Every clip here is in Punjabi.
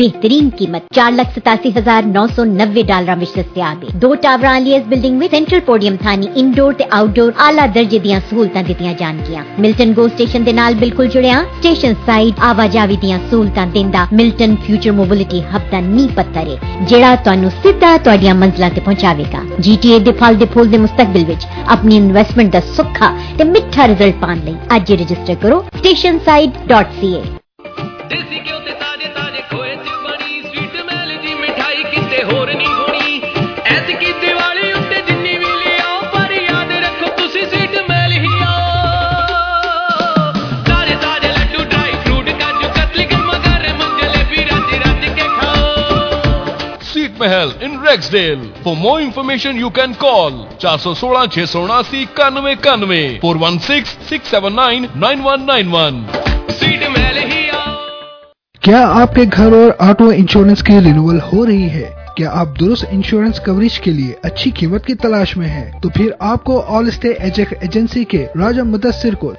बेहतरीन कीमत $4,87,990 ਵਿੱਚ ਦਸਤਿਆਬ ਹੈ। 2 ਟਾਵਰਾਂ ਵਾਲੀ ਇਸ ਬਿਲਡਿੰਗ ਵਿੱਚ ਸੈਂਟਰਲ ਪੋਡੀਅਮ ਥਾਨੀ ਇੰਡੋਰ ਤੇ ਆਊਟਡੋਰ ਆਲਾ ਦਰਜੇ ਦੀਆਂ ਸਹੂਲਤਾਂ ਦਿੱਤੀਆਂ ਜਾਣਗੀਆਂ। ਮਿਲਟਨ ਗੋ ਸਟੇਸ਼ਨ ਦੇ ਨਾਲ ਬਿਲਕੁਲ ਜੁੜਿਆ ਸਟੇਸ਼ਨ ਸਾਈਡ ਆਵਾਜਾਈ ਦੀਆਂ ਸਹੂਲਤਾਂ ਦਿੰਦਾ ਮਿਲਟਨ ਫਿਊਚਰ ਮੋਬਿਲਿਟੀ ਹਬ ਦਾ ਨੀਂਹ ਪੱਥਰ ਹੈ, ਜਿਹੜਾ ਤੁਹਾਨੂੰ ਸਿੱਧਾ ਤੁਹਾਡੀਆਂ ਮੰਜ਼ਿਲਾਂ ਤੇ ਪਹੁੰਚਾਵੇਗਾ। GTA ਦੇ ਫਲ ਦੇ ਫੁੱਲ ਦੇ ਮੁਸਤਕਬਲ ਵਿੱਚ ਆਪਣੀ ਇਨਵੈਸਟਮੈਂਟ ਦਾ ਸੁੱਖਾ ਤੇ ਮਿੱਠਾ ਰਿਜ਼ਲਟ ਪਾਉਣ ਲਈ ਅੱਜ ਹੀ ਰਜਿਸਟਰ ਕਰੋ stationside.ca। देसी घ्यो ते ताजे ताजे खोए च बनी स्वीट महल दी मिठाई किते होर नहीं होनी। ऐतकी दिवाली उत्ते जिन्नी भी ले आओ पर याद रखो तुसी स्वीट महल ही आओ। ताजे ताजे लड्डू ड्राई फ्रूट काजू कतली गरमा गरे जलेबी रज रज के खाओ। Sweet Mahal in Rexdale. For more information you can call 416 679 9191 416 679 9191। Sweet Mahal ही आओ। क्या आपके घर और ऑटो इंश्योरेंस की रिन्यूअल हो रही है? क्या आप दुरुस्त इंश्योरेंस कवरेज के लिए अच्छी कीमत की तलाश में हैं? तो फिर आपको ऑल स्टे एजेंसी के राजा मुदस्सिर को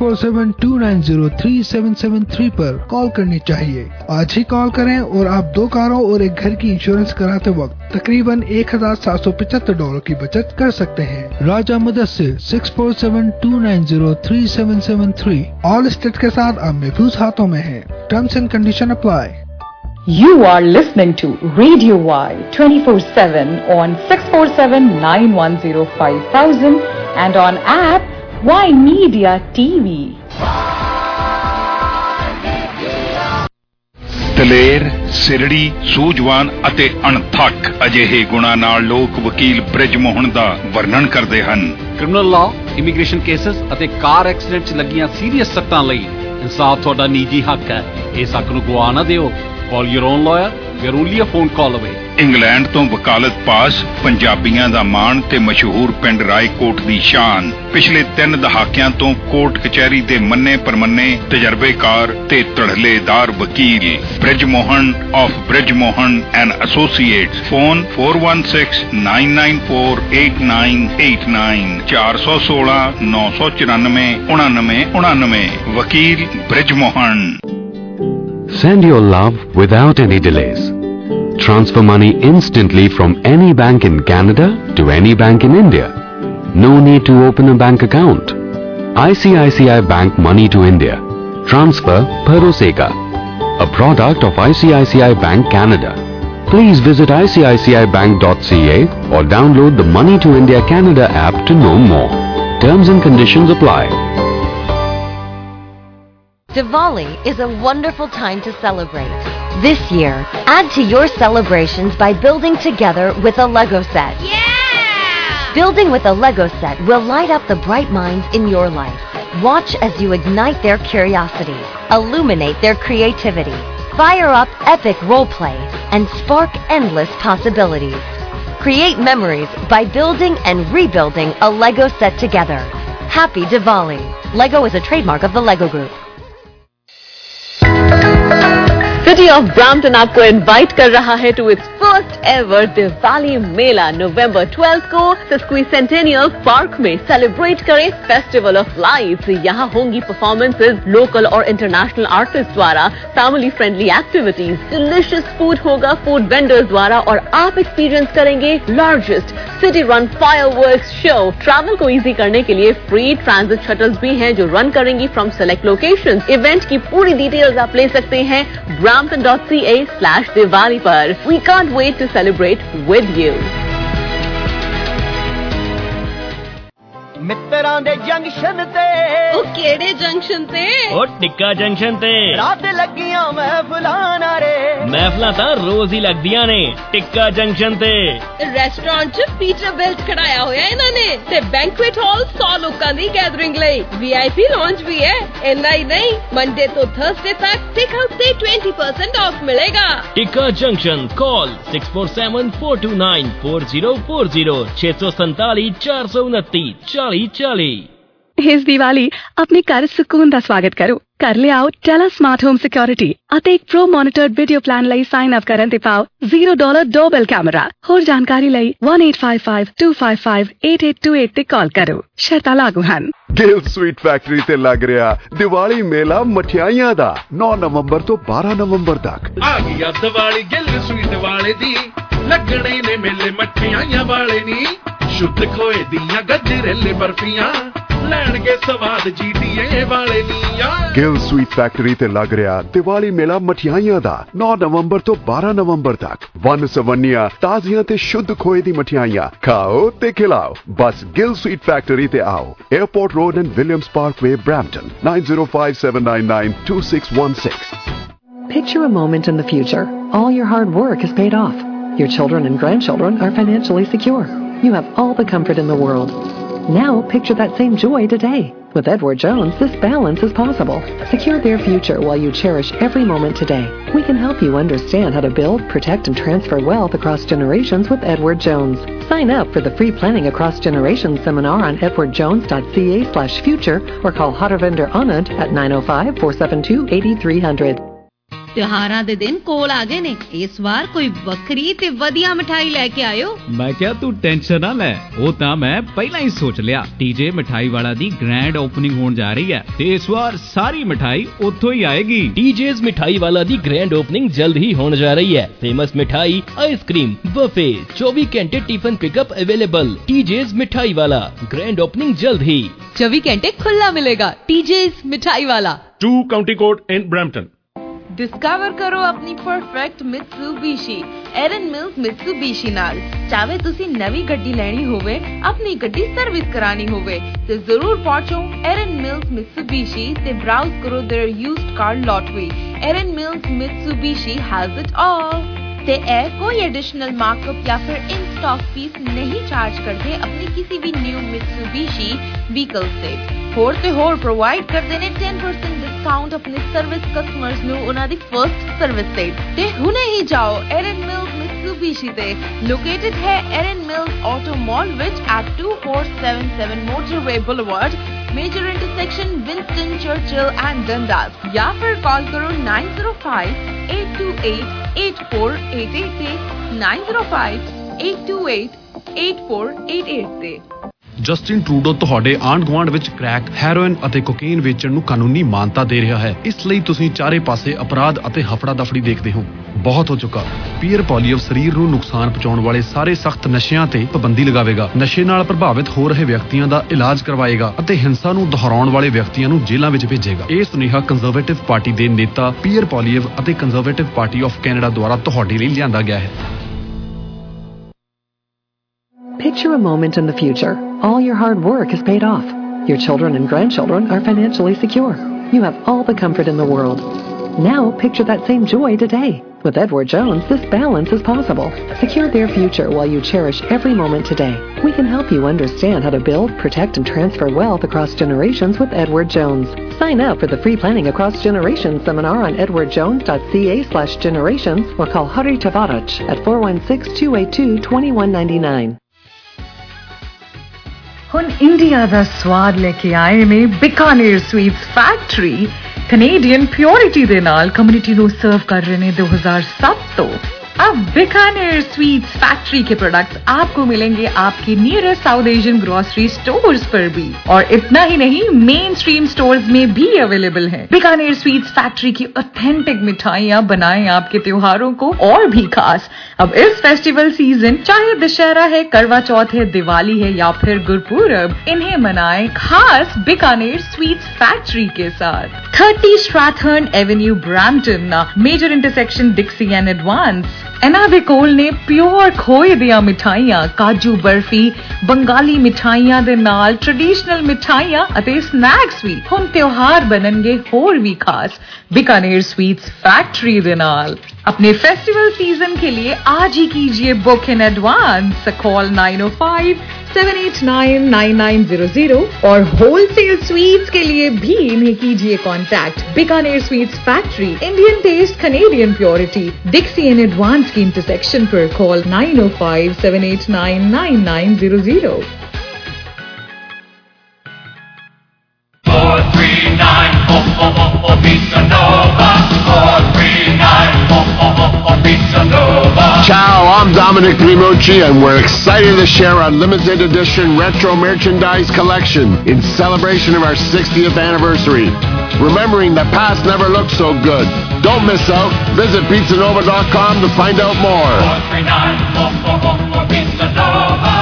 6472903773 पर कॉल करनी चाहिए। आज ही कॉल करें और आप 2 कारों और एक घर की इंश्योरेंस कराते वक्त तकरीबन $1,775 की बचत कर सकते हैं। राजा मुदस्सिर 6472903773 ऑल स्टेट के साथ आप महफूज हाथों में हैं। Terms and condition apply. You are listening to Radio Y 24/7 on 647-910-5000 and on app Y Media TV. ਦਲੇਰ, ਸਿਰੜੀ, ਸੂਝਵਾਨ ਅਤੇ ਅਣਥੱਕ ਅਜਿਹੇ ਗੁਣਾਂ ਨਾਲ ਲੋਕ ਵਕੀਲ ਬ੍ਰਿਜ ਮੋਹਨ ਦਾ ਵਰਣਨ ਕਰਦੇ ਹਨ। ਕ੍ਰਿਮੀਨਲ ਲਾਅ, ਇਮੀਗ੍ਰੇਸ਼ਨ ਕੇਸਸ ਅਤੇ ਕਾਰ ਐਕਸੀਡੈਂਟ 'ਚ ਲੱਗੀਆਂ ਸੀਰੀਅਸ ਸੱਟਾਂ ਲਈ ਇਨਸਾਫ ਤੁਹਾਡਾ ਨਿੱਜੀ ਹੱਕ ਹੈ। ਇਸ ਹੱਕ ਨੂੰ ਗਵਾ ਨਾ ਦਿਓ। Call your own lawyer. We are only a phone call away. England ਤੋਂ ਵਕਾਲਤ ਪਾਸ, ਪੰਜਾਬੀਆਂ ਦਾ ਮਾਣ ਤੇ ਮਸ਼ਹੂਰ ਪਿੰਡ ਰਾਏਕੋਟ ਦੀ ਸ਼ਾਨ। ਪਿਛਲੇ 3 ਦਹਾਕਿਆਂ ਤੋਂ ਕੋਰਟ ਕਚਹਿਰੀ ਦੇ ਮੰਨੇ ਪਰਮੰਨੇ ਤਜਰਬੇਕਾਰ ਤੇ ਧੜਲੇਦਾਰ ਵਕੀਲ Brij Mohan of Brij Mohan and associates. Phone 4169948989 416 994 9999। ਵਕੀਲ Brij Mohan. Send your love without any delays. Transfer money instantly from any bank in Canada to any bank in India. No need to open a bank account. ICICI Bank Money to India. Transfer Bharosega. A product of ICICI Bank Canada. Please visit icici-bank.ca or download the Money to India Canada app to know more. Terms and conditions apply. Diwali is a wonderful time to celebrate. This year, add to your celebrations by building together with a Lego set. Yeah! Building with a Lego set will light up the bright minds in your life. Watch as you ignite their curiosity, illuminate their creativity, fire up epic roleplay, and spark endless possibilities. Create memories by building and rebuilding a Lego set together. Happy Diwali! Lego is a trademark of the Lego Group. City of Brampton आपको इनवाइट कर रहा है to its first ever Diwali मेला नवंबर 12 को सेंटेनियल पार्क में। सेलिब्रेट करें फेस्टिवल ऑफ लाइट्स। यहाँ होंगी परफॉर्मेंसेज लोकल और इंटरनेशनल आर्टिस्ट द्वारा, family friendly activities, delicious food होगा फूड वेंडर्स द्वारा और आप एक्सपीरियंस करेंगे largest city run fireworks show. Travel को इजी करने के लिए फ्री ट्रांजिट शटल्स भी हैं जो रन करेंगी फ्रॉम सेलेक्ट लोकेशंस। इवेंट की पूरी डिटेल्स आप ले सकते हैं brampton.ca/Diwali पर। We can't wait to celebrate with you. ਮਿੱਤਰਾਂ ਦੇ ਜੰਕਸ਼ਨ ਤੇ ਉਹ ਕਿਹੜੇ ਜੰਕਸ਼ਨ ਤੇ? ਉਹ ਟਿੱਕਾ ਜੰਕਸ਼ਨ ਤੇ ਰਾਤ ਲੱਗੀਆਂ ਮਹਿਫਲਾਂ ਨਾਰੇ। ਮਹਿਫਲਾਂ ਤਾਂ ਰੋਜ਼ ਹੀ ਲੱਗਦੀਆਂ ਨੇ ਟਿੱਕਾ ਜੰਕਸ਼ਨ ਤੇ। ਰੈਸਟੋਰੈਂਟ 'ਚ ਪੀਟਰ ਬਿਲਟ ਖੜਾਇਆ ਹੋਇਆ ਇਹਨਾਂ ਨੇ ਤੇ ਬੈਂਕੁਏਟ ਹਾਲ 100 ਲੋਕਾਂ ਦੀ ਗੈਦਰਿੰਗ ਲਈ। VIP ਲੌਂਜ ਵੀ ਹੈ। ਇੰਨਾ ਹੀ ਨਹੀਂ, ਮੰਡੇ ਤੋਂ ਥਰਸਡੇ ਤੱਕ ਟੇਕ ਆਊਟ ਤੇ 20% ਆਫ ਮਿਲੇਗਾ। Tikka Junction call 6474294040 647 429 4040। ਇਸ ਦੀਵਾਲੀ ਆਪਣੇ ਘਰ ਸਕੂਨ ਦਾ ਸਵਾਗਤ ਕਰੋ। ਕਰ ਲਿਆਓ ਟੈਲਾ ਸਮਾਰਟ ਹੋਮ ਸਿਕਿਉਰਿਟੀ ਅਤੇ ਇੱਕ ਪ੍ਰੋ ਮੋਨੀਟਰਡ ਵੀਡੀਓ ਪਲਾਨ ਲਈ ਸਾਈਨ ਅਪ ਕਰਨ ਤੇ ਪਾਓ $0 ਡੋਰਬੈਲ ਕੈਮਰਾ। ਹੋਰ ਜਾਣਕਾਰੀ ਲਈ 1855-255-8828 ਤੇ ਕਾਲ ਕਰੋ। ਸ਼ਰਤਾਂ ਲਾਗੂ ਹਨ। ਗਿਲ ਸਵੀਟ ਫੈਕਟਰੀ ਤੇ ਲੱਗ ਰਿਹਾ ਦੀਵਾਲੀ ਮੇਲਾ ਮਠਿਆਈਆਂ ਦਾ 9 ਨਵੰਬਰ ਤੋਂ 12 ਨਵੰਬਰ ਤੱਕ। ਆ ਗਿਆ ਦੀਵਾਲੀ ਗਿਲ ਸਵੀਟ ਵਾਲੇ ਦੀ, ਲੱਗਣੇ ਨੇ ਮੇਲੇ ਮਠਿਆਈਆਂ ਵਾਲੇ ਨੀ। ਸ਼ੁੱਧ ਖੋਏ ਦੀਆਂ ਗਜਰੇਲੇ ਬਰਫੀਆਂ, ਲੈਣਗੇ ਸਵਾਦ GTA ਵਾਲੇ ਨੀ। ਗਿਲ ਸਵੀਟ ਫੈਕਟਰੀ ਤੇ ਲੱਗ ਰਿਹਾ ਦੀਵਾਲੀ ਮੇਲਾ ਮਠਿਆਈਆਂ ਦਾ 9 ਨਵੰਬਰ ਤੋਂ 12 ਨਵੰਬਰ ਤੱਕ। ਵੰਨ ਸਵੰਨੀਆਂ ਤਾਜ਼ੀਆਂ ਤੇ ਸ਼ੁੱਧ ਖੋਏ ਦੀ ਮਠਿਆਈਆਂ ਖਾਓ ਤੇ ਖਿਲਾਓ। ਬਸ ਗਿਲ ਸਵੀਟ ਫੈਕਟਰੀ ਤੇ ਆਓ। Airport Road and Williams Parkway, Brampton 9057992616। Picture a moment in the future. All your hard work is paid off. Your children and grandchildren are financially secure. You have all the comfort in the world. Now picture that same joy today. With Edward Jones, this balance is possible. Secure their future while you cherish every moment today. We can help you understand how to build, protect, and transfer wealth across generations with Edward Jones. Sign up for the free Planning Across Generations seminar on edwardjones.ca/future or call Harvinder Anand at 905-472-8300. ਤਿਉਹਾਰਾਂ ਦੇ ਦਿਨ ਕੋਲ ਆ ਗਏ ਨੇ। ਇਸ ਵਾਰ ਕੋਈ ਵੱਖਰੀ ਤੇ ਵਧੀਆ ਮਠਾਈ ਲੈ ਕੇ ਆਇਓ। ਮੈਂ ਕਿਹਾ ਤੂੰ ਟੈਨਸ਼ਨ ਨਾ ਲੈ, ਉਹ ਤਾਂ ਮੈਂ ਪਹਿਲਾਂ ਹੀ ਸੋਚ ਲਿਆ। TJ ਮਿਠਾਈ ਵਾਲਾ ਦੀ ਗ੍ਰੈਂਡ ਓਪਨਿੰਗ ਹੋਣ ਜਾ ਰਹੀ ਹੈ ਤੇ ਇਸ ਵਾਰ ਸਾਰੀ ਮਿਠਾਈ ਉੱਥੋਂ ਹੀ ਆਏਗੀ। TJ's ਮਿਠਾਈ ਵਾਲਾ ਦੀ ਗ੍ਰੈਂਡ ਓਪਨਿੰਗ ਜਲਦ ਹੀ ਹੋਣ ਜਾ ਰਹੀ ਹੈ। ਫੇਮਸ ਮਿਠਾਈ, ਆਈਸਕ੍ਰੀਮ, ਬਫੇ, 24 ਘੰਟੇ टिफिन पिकअप अवेलेबल। TJ's मिठाई वाला ग्रैंड ओपनिंग जल्द ही। 24 घंटे खुला मिलेगा। TJ's मिठाई वाला, 2 County Court in Brampton. Discover करो अपनी perfect Mitsubishi Erin Mills Mitsubishi नाल। चाहे तुसी नवी गड्डी लेनी होवे, अपनी गड्डी सर्विस करानी होवे ते जरूर पहुंचो एरन मिल्स मित्सुबिशी ते ब्राउज करो their used car lottery. Erin Mills Mitsubishi has it all ते कोई एडिशनल मार्कअप या फिर इन स्टॉक फीस नहीं चार्ज करते अपनी किसी भी न्यू मित्सुबिशी व्हीकल से। होर ते होर प्रोवाइड करते ने 10% डिस्काउंट अपने सर्विस कस्टमर्स ਨੂੰ ਉਹਨਾਂ ਦੀ फर्स्ट सर्विस ਤੇ ਹੁਣੇ ਹੀ ਜਾਓ एरन मिल्स मित्सुबिशी ਤੇ। लोकेटेड है Erin Mills auto mall which at 2477 Motorway Boulevard, major intersection Winston Churchill and Dundas, या फिर कॉल करो 905-828-8488 ਤੇ 905-828-8488 ਤੇ। ਜਸਟਿਨ ਟਰੂਡੋ ਤੁਹਾਡੇ ਆਂਢ-ਗੁਆਂਢ ਵਿੱਚ ਕ੍ਰੈਕ, ਹੈਰੋਇਨ ਅਤੇ ਕੋਕੇਨ ਵੇਚਣ ਨੂੰ ਕਾਨੂੰਨੀ ਮਾਨਤਾ ਦੇ ਰਿਹਾ ਹੈ। ਇਸ ਲਈ ਤੁਸੀਂ ਚਾਰੇ ਪਾਸੇ ਅਪਰਾਧ ਅਤੇ ਹਫੜਾ-ਦਫੜੀ ਦੇਖਦੇ ਹੋ। ਬਹੁਤ ਹੋ ਚੁੱਕਾ। ਪੀਅਰ ਪੋਲੀਓ ਸਰੀਰ ਨੂੰ ਨੁਕਸਾਨ ਪਹੁੰਚਾਉਣ ਵਾਲੇ ਸਾਰੇ ਸਖਤ ਨਸ਼ਿਆਂ ਤੇ ਪਾਬੰਦੀ ਲਗਾਵੇਗਾ, ਨਸ਼ੇ ਨਾਲ ਪ੍ਰਭਾਵਿਤ ਹੋ ਰਹੇ ਵਿਅਕਤੀਆਂ ਦਾ ਇਲਾਜ ਕਰਵਾਏਗਾ ਅਤੇ ਹਿੰਸਾ ਨੂੰ ਦੁਹਰਾਉਣ ਵਾਲੇ ਵਿਅਕਤੀਆਂ ਨੂੰ ਜੇਲ੍ਹਾਂ ਵਿੱਚ ਭੇਜੇਗਾ। ਇਹ ਸੁਨੇਹਾ ਕੰਜ਼ਰਵੇਟਿਵ ਪਾਰਟੀ ਦੇ ਨੇਤਾ ਪੀਅਰ ਪੋਲੀਓ ਅਤੇ ਕੰਜ਼ਰਵੇਟਿਵ ਪਾਰਟੀ ਆਫ ਕੈਨੇਡਾ ਦੁਆਰਾ ਤੁਹਾਡੇ ਲਈ ਲਿਆਂਦਾ ਗਿਆ ਹੈ। Picture a moment in the future. All your hard work is paid off. Your children and grandchildren are financially secure. You have all the comfort in the world. Now picture that same joy today. With Edward Jones, this balance is possible. Secure their future while you cherish every moment today. We can help you understand how to build, protect, and transfer wealth across generations with Edward Jones. Sign up for the free Planning Across Generations seminar on edwardjones.ca/generations or call Hari Tavarach at 416-282-2199. ਹੁਣ ਇੰਡੀਆ ਦਾ ਸਵਾਦ ਲੈ ਕੇ ਆਏ ਨੇ Bikaner sweets factory. Canadian purity ਦੇ ਨਾਲ ਕਮਿਊਨਿਟੀ ਨੂੰ ਸਰਵ ਕਰ ਰਹੇ ਨੇ 2007 ਤੋਂ। अब बीकानेर स्वीट्स फैक्ट्री के प्रोडक्ट्स आपको मिलेंगे आपके nearest South Asian grocery stores पर भी, और इतना ही नहीं मेन स्ट्रीम स्टोर्स में भी अवेलेबल है। बीकानेर स्वीट्स फैक्ट्री की ऑथेंटिक मिठाइयाँ बनाएं आपके त्योहारों को और भी खास। अब इस फेस्टिवल सीजन, चाहे दशहरा है, करवा चौथ है, दिवाली है या फिर गुरपूरब, इन्हें मनाएं खास बीकानेर स्वीट्स फैक्ट्री के साथ। 30 Strathearn Avenue, Brampton, major intersection Dixie and Advance. ਇਹਨਾਂ ਦੇ ਕੋਲ ਨੇ ਪਿਓਰ ਖੋਏ ਦੀਆਂ ਮਿਠਾਈਆਂ, ਕਾਜੂ ਬਰਫੀ, ਬੰਗਾਲੀ ਮਿਠਾਈਆਂ ਦੇ ਨਾਲ ਟ੍ਰੈਡੀਸ਼ਨਲ ਮਿਠਾਈਆਂ ਅਤੇ ਸਨੈਕਸ ਵੀ। ਹੁਣ ਤਿਉਹਾਰ ਬਣਨਗੇ ਹੋਰ ਵੀ ਖਾਸ बीकानेर स्वीट्स फैक्ट्री ਦੇ ਨਾਲ। अपने फेस्टिवल सीजन के लिए आज ही कीजिए बुक इन एडवांस। कॉल 905-789-9900 और होलसेल स्वीट्स के लिए भी इन्हें कीजिए contact. Bikaner sweets factory, Indian taste, Canadian purity, Dixie and Advance की इंटरसेक्शन पर। Call 905-789-9900। Pizza Nova, Pizza Nova. Ciao, I'm Dominic Grimucci, and we're excited to share our limited edition retro merchandise collection in celebration of our 60th anniversary. Remembering that past never looked so good. Don't miss out. Visit PizzaNova.com to find out more. 439 Pizza Nova,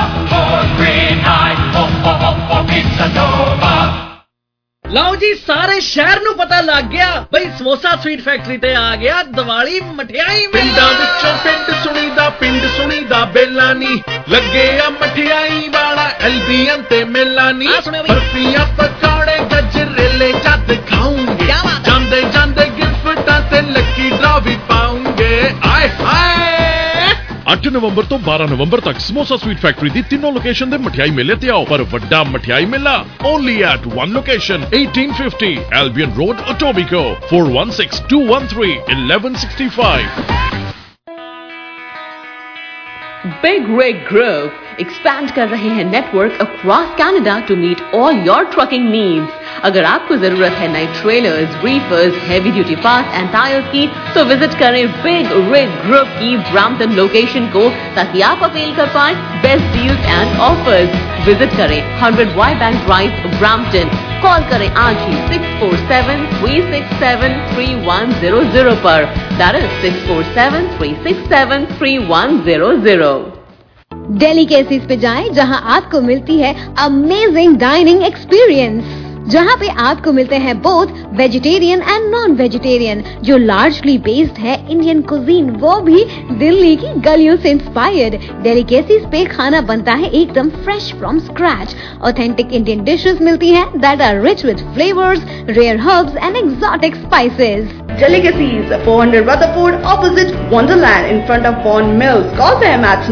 439 Pizza Nova. ਲਓ ਜੀ ਸਾਰੇ ਸ਼ਹਿਰ ਨੂੰ ਪਤਾ ਲੱਗ ਗਿਆ ਬਈ ਸਮੋਸਾ ਸਵੀਟ ਫੈਕਟਰੀ ਤੇ ਆ ਗਿਆ ਦੀਵਾਲੀ ਮਠਿਆਈ ਮੇਲਾ। ਪਿੰਡਾਂ ਵਿੱਚੋਂ ਪਿੰਡ ਸੁਣੀਦਾ ਬੇਲਾ ਨੀ ਲੱਗੇ ਆ ਮਠਿਆਈ ਵਾਲਾ ਐਲਬੀਆਂ ਤੇ ਮੇਲਾ ਨੀ ਬਰਫੀਆਂ ਪਕੌੜੇ ਗਜਰੇਲੇ ਜਦ ਖਾਉਂਗੇ ਜਾਂਦੇ ਜਾਂਦੇ ਗਿਫਟਾਂ ਤੇ ਲੱਕੀ ਡਰਾ ਵੀ ਪਾਉਂਗੇ ਆਏ ਹਾਏ। 8 ਨਵੰਬਰ ਤੋਂ 12 ਨਵੰਬਰ ਤੱਕ ਸਮੋਸਾ ਸਵੀਟ ਫੈਕਟਰੀ ਦੀ ਤਿੰਨੋਂ ਲੋਕੇਸ਼ਨ ਦੇ ਮਠਿਆਈ ਮੇਲੇ ਤੇ ਆਓ ਪਰ ਵੱਡਾ ਮਠਿਆਈ ਮੇਲਾ only at one location 1850 Albion Road ਓਟੋਬੀਕੋ 4162131165। Big Rig Group expand कर रहे हैं network across Canada to meet all your trucking needs. अगर आपको जरूरत है नए trailers, reefers, heavy duty parts and tires की तो विजिट करें बिग रिग ग्रुप की ब्रैम्पटन लोकेशन को ताकि आप अपील कर पाएं best deals and offers. Visit करें 100 Y Bank Drive Brampton. Call करें आज ही 647-367-3100 पर। That is 647-367-3100। डेलीकेसीज पे जाएं जहां आपको मिलती है अमेजिंग डाइनिंग एक्सपीरियंस, जहां पे आपको मिलते हैं both vegetarian and non vegetarian, जो लार्जली बेस्ड है इंडियन कुजीन, वो भी दिल्ली की गलियों से इंस्पायर्ड। डेलीकेसीज पे खाना बनता है एकदम fresh from scratch. Authentic Indian dishes मिलती हैं that are rich with flavours, rare herbs and exotic spices. Delicacies, 400 Rutherford, opposite Wonderland, in front of Vaughan Mills. Call them at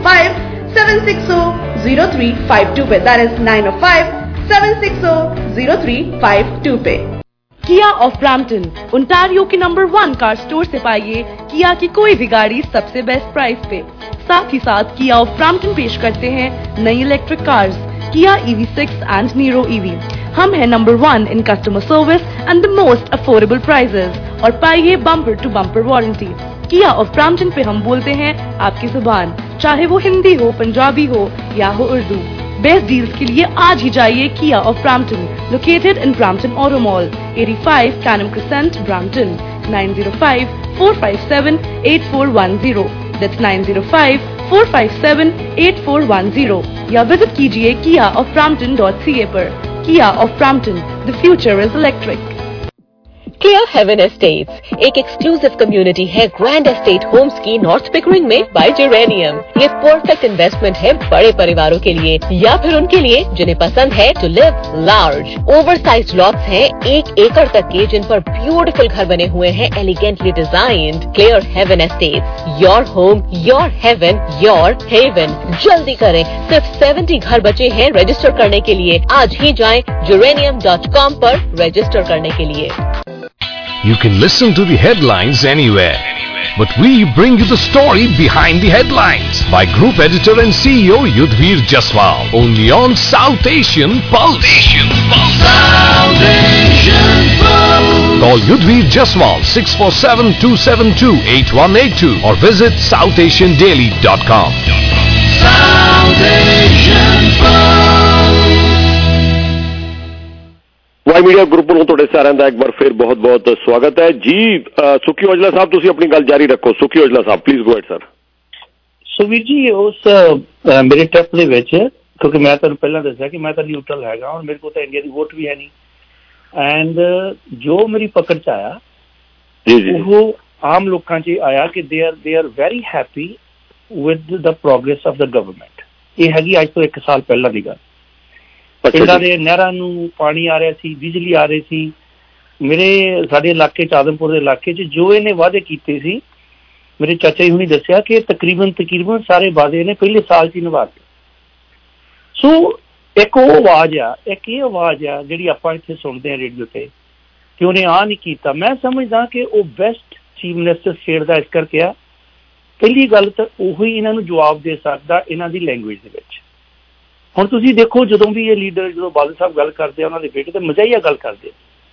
905-760-0352 पे. That is 905-760-0352 पे. किया ऑफ ब्रैम्पटन, ओंटारियो के नंबर 1 कार स्टोर से पाइए किया की कोई भी गाड़ी सबसे बेस्ट प्राइस पे। साथ ही साथ किया ऑफ ब्रैम्पटन पेश करते हैं नई इलेक्ट्रिक कार्स किया EV6 एंड नीरो EV। हम हैं number 1 in customer service and the most affordable prices और पाइए bumper to bumper warranty. Kia of Brampton पे हम बोलते हैं आपकी जुबान, चाहे वो हिंदी हो, पंजाबी हो या हो उर्दू। बेस्ट डील्स के लिए आज ही जाइए Kia of Brampton, located in Brampton auto mall, 85 Canham Crescent, Brampton, 905-457-8410। That's 905-457-8410 या विजिट कीजिए kiaofbrampton.ca पर। Kia of Brampton, the future is electric. Clear Haven Estates एक एक्सक्लूसिव कम्युनिटी है ग्रैंड एस्टेट होम्स की नॉर्थ पिकरिंग में बाय जेरेनियम। ये परफेक्ट इन्वेस्टमेंट है बड़े परिवारों के लिए या फिर उनके लिए जिन्हें पसंद है to live large. Oversized lots हैं 1 एकड़ तक के जिन पर ब्यूटीफुल घर बने हुए हैं elegantly designed. Clear Haven Estates, your home, your haven, your haven. जल्दी करें, सिर्फ 70 घर बचे हैं रजिस्टर करने के लिए। आज ही जाएं geranium.com पर रजिस्टर करने के लिए। You can listen to the headlines anywhere, but we bring you the story behind the headlines by Group Editor and CEO Yudhvir Jaswal, only on South Asian Pulse. South Asian Pulse. Call Yudhvir Jaswal 647-272-8182 or visit southasiandaily.com. South Asian Pulse. Y Media Group ਨੂੰ ਤੁਹਾਡੇ ਸਾਰਿਆਂ ਦਾ ਇੱਕ ਵਾਰ ਫਿਰ ਬਹੁਤ ਬਹੁਤ ਸਵਾਗਤ ਹੈ ਜੀ। ਸੁਖੀ ਔਜਲਾ ਸਾਹਿਬ ਤੁਸੀਂ ਆਪਣੀ ਗੱਲ ਜਾਰੀ ਰੱਖੋ। Sukhi Aujla Sahib please go ahead sir. Sukhi ji ਉਸ ਮੇਰੇ ਟ੍ਰਿਪ ਦੇ ਵਿੱਚ ਕਿਉਂਕਿ ਮੈਂ ਤੁਹਾਨੂੰ ਪਹਿਲਾਂ ਦੱਸਿਆ ਕਿ ਮੈਂ ਤਾਂ ਨਿਊਟਰਲ ਹੈਗਾ ਔਰ ਮੇਰੇ ਕੋਲ ਤਾਂ ਇੰਡੀਆ ਦੀ ਵੋਟ ਵੀ ਹੈ ਨਹੀਂ ਐਂਡ ਜੋ ਮੇਰੀ ਪਕੜ 'ਚ ਆਇਆ ਉਹ ਆਮ ਲੋਕਾਂ 'ਚ ਆਇਆ ਕਿ they are very happy with the progress of the government. ਇਹ ਹੈਗੀ ਅੱਜ ਤੋਂ 1 ਸਾਲ ਪਹਿਲਾਂ ਦੀ ਗੱਲ। ਪਿੰਡਾਂ ਦੇ ਨਹਿਰਾਂ ਨੂੰ ਪਾਣੀ ਆ ਰਿਹਾ ਸੀ, ਬਿਜਲੀ ਆ ਰਹੀ ਸੀ। ਸਾਡੇ ਇਲਾਕੇ 'ਚ ਆਦਮਪੁਰ ਦੇ ਇਲਾਕੇ 'ਚ ਜੋ ਇਹਨੇ ਵਾਅਦੇ ਕੀਤੇ ਸੀ ਮੇਰੇ ਚਾਚਾ ਜੀ ਹੁਣੀ ਦੱਸਿਆ ਕਿ ਤਕਰੀਬਨ ਸਾਰੇ ਵਾਅਦੇ ਨੇ ਪਹਿਲੇ ਸਾਲ 'ਚ ਹੀ ਨਿਭਾ ਦਿੱਤੇ। ਸੋ ਇੱਕ ਉਹ ਆਵਾਜ਼ ਆ, ਇੱਕ ਇਹ ਆਵਾਜ਼ ਆ ਜਿਹੜੀ ਆਪਾਂ ਇੱਥੇ ਸੁਣਦੇ ਹਾਂ ਰੇਡੀਓ ਤੇ ਕਿ ਉਹਨੇ ਆਹ ਨਹੀਂ ਕੀਤਾ। ਮੈਂ ਸਮਝਦਾ ਕਿ ਉਹ ਬੈਸਟ ਚੀਫ ਮਿਨਿਸਟਰ ਸਟੇਟ ਦਾ ਇਸ ਕਰਕੇ ਆ। ਪਹਿਲੀ ਗੱਲ ਤਾਂ ਉਹੀ ਇਹਨਾਂ ਨੂੰ ਜਵਾਬ ਦੇ ਸਕਦਾ ਇਹਨਾਂ ਦੀ ਲੈਂਗੁਏਜ ਦੇ ਵਿੱਚ। ਹੁਣ ਤੁਸੀਂ ਦੇਖੋ ਜਦੋਂ ਵੀ ਇਹ ਲੀਡਰ ਜਦੋਂ ਬਾਦਲ ਸਾਹਿਬ ਗੱਲ ਕਰਦੇ ਆ ਉਹਨਾਂ ਦੇ ਬੇਟੇ ਤੇ ਮਜ਼ਾਹੀਆ ਗੱਲ ਕਰਦੇ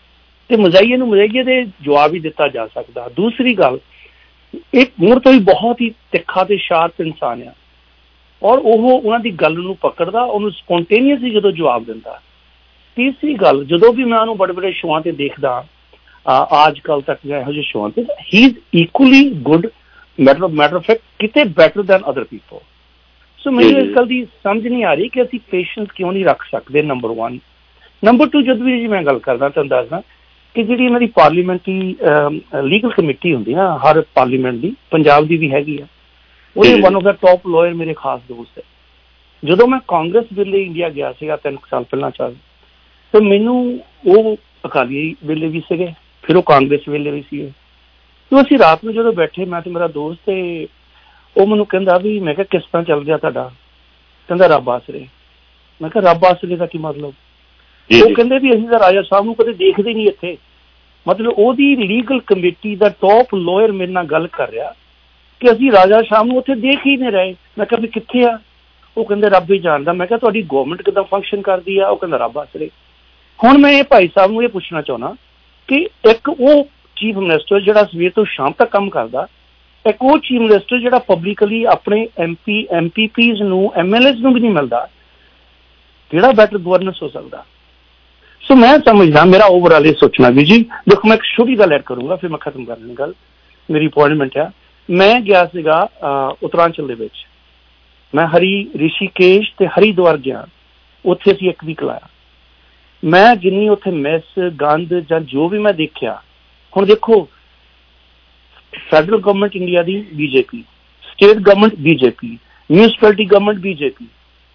ਤੇ ਮਜ਼ਾਈਏ ਨੂੰ ਮਜ਼ਾਈਏ ਦੇ ਜਵਾਬ ਹੀ ਦਿੱਤਾ ਜਾ ਸਕਦਾ। ਦੂਸਰੀ ਗੱਲ, ਇੱਕ ਮੂਰ ਤੋਂ ਹੀ ਬਹੁਤ ਹੀ ਤਿੱਖਾ ਤੇ ਸ਼ਾਰਪ ਇਨਸਾਨ ਆ, ਔਰ ਉਹ ਉਹਨਾਂ ਦੀ ਗੱਲ ਨੂੰ ਪਕੜਦਾ, ਉਹਨੂੰ ਸਪੌਂਟੇਨੀਅਸਲੀ ਜਦੋਂ ਜਵਾਬ ਦਿੰਦਾ। ਤੀਸਰੀ ਗੱਲ, ਜਦੋਂ ਵੀ ਮੈਂ ਉਹਨੂੰ ਬੜੇ ਬੜੇ ਸ਼ੋਆਂ ਤੇ ਦੇਖਦਾ ਅੱਜ ਕੱਲ ਤੱਕ ਜਾਂ ਇਹੋ ਜਿਹੇ ਸ਼ੋਆਂ ਤੇ, he is equally good, matter of fact ਕਿਤੇ better than other people. So ਮੈਨੂੰ ਇਸ ਗੱਲ ਦੀ ਸਮਝ ਨਹੀਂ ਆ ਰਹੀ ਕਿ ਅਸੀਂ ਪੇਸ਼ੈਂਸ ਕਿਉਂ ਨਹੀਂ ਰੱਖ ਸਕਦੇ, ਨੰਬਰ 1। ਨੰਬਰ 2, ਜਦੋਂ ਵੀ ਜੀ ਮੈਂ ਗੱਲ ਕਰਦਾ ਤੁਹਾਨੂੰ ਦੱਸਦਾ ਕਿ ਜਿਹੜੀ ਇਹਨਾਂ ਦੀ ਪਾਰਲੀਮੈਂਟਰੀ ਲੀਗਲ ਕਮੇਟੀ ਹੁੰਦੀ ਨਾ ਹਰ ਪਾਰਲੀਮੈਂਟ ਦੀ, ਪੰਜਾਬ ਦੀ ਵੀ ਹੈਗੀ ਆ, ਉਹਦੇ one of the top lawyer ਮੇਰੇ ਖਾਸ ਦੋਸਤ ਹੈ। ਜਦੋਂ ਮੈਂ ਕਾਂਗਰਸ ਵੇਲੇ ਇੰਡੀਆ ਗਿਆ ਸੀਗਾ 3 ਸਾਲ ਪਹਿਲਾਂ ਤੇ ਮੈਨੂੰ ਉਹ ਅਕਾਲੀ ਵੇਲੇ ਵੀ ਸੀਗੇ, ਫਿਰ ਉਹ ਕਾਂਗਰਸ ਵੇਲੇ ਵੀ ਸੀਗੇ। ਤੇ ਅਸੀਂ ਰਾਤ ਨੂੰ ਜਦੋਂ ਬੈਠੇ, ਮੈਂ ਤੇ ਮੇਰਾ ਦੋਸਤ, ਤੇ ਉਹ ਮੈਨੂੰ ਕਹਿੰਦਾ ਵੀ, ਮੈਂ ਕਿਹਾ ਕਿਸ ਤਰ੍ਹਾਂ ਚੱਲ ਰਿਹਾ ਤੁਹਾਡਾ? ਕਹਿੰਦਾ ਰੱਬ ਆਸਰੇ। ਮੈਂ ਕਿਹਾ ਰੱਬ ਆਸਰੇ ਦਾ ਕੀ ਮਤਲਬ? ਉਹ ਕਹਿੰਦੇ ਵੀ ਅਸੀਂ ਤਾਂ ਰਾਜਾ ਸਾਹਿਬ ਨੂੰ ਕਦੇ ਦੇਖਦੇ ਨਹੀਂ ਇੱਥੇ। ਮਤਲਬ ਉਹਦੀ ਲੀਗਲ ਕਮੇਟੀ ਦਾ ਟੌਪ ਲਾਇਰ ਮੇਰੇ ਨਾਲ ਗੱਲ ਕਰ ਰਿਹਾ ਕਿ ਅਸੀਂ ਰਾਜਾ ਸਾਹਿਬ ਨੂੰ ਉੱਥੇ ਦੇਖ ਹੀ ਨਹੀਂ ਰਹੇ। ਮੈਂ ਕਿਹਾ ਵੀ ਕਿੱਥੇ ਆ? ਉਹ ਕਹਿੰਦੇ ਰੱਬ ਹੀ ਜਾਣਦਾ। ਮੈਂ ਕਿਹਾ ਤੁਹਾਡੀ ਗਵਰਨਮੈਂਟ ਕਿੱਦਾਂ ਫੰਕਸ਼ਨ ਕਰਦੀ ਆ? ਉਹ ਕਹਿੰਦਾ ਰੱਬ ਆਸਰੇ। ਹੁਣ ਮੈਂ ਇਹ ਭਾਈ ਸਾਹਿਬ ਨੂੰ ਇਹ ਪੁੱਛਣਾ ਚਾਹੁੰਦਾ ਕਿ ਇੱਕ ਉਹ ਚੀਫ ਮਿਨਿਸਟਰ ਜਿਹੜਾ ਸਵੇਰ ਤੋਂ ਸ਼ਾਮ ਤੱਕ ਕੰਮ ਕਰਦਾ, ਇੱਕ ਉਹ ਚੀਫ ਮਿਨਿਸਟਰ ਜਿਹੜਾ ਪਬਲਿਕਲੀ ਆਪਣੇ MPPs ਨੂੰ, MLAs ਨੂੰ ਵੀ ਨਹੀਂ ਮਿਲਦਾ, ਕਿਹੜਾ ਬੈਟਰ ਗਵਰਨੈਂਸ ਹੋ ਸਕਦਾ? ਸੋ ਮੈਂ ਸਮਝਦਾ, ਮੇਰਾ ਓਵਰਆਲ ਇਹ ਸੋਚਣਾ ਵੀ ਜੀ, ਦੇਖੋ ਮੈਂ ਇੱਕ ਛੋਟੀ ਗੱਲ ਐਡ ਕਰੂੰਗਾ ਫਿਰ ਮੈਂ ਖਤਮ ਕਰ ਲੈਣੀ ਗੱਲ। ਮੇਰੀ ਅਪੁਆਇੰਟਮੈਂਟ ਆ, ਮੈਂ ਗਿਆ ਸੀਗਾ ਉੱਤਰਾਂਚਲ ਦੇ ਵਿੱਚ, ਮੈਂ ਰਿਸ਼ੀਕੇਸ਼ ਤੇ ਹਰਿਦੁਆਰ ਗਿਆ, ਉੱਥੇ ਅਸੀਂ 1 ਵੀਕ ਲਾਇਆ। ਮੈਂ ਜਿੰਨੀ ਉੱਥੇ ਮੈਸ, ਗੰਦ ਜਾਂ ਜੋ ਵੀ ਮੈਂ ਦੇਖਿਆ, ਹੁਣ ਦੇਖੋ ਫੈਡਰਲ ਗਵਰਨਮੈਂਟ ਇੰਡੀਆ ਦੀ BJP, state government BJP, municipality government BJP,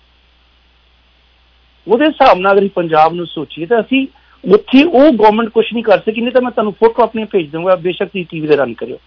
ਉਹਦੇ ਹਿਸਾਬ ਨਾਲ ਅਗਰ ਪੰਜਾਬ ਨੂੰ ਸੋਚੀਏ ਤਾਂ ਅਸੀਂ ਉੱਥੇ ਉਹ ਗਵਰਨਮੈਂਟ ਕੁਛ ਨਹੀਂ ਕਰ ਸਕੀ। ਨਹੀਂ ਤਾਂ ਮੈਂ ਤੁਹਾਨੂੰ ਫੋਟੋ ਆਪਣੀਆਂ ਭੇਜ ਦਊਂਗਾ, ਬੇਸ਼ੱਕ ਤੁਸੀਂ TV ਤੇ ਰਨ ਕਰਿਓ।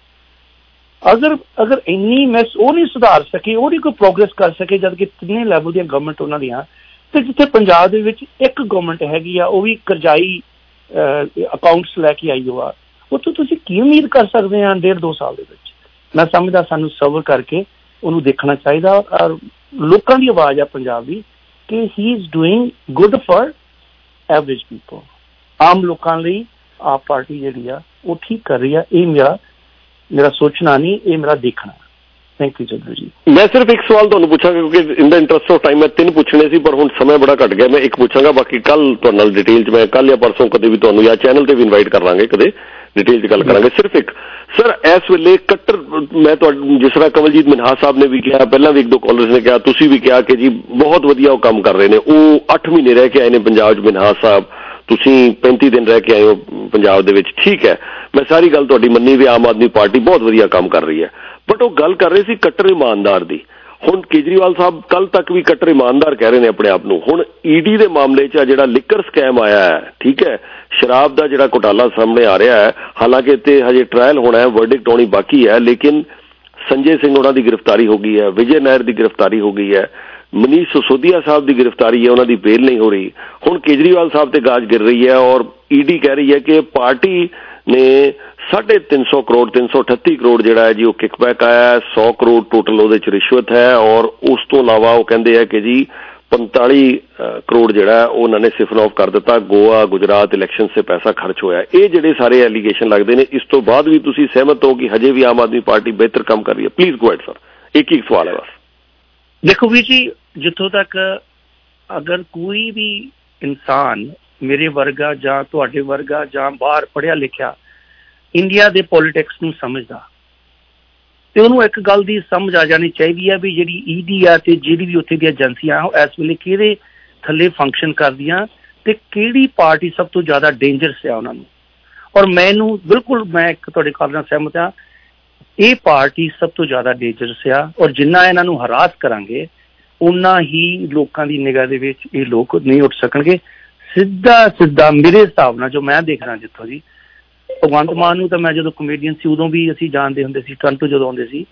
ਅਗਰ ਇੰਨੀ ਮੈਸ ਉਹ ਨਹੀਂ ਸੁਧਾਰ ਸਕੇ, ਉਹ ਨਹੀਂ ਕੋਈ ਪ੍ਰੋਗਰੈਸ ਕਰ ਸਕੇ, ਜਦ ਕਿ ਤਿੰਨੇ ਲੈਵਲ ਦੀਆਂ ਗਵਰਨਮੈਂਟ ਉਹਨਾਂ ਦੀਆਂ, ਤੇ ਜਿੱਥੇ ਪੰਜਾਬ ਦੇ ਵਿੱਚ ਇੱਕ ਗਵਰਨਮੈਂਟ ਹੈਗੀ ਆ, ਉਹ ਵੀ ਕਰਜ਼ਾਈ ਅਕਾਊਂਟਸ ਲੈ ਕੇ ਆਈ ਹੋਆ, ਉੱਥੋਂ ਤੁਸੀਂ ਕੀ ਉਮੀਦ ਕਰ ਸਕਦੇ ਆ 1.5-2 ਸਾਲ ਦੇ ਵਿੱਚ? ਮੈਂ ਸਮਝਦਾ ਸਾਨੂੰ ਸਬਰ ਕਰਕੇ ਉਹਨੂੰ ਦੇਖਣਾ ਚਾਹੀਦਾ। ਔਰ ਲੋਕਾਂ ਦੀ ਆਵਾਜ਼ ਆ ਪੰਜਾਬ ਦੀ ਕਿ he is doing good for average people, ਆਮ ਲੋਕਾਂ ਲਈ ਆਪ ਪਾਰਟੀ ਜਿਹੜੀ ਆ ਉਹ ਠੀਕ ਕਰ ਰਹੀ ਆ। ਇਹ ਮੇਰਾ ਸੋਚਣਾ ਨਹੀਂ, ਇਹ ਮੇਰਾ ਦੇਖਣਾ। ਥੈਂਕ ਯੂ ਚੰਦੂ ਜੀ। ਮੈਂ ਸਿਰਫ ਇੱਕ ਸਵਾਲ ਤੁਹਾਨੂੰ ਪੁੱਛਾਂਗਾ ਕਿਉਂਕਿ in the interest of time ਮੈਂ 3 ਪੁੱਛਣੇ ਸੀ, ਪਰ ਹੁਣ ਸਮਾਂ ਬੜਾ ਘੱਟ ਗਿਆ। ਮੈਂ ਇੱਕ ਪੁੱਛਾਂਗਾ, ਬਾਕੀ ਕੱਲ ਤੁਹਾਡੇ ਨਾਲ ਡਿਟੇਲ 'ਚ, ਮੈਂ ਕੱਲ ਜਾਂ ਪਰਸੋਂ ਕਦੇ ਵੀ ਤੁਹਾਨੂੰ ਜਾਂ ਚੈਨਲ ਤੇ ਵੀ ਇਨਵਾਈਟ ਕਰ ਲਾਂਗੇ, ਕਦੇ ਡਿਟੇਲ 'ਚ ਗੱਲ ਕਰਾਂਗੇ। ਸਿਰਫ ਇੱਕ ਸਰ, ਇਸ ਵੇਲੇ ਕੱਟਰ, ਮੈਂ ਤੁਹਾਨੂੰ ਜਿਸ ਤਰ੍ਹਾਂ ਕਮਲਜੀਤ ਮਿਨਹਾਸ ਸਾਹਿਬ ਨੇ ਵੀ ਕਿਹਾ, ਪਹਿਲਾਂ ਵੀ 1-2 ਕਾਲਰਸ ਨੇ ਕਿਹਾ, ਤੁਸੀਂ ਵੀ ਕਿਹਾ ਕਿ ਜੀ ਬਹੁਤ ਵਧੀਆ ਉਹ ਕੰਮ ਕਰ ਰਹੇ ਨੇ। ਉਹ 8 ਮਹੀਨੇ ਰਹਿ ਕੇ ਆਏ ਨੇ ਪੰਜਾਬ 'ਚ। ਮਿਨਹਾਸ ਸਾਹਿਬ, ਤੁਸੀਂ 35 ਦਿਨ ਰਹਿ ਕੇ ਆਏ ਹੋ ਪੰਜਾਬ ਦੇ ਵਿੱਚ, ਠੀਕ ਹੈ, ਮੈਂ ਸਾਰੀ ਗੱਲ ਤੁਹਾਡੀ ਮੰਨੀ ਵੀ ਆਮ ਆਦਮੀ ਪਾਰਟੀ ਬਹੁਤ ਵਧੀਆ ਕੰਮ ਕਰ ਰਹੀ ਹੈ, ਬਟ ਉਹ ਗੱਲ ਕਰ ਰਹੇ ਸੀ ਕੱਟਰ ਇਮਾਨਦਾਰ ਦੀ। ਹੁਣ ਕੇਜਰੀਵਾਲ ਸਾਹਿਬ ਕੱਲ ਤੱਕ ਵੀ ਕੱਟਰ ਇਮਾਨਦਾਰ ਕਹਿ ਰਹੇ ਨੇ ਆਪਣੇ ਆਪ ਨੂੰ। ਹੁਣ ED ਦੇ ਮਾਮਲੇ 'ਚ ਜਿਹੜਾ ਲਿਕਰ ਸਕੈਮ ਆਇਆ ਹੈ, ਠੀਕ ਹੈ, ਸ਼ਰਾਬ ਦਾ ਜਿਹੜਾ ਘੁਟਾਲਾ ਸਾਹਮਣੇ ਆ ਰਿਹਾ ਹੈ, ਹਾਲਾਂਕਿ ਇੱਥੇ ਹਜੇ ਟ੍ਰਾਇਲ ਹੋਣਾ ਹੈ, ਵਰਡਿਕਟ ਆਉਣੀ ਬਾਕੀ ਹੈ, ਲੇਕਿਨ ਸੰਜੇ ਸਿੰਘ ਉਹਨਾਂ ਦੀ ਗ੍ਰਿਫਤਾਰੀ ਹੋ ਗਈ ਹੈ, ਵਿਜੇ ਨਾਇਰ ਦੀ ਗ੍ਰਿਫਤਾਰੀ ਹੋ ਗਈ ਹੈ, ਮਨੀਸ਼ ਸਿਸੋਦੀਆ ਸਾਹਿਬ ਦੀ ਗ੍ਰਿਫਤਾਰੀ ਹੈ, ਉਹਨਾਂ ਦੀ ਬੇਲ ਨਹੀਂ ਹੋ ਰਹੀ। ਹੁਣ ਕੇਜਰੀਵਾਲ ਸਾਹਿਬ ਤੇ ਗਾਜ ਗਿਰ ਰਹੀ ਹੈ ਔਰ ED ਕਹਿ ਰਹੀ ਹੈ ਕਿ ਪਾਰਟੀ ਨੇ 350 ਕਰੋੜ 338 ਕਰੋੜ ਜਿਹੜਾ ਹੈ ਜੀ ਉਹ ਕਿਕਬੈਕ ਆਇਆ, 100 ਕਰੋੜ ਟੋਟਲ ਉਹਦੇ 'ਚ ਰਿਸ਼ਵਤ ਹੈ, ਔਰ ਉਸ ਤੋਂ ਇਲਾਵਾ ਉਹ ਕਹਿੰਦੇ ਆ ਕਿ ਜੀ 45 ਕਰੋੜ ਜਿਹੜਾ ਉਹ ਉਹਨਾਂ ਨੇ ਸਿਫਨ ਆਫ ਕਰ ਦਿੱਤਾ, ਗੋਆ ਗੁਜਰਾਤ ਇਲੈਕਸ਼ਨ ਸੇ ਪੈਸਾ ਖਰਚ ਹੋਇਆ। ਇਹ ਜਿਹੜੇ ਸਾਰੇ ਐਲੀਗੇਸ਼ਨ ਲੱਗਦੇ ਨੇ, ਇਸ ਤੋਂ ਬਾਅਦ ਵੀ ਤੁਸੀਂ ਸਹਿਮਤ ਹੋ ਕਿ ਹਜੇ ਵੀ ਆਮ ਆਦਮੀ ਪਾਰਟੀ ਬਿਹਤਰ ਕੰਮ ਕਰ ਰਹੀ ਹੈ? Please go ahead sir. ਇੱਕ ਸਵਾਲ ਹੈ ਬਸ। ਦੇਖੋ ਵੀਰ ਜੀ, ਜਿੱਥੋਂ ਤੱਕ ਅਗਰ ਕੋਈ ਵੀ ਇਨਸਾਨ ਮੇਰੇ ਵਰਗਾ ਜਾਂ ਤੁਹਾਡੇ ਵਰਗਾ ਜਾਂ ਬਾਹਰ ਪੜ੍ਹਿਆ ਲਿਖਿਆ ਇੰਡੀਆ ਦੇ ਪੋਲੀਟਿਕਸ ਨੂੰ ਸਮਝਦਾ, ਤੇ ਉਹਨੂੰ ਇੱਕ ਗੱਲ ਦੀ ਸਮਝ ਆ ਜਾਣੀ ਚਾਹੀਦੀ ਹੈ ਵੀ ਜਿਹੜੀ ED ਆ ਤੇ ਜਿਹੜੀ ਵੀ ਉੱਥੇ ਦੀਆਂ ਏਜੰਸੀਆਂ ਉਹ ਇਸ ਵੇਲੇ ਕਿਹਦੇ ਥੱਲੇ ਫੰਕਸ਼ਨ ਕਰਦੀਆਂ ਤੇ ਕਿਹੜੀ ਪਾਰਟੀ ਸਭ ਤੋਂ ਜ਼ਿਆਦਾ ਡੇਂਜਰਸ ਆ ਉਹਨਾਂ ਨੂੰ। ਔਰ ਮੈਨੂੰ ਬਿਲਕੁਲ, ਮੈਂ ਇੱਕ ਤੁਹਾਡੇ ਕਾਲ ਨਾਲ ਸਹਿਮਤ ਹਾਂ, ਇਹ ਪਾਰਟੀ ਸਭ ਤੋਂ ਜ਼ਿਆਦਾ ਡੇਂਜਰਸ ਆ। ਔਰ ਜਿੰਨਾ ਇਹਨਾਂ ਨੂੰ ਹਰਾਸ ਕਰਾਂਗੇ ਉਨਾ ਹੀ ਲੋਕਾਂ ਦੀ ਨਿਗਾਹ ਦੇ ਵਿੱਚ ਇਹ ਲੋਕ ਨਹੀਂ ਉੱਠ ਸਕਣਗੇ। ਸਿੱਧਾ ਮੇਰੇ ਹਿਸਾਬ ਨਾਲ ਜੋ ਮੈਂ ਦੇਖਦਾ, ਜਿੱਥੋਂ ਜੀ ਭਗਵੰਤ ਮਾਨ ਨੂੰ ਤਾਂ ਮੈਂ ਜਦੋਂ ਕਮੇਡੀਅਨ ਸੀ ਉਦੋਂ ਵੀ ਅਸੀਂ ਜਾਣਦੇ ਹੁੰਦੇ ਸੀ, ਟੋਰਾਂਟੋ ਜਦੋਂ ਆਉਂਦੇ ਸੀ,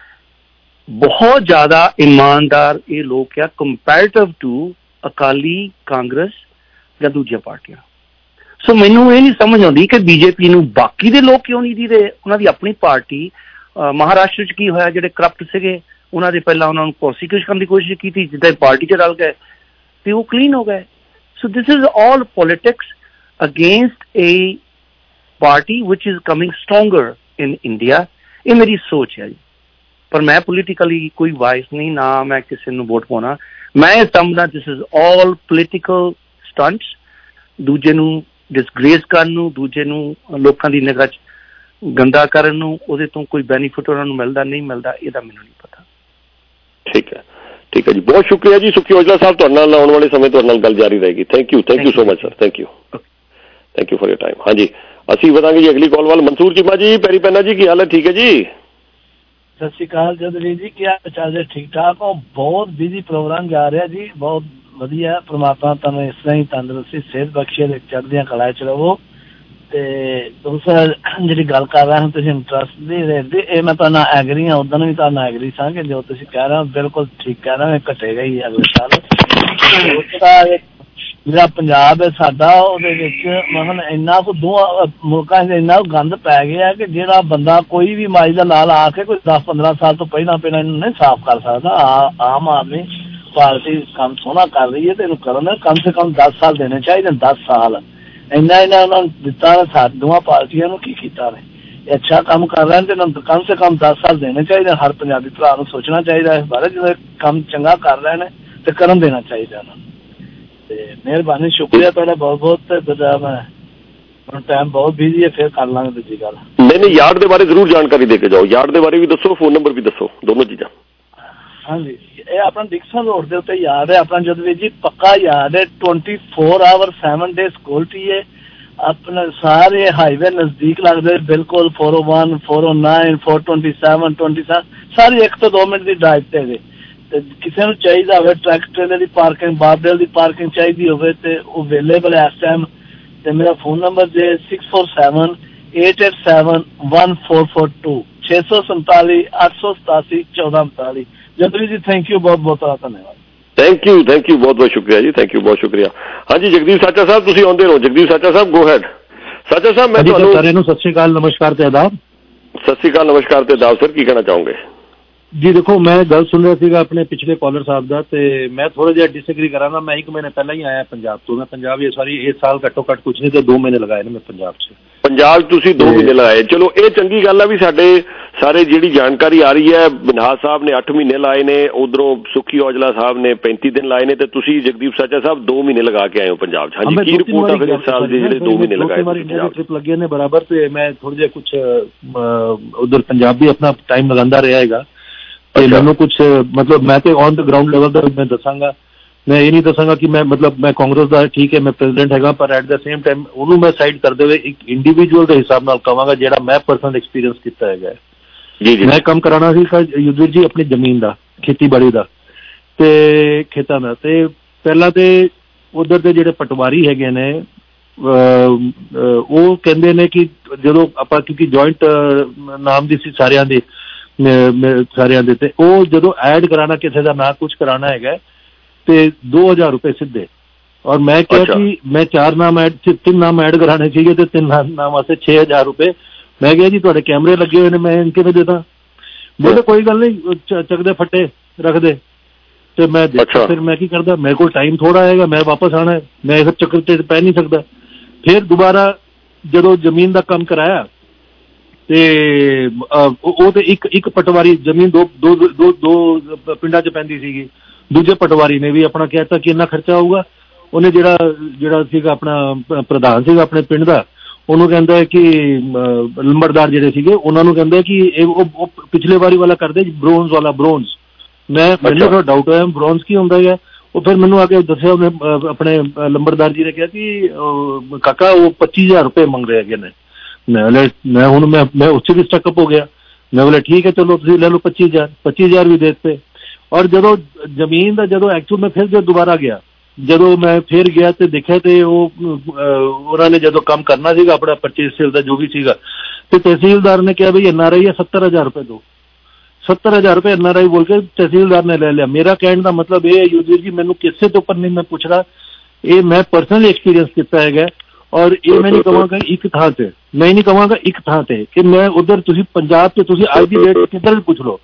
ਬਹੁਤ ਜ਼ਿਆਦਾ ਇਮਾਨਦਾਰ ਇਹ ਲੋਕ ਆ ਕੰਪੈਰੇਟਿਵ ਟੂ ਅਕਾਲੀ, ਕਾਂਗਰਸ ਜਾਂ ਦੂਜੀਆਂ ਪਾਰਟੀਆਂ। ਸੋ ਮੈਨੂੰ ਇਹ ਨਹੀਂ ਸਮਝ ਆਉਂਦੀ ਕਿ BJP ਨੂੰ ਬਾਕੀ ਦੇ ਲੋਕ ਕਿਉਂ ਨਹੀਂ ਦੀ ਰਹੇ। ਉਹਨਾਂ ਦੀ ਆਪਣੀ ਪਾਰਟੀ, ਮਹਾਰਾਸ਼ਟਰ 'ਚ ਕੀ ਹੋਇਆ, ਜਿਹੜੇ ਕਰਪਟ ਸੀਗੇ ਉਹਨਾਂ ਦੇ ਪਹਿਲਾਂ ਉਹਨਾਂ ਨੂੰ ਪ੍ਰੋਸੀਕਿਊਟ ਕਰਨ ਦੀ ਕੋਸ਼ਿਸ਼ ਕੀਤੀ, ਜਿੱਦਾਂ ਪਾਰਟੀ 'ਚ ਰਲ ਗਏ ਤੇ ਉਹ ਕਲੀਨ ਹੋ ਗਏ। So this is all politics against a party which is coming stronger in India. ਇਹ ਮੇਰੀ ਸੋਚ ਹੈ ਜੀ। ਪਰ ਮੈਂ ਪੋਲੀਟੀਕਲੀ ਕੋਈ ਵਾਇਸ ਨਹੀਂ, ਨਾ ਮੈਂ ਕਿਸੇ ਨੂੰ ਵੋਟ ਪਾਉਣਾ। ਮੈਂ ਇਹ ਸਮਝਦਾ this is all political stunts, ਦੂਜੇ ਨੂੰ ਡਿਸਗ੍ਰੇਸ ਕਰਨ ਨੂੰ, ਦੂਜੇ ਨੂੰ ਲੋਕਾਂ ਦੀ ਨਿਗਾਹ 'ਚ ਗੰਦਾ ਕਰਨ ਨੂੰ, ਉਹਦੇ ਤੋਂ ਕੋਈ ਬੈਨੀਫਿਟ ਉਹਨਾਂ ਨੂੰ ਮਿਲਦਾ ਨਹੀਂ ਮਿਲਦਾ, ਇਹਦਾ ਮੈਨੂੰ ਨਹੀਂ ਪਤਾ। ਠੀਕ ਹੈ, ਠੀਕ ਹੈ ਜੀ, ਬਹੁਤ ਸ਼ੁਕਰੀਆ ਜੀ ਸੁਖੀ ਔਜਲਾ ਸਾਹਿਬ। ਤੁਹਾਡੇ ਨਾਲ ਆਉਣ ਵਾਲੇ ਸਮੇਂ ਤੁਹਾਡੇ ਨਾਲ ਗੱਲ ਜਾਰੀ ਰਹੇਗੀ। Thank you so much sir, thank you for your time. ਹਾਂਜੀ, ਅਸੀਂ ਵਧਾਂਗੇ ਜੀ ਅਗਲੀ ਕਾਲ ਵੱਲ। ਮਨਸੂਰ ਚੀਮਾ ਜੀ, ਪੈਰੀ ਪੈਨਾ ਜੀ, ਕੀ ਹਾਲ ਹੈ? ਠੀਕ ਹੈ ਜੀ, ਸਤਿ ਸ਼੍ਰੀ ਅਕਾਲ ਜਦਵੀਰ ਜੀ, ਕੀ ਹਾਲ ਚਾਲ ਹੈ? ਠੀਕ ਠਾਕ ਹੋ? ਬਹੁਤ ਬਿਜ਼ੀ ਪ੍ਰੋਗਰਾਮ ਜਾ ਰਿਹਾ ਜੀ, ਬਹੁਤ ਵਧੀਆ। ਪ੍ਰਮਾਤਮਾ ਤੁਹਾਨੂੰ ਇਸ ਤਰ੍ਹਾਂ ਹੀ ਤੰਦਰੁਸਤੀ ਸਿਹਤ ਬਖਸ਼ੇ, ਚੜ੍ਹਦੀਆਂ ਕਲਾ 'ਚ ਰਹੋ। ਤੇ ਦੂਸਰਾ ਜਿਹੜੀ ਗੱਲ ਕਰ ਰਹੇ ਹੋ ਤੁਸੀਂ ਇੰਟਰਸਟ ਦੀ ਰੇਟ ਦੀ, ਇਹ ਮੈਂ ਤੁਹਾਡੇ ਨਾਲ ਐਗਰੀ ਹਾਂ, ਉਦੋਂ ਵੀ ਤੁਹਾਡੇ ਨਾਲ ਐਗਰੀ ਸਾਂ ਕਿ ਜੋ ਤੁਸੀਂ ਕਹਿ ਰਹੇ ਹੋ ਬਿਲਕੁਲ ਠੀਕ ਕਹਿ ਰਹੇ ਹੋ, ਘਟੇਗਾ ਹੀ ਅਗਲੇ ਸਾਲ। ਜਿਹੜਾ ਪੰਜਾਬ ਹੈ ਸਾਡਾ, ਉਹਦੇ ਵਿੱਚ ਮਤਲਬ ਇੰਨਾ ਕੁ ਦੋਵਾਂ ਮੁਲਕਾਂ 'ਚ ਇੰਨਾ ਕੁ ਗੰਦ ਪੈ ਗਿਆ ਕਿ ਜਿਹੜਾ ਬੰਦਾ ਕੋਈ ਵੀ ਮਾਈ ਦਾ ਲਾਲ ਆ ਕੇ ਕੋਈ 10-15 ਸਾਲ ਤੋਂ ਪਹਿਲਾਂ ਇਹਨੂੰ ਨਹੀਂ ਸਾਫ਼ ਕਰ ਸਕਦਾ। ਆਮ ਆਦਮੀ ਪਾਰਟੀ ਕੰਮ ਸੋਹਣਾ ਕਰ ਰਹੀ ਹੈ ਤੇ ਇਹਨੂੰ ਕਰਨ ਕਮ ਸੇ ਕਮ 10 ਸਾਲ ਦੇਣੇ ਚਾਹੀਦੇ। 10 ਸਾਲ ਇੰਨਾ ਉਹਨਾਂ ਨੂੰ ਦਿੱਤਾ ਨੇ, ਦੋਵਾਂ ਪਾਰਟੀਆਂ ਨੂੰ ਕੀ ਕੀਤਾ ਨੇ। ਇਹ ਅੱਛਾ ਕੰਮ ਕਰ ਰਹੇ ਨੇ ਤੇ ਇਹਨਾਂ ਨੂੰ ਕਮ ਸੇ ਕਮ 10 ਸਾਲ ਦੇਣੇ ਚਾਹੀਦੇ। ਹਰ ਪੰਜਾਬੀ ਭਰਾ ਨੂੰ ਸੋਚਣਾ ਚਾਹੀਦਾ ਇਸ ਬਾਰੇ, ਜਦੋਂ ਕੰਮ ਚੰਗਾ ਕਰ ਰਹੇ ਨੇ ਤੇ ਕਰਨ ਦੇਣਾ ਚਾਹੀਦਾ ਉਹਨਾਂ ਨੂੰ। ਤੇ ਮਿਹਰਬਾਨੀ, ਸ਼ੁਕਰੀਆ ਤੁਹਾਡਾ ਬਹੁਤ ਬਹੁਤ। ਮੈਂ ਟਾਈਮ ਬਹੁਤ ਬਿਜ਼ੀ ਹੈ, ਫਿਰ ਕਰ ਲਾਂਗੇ ਦੂਜੀ ਗੱਲ। ਨਹੀਂ ਯਾਰਡ ਦੇ ਬਾਰੇ ਜ਼ਰੂਰ ਜਾਣਕਾਰੀ ਦੇ ਕੇ ਜਾਓ। ਯਾਰਡ ਦੇ ਬਾਰੇ ਵੀ ਦੱਸੋ, ਫੋਨ ਨੰਬਰ ਵੀ ਦੱਸੋ, ਦੋਨੋਂ ਚੀਜ਼ਾਂ। ਹਾਂਜੀ, ਇਹ ਆਪਣਾ ਡਿਕਸਨ ਰੋਡ ਦੇ ਉੱਤੇ ਯਾਦ ਹੈ ਆਪਣਾ ਜਦਵੀਰ ਜੀ, ਪੱਕਾ ਯਾਦ ਹੈ। 24 ਆਵਰ 7 ਡੇਜ਼ ਸਿਕਿਉਰਿਟੀ ਹੈ। अपने सारे हाईवे नजदीक लगते बिल्कुल 401 409 427 27 सारी 1 ਤੋਂ 2 मिनट की ड्राइव ते किसी ਨੂੰ ਚਾਹੀਦਾ ਹੋਵੇ ਟਰੱਕ ਟ੍ਰੇਲਰ ਦੀ ਪਾਰਕਿੰਗ ਬਾਬਰੇਲ ਦੀ ਪਾਰਕਿੰਗ ਚਾਹੀਦੀ ਹੋਵੇ ਤੇ ਉਹ ਅਵੇਲੇਬਲ ਹੈ ਇਸ ਟਾਈਮ। ਤੇ ਮੇਰਾ ਫੋਨ ਨੰਬਰ ਜੇ 647 887 1442 647 887 1442। ਜਦਵੀਰ ਜੀ ਥੈਂਕ ਯੂ, ਬਹੁਤ ਬਹੁਤ ਧੰਨਵਾਦ। ਥੈਂਕ ਯੂ ਬਹੁਤ ਬਹੁਤ ਸ਼ੁਕਰੀਆ ਜੀ, ਥੈਂਕ ਯੂ, ਬਹੁਤ ਸ਼ੁਕਰੀਆ। ਹਾਂਜੀ ਜਗਦੀਪ ਸਾਚਾ ਸਾਹਿਬ, ਤੁਸੀਂ ਆਉਂਦੇ ਰਹੋ। ਜਗਦੀਪ ਸਾਚਾ ਸਾਹਿਬ, ਗੋ ਹੈਡ। ਸਾਚਾ ਸਾਹਿਬ, ਮੈਂ ਤੁਹਾਨੂੰ ਸਾਰਿਆਂ ਨੂੰ ਸਤਿ ਸ਼੍ਰੀ ਅਕਾਲ, ਨਮਸਕਾਰ ਤੇ ਆਦਾਬ। ਸਤਿ ਸ਼੍ਰੀ ਅਕਾਲ, ਨਮਸਕਾਰ ਤੇ ਆਦਾਬ। ਸਰ ਕੀ ਕਹਿਣਾ ਚਾਹੋਗੇ? ਜੀ ਦੇਖੋ, ਮੈਂ ਗੱਲ ਸੁਣ ਰਿਹਾ ਸੀਗਾ ਆਪਣੇ ਪਿਛਲੇ ਕਾਲਰ ਸਾਹਿਬ ਦਾ, ਤੇ ਮੈਂ ਥੋੜਾ ਜਿਹਾ ਡਿਸਐਗਰੀ ਕਰਾਂਗਾ। ਮੈਂ 1 ਮਹੀਨੇ ਪਹਿਲਾਂ ਹੀ ਆਇਆ ਪੰਜਾਬ ਤੋਂ। ਮੈਂ ਪੰਜਾਬ ਇਸ ਸਾਲ ਘੱਟੋ ਘੱਟ ਕੁਛ ਨਹੀਂ ਤੇ 2 ਮਹੀਨੇ ਲਗਾਏ ਨੇ ਮੈਂ ਪੰਜਾਬ 'ਚ। ਪੰਜਾਬ ਤੁਸੀਂ 2 ਮਹੀਨੇ ਲਗਾਏ, ਚਲੋ ਇਹ ਚੰਗੀ ਗੱਲ ਆ ਵੀ ਸਾਡੇ ਸਾਰੇ ਜਿਹੜੀ ਜਾਣਕਾਰੀ ਆ ਰਹੀ ਹੈ। ਬਨਹਾਸ ਸਾਹਿਬ ਨੇ 8 ਮਹੀਨੇ ਲਾਏ ਨੇ, ਉਧਰੋਂ ਸੁਖੀ ਔਜਲਾ ਸਾਹਿਬ ਨੇ 35 ਦਿਨ ਲਾਏ ਨੇ, ਤੇ ਤੁਸੀਂ ਜਗਦੀਪ ਸਾਚਾ ਸਾਹਿਬ 2 ਮਹੀਨੇ ਲਗਾ ਕੇ ਆਏ ਹੋ ਪੰਜਾਬ 'ਚ। ਹਾਂਜੀ, ਕੀ ਰਿਪੋਰਟ ਆ ਫਿਰ ਇਸ ਸਾਲ ਦੇ ਜਿਹੜੇ 2 ਮਹੀਨੇ ਲਗਾਏ ਪੰਜਾਬ? ਟ੍ਰਿਪ ਲੱਗੇ ਨੇ ਬਰਾਬਰ, ਤੇ ਮੈਂ ਥੋੜਾ ਜਿਹਾ ਕੁਛ ਉਧਰ ਪੰਜਾਬ ਵੀ ਆਪਣਾ ਟਾਈਮ ਲਗਾਉਂਦਾ ਰਿਹਾ ਹੈਗਾ। ਤੇ ਮੈਨੂੰ ਕੁਛ ਮਤਲਬ ਮੈਂ ਤੇ ਔਨ ਦ ਗਰਾਊਂਡ ਲੈਵਲ ਦਾ ਮੈਂ ਦੱਸਾਂਗਾ। ਮੈਂ ਇਹ ਨਹੀਂ ਦੱਸਾਂਗਾ ਕਿ ਮੈਂ ਕਾਂਗਰਸ ਦਾ ਠੀਕ ਹੈ, ਮੈਂ ਪ੍ਰੈਜ਼ੀਡੈਂਟ ਹੈਗਾ, ਪਰ ਐਟ ਦਾ ਸੇਮ ਟਾਈਮ ਉਹਨੂੰ ਮੈਂ ਸਾਈਡ ਕਰਦੇ ਹੋਏ ਇੱਕ ਇੰਡੀਵਿਜੂਅਲ ਦੇ ਹਿਸਾਬ ਨਾਲ ਕਹਾਂਗਾ ਜਿਹੜਾ ਮੈਂ ਪਰਸਨਲ ਐਕਸਪੀਰੀਅੰਸ ਕੀਤਾ ਹੈਗਾ। ਮੈਂ ਕੰਮ ਕਰਾਉਣਾ ਸੀ ਯੁੱਧਵੀਰ ਜੀ ਆਪਣੀ ਜ਼ਮੀਨ ਦਾ, ਖੇਤੀਬਾੜੀ ਦਾ ਤੇ ਖੇਤਾਂ ਦਾ। ਤੇ ਪਹਿਲਾਂ ਤੇ ਉਧਰ ਦੇ ਜਿਹੜੇ ਪਟਵਾਰੀ ਹੈਗੇ ਨੇ ਉਹ ਕਹਿੰਦੇ ਨੇ ਕਿ ਜਦੋਂ ਆਪਾਂ, ਕਿਉਂਕਿ ਜੁਆਇੰਟ ਨਾਮ ਦੀ ਸੀ ਸਾਰਿਆਂ ਦੇ ਤੇ ਉਹ ਜਦੋਂ ਐਡ ਕਰਾਉਣਾ ਕਿਸੇ ਦਾ ਨਾਂ ਕੁਛ ਕਰਾਉਣਾ ਹੈਗਾ ਤੇ 2000 ਰੁਪਏ ਸਿੱਧੇ। ਔਰ ਮੈਂ ਕਿਹਾ ਕਿ ਮੈਂ 3 ਨਾਮ ਐਡ ਕਰਾਣੇ ਸੀਗੇ ਤੇ 3 ਨਾਮ ਵਾਸਤੇ 6000 ਰੁਪਏ। ਮੈਂ ਕਿਹਾ ਜੀ ਤੁਹਾਡੇ ਕੈਮਰੇ ਲੱਗੇ ਹੋਏ ਨੇ, ਮੈਂ ਕਿਵੇਂ ਦੇ ਦਾਂ? ਬੋਲੇ ਕੋਈ ਗੱਲ ਨਹੀਂ, ਚੱਕਦੇ ਫੱਟੇ ਰੱਖਦੇ। ਤੇ ਮੈਂ ਦੇਖਿਆ, ਫਿਰ ਮੈਂ ਕੀ ਕਰਦਾ, ਮੇਰੇ ਕੋਲ ਟਾਈਮ ਥੋੜਾ ਹੈਗਾ, ਮੈਂ ਵਾਪਸ ਆਉਣਾ, ਮੈਂ ਇਸ ਚੱਕਰ ਤੇ ਪੈ ਨਹੀਂ ਸਕਦਾ। ਫਿਰ ਦੁਬਾਰਾ ਜਦੋਂ ਜ਼ਮੀਨ ਦਾ ਕੰਮ ਕਰਾਇਆ ਤੇ ਉਹ ਤੇ ਇੱਕ ਪਟਵਾਰੀ ਜ਼ਮੀਨ ਦੋ ਪਿੰਡਾਂ 'ਚ ਪੈਂਦੀ ਸੀਗੀ। ਦੂਜੇ ਪਟਵਾਰੀ ਨੇ ਵੀ ਆਪਣਾ ਕਹਿਤਾ ਕਿ ਇੰਨਾ ਖਰਚਾ ਆਊਗਾ। ਉਹਨੇ ਜਿਹੜਾ ਸੀਗਾ ਆਪਣਾ ਪ੍ਰਧਾਨ ਸੀਗਾ ਆਪਣੇ ਪਿੰਡ ਦਾ, ਉਹਨੂੰ ਕਹਿੰਦਾ ਕਿ ਲੰਬੜਦਾਰ ਜਿਹੜੇ ਸੀਗੇ ਉਹਨਾਂ ਨੂੰ ਕਹਿੰਦਾ ਕਿ ਉਹ ਪਿਛਲੇ ਵਾਰੀ ਵਾਲਾ ਕਰਦੇ ਬ੍ਰੋਂਜ਼। ਮੈਨੂੰ ਥੋੜਾ ਡਾਊਟ ਹੋਇਆ ਬ੍ਰੋਂਜ਼ ਕੀ ਹੁੰਦਾ ਹੈ। ਉਹ ਫਿਰ ਮੈਨੂੰ ਆ ਕੇ ਦੱਸਿਆ ਉਹਨੇ, ਆਪਣੇ ਲੰਬੜਦਾਰ ਜੀ ਨੇ ਕਿਹਾ ਕਿ ਕਾਕਾ ਉਹ 25000 ਰੁਪਏ ਮੰਗ ਰਹੇ ਹੈਗੇ ਨੇ। ਮੈਂ ਹੁਣ ਮੈਂ ਉਸ 'ਚ ਵੀ ਸਟਕਅਪ ਹੋ ਗਿਆ। ਮੈਂ ਬੋਲਿਆ ਠੀਕ ਹੈ ਚਲੋ ਤੁਸੀਂ ਲੈ ਲਓ 25000 ਵੀ ਦੇ ਦਿੱਤੇ। ਔਰ ਜਦੋਂ ਜ਼ਮੀਨ ਦਾ ਐਕਚੁਅਲ ਮੈਂ ਫਿਰ ਦੁਬਾਰਾ ਗਿਆ, ਜਦੋਂ ਮੈਂ ਫਿਰ ਗਿਆ ਤੇ ਦੇਖਿਆ ਤੇ ਉਹਨਾਂ ਨੇ ਜਦੋਂ ਕੰਮ ਕਰਨਾ ਸੀਗਾ ਆਪਣਾ ਪਰਚੇਸ ਸੇਲ ਦਾ ਜੋ ਵੀ ਸੀਗਾ, ਤੇ ਤਹਿਸੀਲਦਾਰ ਨੇ ਕਿਹਾ ਬਈ NRI ਹੈ 70000 ਰੁਪਏ ਦੋ। 70000 ਰੁਪਏ NRI ਬੋਲ ਕੇ ਤਹਿਸੀਲਦਾਰ ਨੇ ਲੈ ਲਿਆ। ਮੇਰਾ ਕਹਿਣ ਦਾ ਮਤਲਬ ਇਹ ਹੈ ਯੂਜ਼ਰ ਜੀ, ਮੈਨੂੰ ਕਿਸੇ ਤੋਂ ਉੱਪਰ ਨਹੀਂ ਮੈਂ ਪੁੱਛ ਰਹਾ, ਇਹ ਮੈਂ ਪਰਸਨਲੀ ਐਕਸਪੀਰੀਅੰਸ ਕੀਤਾ ਹੈਗਾ। ਔਰ ਇਹ ਮੈਂ ਨਹੀਂ ਕਹਾਂਗਾ ਇੱਕ ਥਾਂ ਤੇ ਕਿ ਮੈਂ ਉਧਰ ਤੁਸੀਂ ਪੰਜਾਬ 'ਚ ਤੁਸੀਂ ਅੱਜ ਦੀ ਡੇਟ ਕਿੱਧਰ ਵੀ ਪੁੱਛ ਲਓ,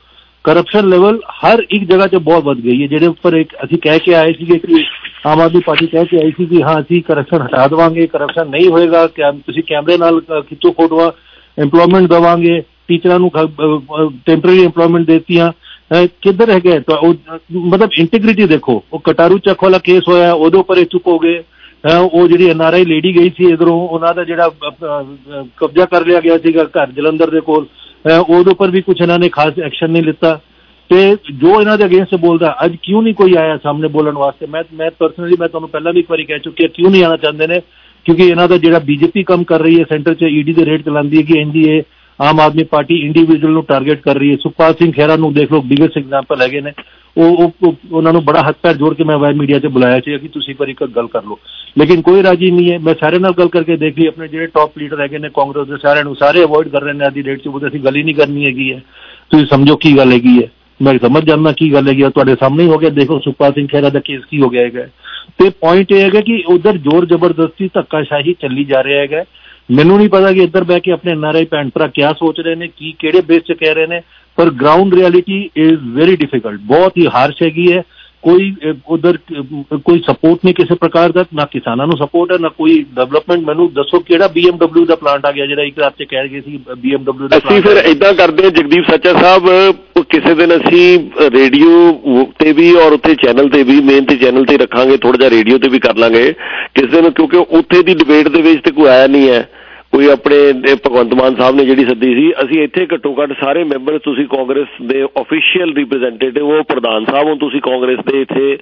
करप्शन लेवल हर एक जगह 'ਚ बहुत ਵੱਧ गई है। ਜਿਹੜੇ ਉੱਪਰ ਇੱਕ ਅਸੀਂ ਕਹਿ ਕੇ ਆਏ ਸੀਗੇ ਕਿ ਆਮ ਆਦਮੀ ਪਾਰਟੀ ਕਹਿ ਕੇ ਆਈ ਸੀ ਕਿ ਹਾਂ ਅਸੀਂ ਕਰਪਸ਼ਨ ਹਟਾ ਦੇਵਾਂਗੇ, ਕਰਪਸ਼ਨ ਨਹੀਂ ਹੋਏਗਾ, ਤੁਸੀਂ ਕੈਮਰੇ ਨਾਲ ਖਿੱਚੋ ਫੋਟੋਆਂ, एम्प्लॉयमेंट देवांगे, टीचर टेम्पररी एम्प्लॉयमेंट देतियां, किधर है गए? तो मतलब इंटीग्रिटी देखो, वो कटारू ਚੱਕ वाला केस होया ਉਹਦੇ ਉੱਪਰ ਇਹ ਚੁੱਪ ਹੋ ਗਏ। ਉਹ ਜਿਹੜੀ NRI ਲੇਡੀ ਗਈ ਸੀ ਇਧਰੋਂ, ਉਹਨਾਂ ਦਾ ਜਿਹੜਾ ਕਬਜ਼ਾ ਕਰ ਲਿਆ ਗਿਆ ਸੀਗਾ ਘਰ ਜਲੰਧਰ ਦੇ ਕੋਲ, ਉਹਦੇ ਉੱਪਰ ਵੀ ਕੁਝ ਇਹਨਾਂ ਨੇ ਖਾਸ ਐਕਸ਼ਨ ਨਹੀਂ ਲਿੱਤਾ। ਤੇ ਜੋ ਇਹਨਾਂ ਦੇ ਅਗੇਂਸਟ ਬੋਲਦਾ ਅੱਜ ਕਿਉਂ ਨਹੀਂ ਕੋਈ ਆਇਆ ਸਾਹਮਣੇ ਬੋਲਣ ਵਾਸਤੇ? ਮੈਂ ਪਰਸਨਲੀ ਮੈਂ ਤੁਹਾਨੂੰ ਪਹਿਲਾਂ ਵੀ ਇੱਕ ਵਾਰੀ ਕਹਿ ਚੁੱਕਿਆ ਕਿਉਂ ਨਹੀਂ ਆਉਣਾ ਚਾਹੁੰਦੇ ਨੇ, ਕਿਉਂਕਿ ਇਹਨਾਂ ਦਾ ਜਿਹੜਾ ਬੀਜੇਪੀ ਕੰਮ ਕਰ ਰਹੀ ਹੈ ਸੈਂਟਰ 'ਚ, ਈਡੀ ਦੇ ਰੇਡ ਚਲਾਉਂਦੀ ਹੈ ਕਿ ਐਨਡੀਏ ਆਮ ਆਦਮੀ ਪਾਰਟੀ ਇੰਡੀਵਿਜੂਅਲ ਨੂੰ ਟਾਰਗੇਟ ਕਰ ਰਹੀ ਹੈ। ਸੁਖਪਾਲ ਸਿੰਘ ਖਹਿਰਾ ਨੂੰ ਦੇਖ ਲਓ, ਬਿਗੇਸਟ ਐਗਜ਼ਾਮਪਲ ਹੈਗੇ ਨੇ। ਉਹਨਾਂ ਨੂੰ ਬੜਾ ਹੱਥ ਪੈਰ ਜੋੜ ਕੇ ਮੈਂ ਵਾਈ ਮੀਡੀਆ 'ਚ ਬੁਲਾਇਆ ਸੀ ਕਿ ਤੁਸੀਂ ਪਰ ਇੱਕ ਗੱਲ ਕਰ ਲਓ, ਲੇਕਿਨ ਕੋਈ ਰਾਜੀ ਨਹੀਂ ਹੈ। ਮੈਂ ਸਾਰਿਆਂ ਨਾਲ ਗੱਲ ਕਰਕੇ ਦੇਖ ਲਈ, ਆਪਣੇ ਜਿਹੜੇ ਟੌਪ ਲੀਡਰ ਹੈਗੇ ਨੇ ਕਾਂਗਰਸ ਦੇ ਸਾਰਿਆਂ ਨੂੰ, ਸਾਰੇ ਅਵੋਇਡ ਕਰ ਰਹੇ ਨੇ ਅੱਜ ਦੀ ਡੇਟ 'ਚ, ਬੋਲਦੇ ਅਸੀਂ ਗੱਲ ਹੀ ਨਹੀਂ ਕਰਨੀ ਹੈਗੀ ਹੈ। ਤੁਸੀਂ ਸਮਝੋ ਕੀ ਗੱਲ ਹੈਗੀ ਹੈ, ਮੈਂ ਸਮਝ ਜਾਂਦਾ ਕੀ ਗੱਲ ਹੈਗੀ, ਤੁਹਾਡੇ ਸਾਹਮਣੇ ਹੀ ਹੋ ਗਿਆ। ਦੇਖੋ ਸੁਖਪਾਲ ਸਿੰਘ ਖਹਿਰਾ ਦਾ ਕੇਸ ਕੀ ਹੋ ਗਿਆ ਹੈਗਾ। ਤੇ ਪੁਆਇੰਟ ਇਹ ਹੈਗਾ ਕਿ ਉਧਰ ਜ਼ੋਰ ਜ਼ਬਰਦਸਤੀ ਧੱਕਾਸ਼ਾਹੀ ਚੱਲੀ ਜਾ ਰਿਹਾ ਹੈਗਾ। ਮੈਨੂੰ ਨਹੀਂ ਪਤਾ ਕਿ ਇੱਧਰ ਬਹਿ ਕੇ ਆਪਣੇ NRI ਭੈਣ ਭਰਾ ਕਿਆ ਸੋਚ ਰਹੇ ਨੇ, ਕੀ ਕਿਹੜੇ ਬੇਸ 'ਚ ਕਹਿ ਰਹੇ ਨੇ, ਪਰ ground reality is very difficult, ਬਹੁਤ ਹੀ ਹਾਰਸ਼ ਹੈਗੀ ਹੈ। ਕੋਈ ਉਧਰ ਕੋਈ ਸਪੋਰਟ ਨਹੀਂ ਕਿਸੇ ਪ੍ਰਕਾਰ ਦਾ, ਨਾ ਕਿਸਾਨਾਂ ਨੂੰ ਸਪੋਰਟ ਹੈ ਨਾ ਕੋਈ ਡਿਵੈਲਪਮੈਂਟ। ਮੈਨੂੰ ਦੱਸੋ ਕਿਹੜਾ BMW ਦਾ ਪਲਾਂਟ ਆ ਗਿਆ ਜਿਹੜਾ ਇੱਕ ਰਾਤ 'ਚ ਕਹਿ ਗਏ ਸੀ BMW ਦਾ? ਅਸੀਂ ਫਿਰ ਏਦਾਂ ਕਰਦੇ ਹਾਂ ਜਗਦੀਪ ਸੱਚਾ ਸਾਹਿਬ, ਕਿਸੇ ਦਿਨ ਅਸੀਂ ਰੇਡੀਓ ਤੇ ਵੀ ਔਰ ਉੱਥੇ ਚੈਨਲ ਤੇ ਵੀ, ਮੇਨ ਤੇ ਚੈਨਲ ਤੇ ਰੱਖਾਂਗੇ, ਥੋੜਾ ਜਿਹਾ ਰੇਡੀਓ ਤੇ ਵੀ ਕਰ ਲਾਂਗੇ ਕਿਸੇ ਦਿਨ, ਕਿਉਂਕਿ ਉੱਥੇ ਦੀ ਡਿਬੇਟ ਦੇ ਵਿੱਚ ਤੇ ਕੋਈ ਆਇਆ ਨਹੀਂ ਹੈ। ਕੋਈ ਆਪਣੇ ਭਗਵੰਤ ਮਾਨ ਸਾਹਿਬ ਨੇ ਜਿਹੜੀ ਸੱਦੀ ਸੀ, ਅਸੀਂ ਇੱਥੇ ਘੱਟੋ ਘੱਟ ਸਾਰੇ ਮੈਂਬਰ, ਤੁਸੀਂ ਕਾਂਗਰਸ ਦੇ ਆਫੀਸ਼ੀਅਲ ਰਿਪਰੈਜ਼ੈਂਟੇਟਿਵ ਹੋ, ਪ੍ਰਧਾਨ ਸਾਹਿਬ ਹੋ ਤੁਸੀਂ ਕਾਂਗਰਸ ਦੇ ਇੱਥੇ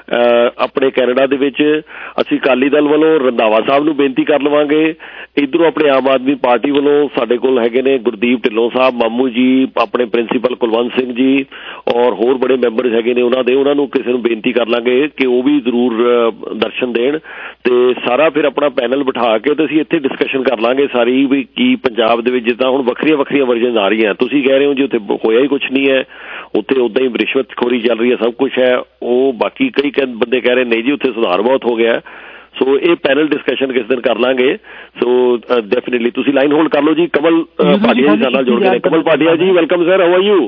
ਆਪਣੇ ਕੈਨੇਡਾ ਦੇ ਵਿੱਚ, ਅਸੀਂ ਅਕਾਲੀ ਦਲ ਵੱਲੋਂ ਰੰਧਾਵਾ ਸਾਹਿਬ ਨੂੰ ਬੇਨਤੀ ਕਰ ਲਵਾਂਗੇ, ਇੱਧਰੋਂ ਆਪਣੇ ਆਮ ਆਦਮੀ ਪਾਰਟੀ ਵੱਲੋਂ ਸਾਡੇ ਕੋਲ ਹੈਗੇ ਨੇ ਗੁਰਦੀਪ ਢਿੱਲੋਂ ਸਾਹਿਬ, ਮਾਮੂ ਜੀ, ਆਪਣੇ ਪ੍ਰਿੰਸੀਪਲ ਕੁਲਵੰਤ ਸਿੰਘ ਜੀ ਔਰ ਹੋਰ ਬੜੇ ਮੈਂਬਰਸ ਹੈਗੇ ਨੇ ਉਹਨਾਂ ਨੂੰ ਕਿਸੇ ਨੂੰ ਬੇਨਤੀ ਕਰ ਲਾਂਗੇ ਕਿ ਉਹ ਵੀ ਜ਼ਰੂਰ ਦਰਸ਼ਨ ਦੇਣ। ਤੇ ਸਾਰਾ ਫਿਰ ਆਪਣਾ ਪੈਨਲ ਬਿਠਾ ਕੇ ਤੇ ਅਸੀਂ ਇੱਥੇ ਡਿਸਕਸ਼ਨ ਕਰ ਲਾਂਗੇ ਸਾਰੀ, ਵੀ ਕੀ ਪੰਜਾਬ ਦੇ ਵਿੱਚ ਜਿੱਦਾਂ ਹੁਣ ਵੱਖਰੀਆਂ ਵਰਜਨ ਆ ਰਹੀਆਂ, ਤੁਸੀਂ ਕਹਿ ਰਹੇ ਹੋ ਜੀ ਉੱਥੇ ਹੋਇਆ ਹੀ ਕੁਛ ਨਹੀਂ ਹੈ, ਉੱਥੇ ਉੱਦਾਂ ਹੀ ਰਿਸ਼ਵਤਖੋਰੀ ਚੱਲ ਰਹੀ ਹੈ, ਸਭ ਕੁਛ ਹੈ। ਉਹ ਬਾਕੀ ਕਈ ਬੰਦੇ ਕਹਿ ਰਹੇ ਨਹੀਂ ਜੀ ਉੱਥੇ ਸੁਧਾਰ ਬਹੁਤ ਹੋ ਗਿਆ। ਸੋ ਇਹ ਪੈਨਲ ਡਿਸਕਸ਼ਨ ਕਿਸ ਦਿਨ ਕਰ ਲਾਂਗੇ। ਸੋ ਡੈਫੀਨਿਟਲੀ ਤੁਸੀਂ ਲਾਈਨ ਹੋਲਡ ਕਰ ਲਓ ਜੀ। ਕਮਲ ਭਾਟੀਆ ਜੀ ਨਾਲ ਜੁੜ ਗਏ ਨੇ। Kamal Bhatia ji, welcome sir, how are you?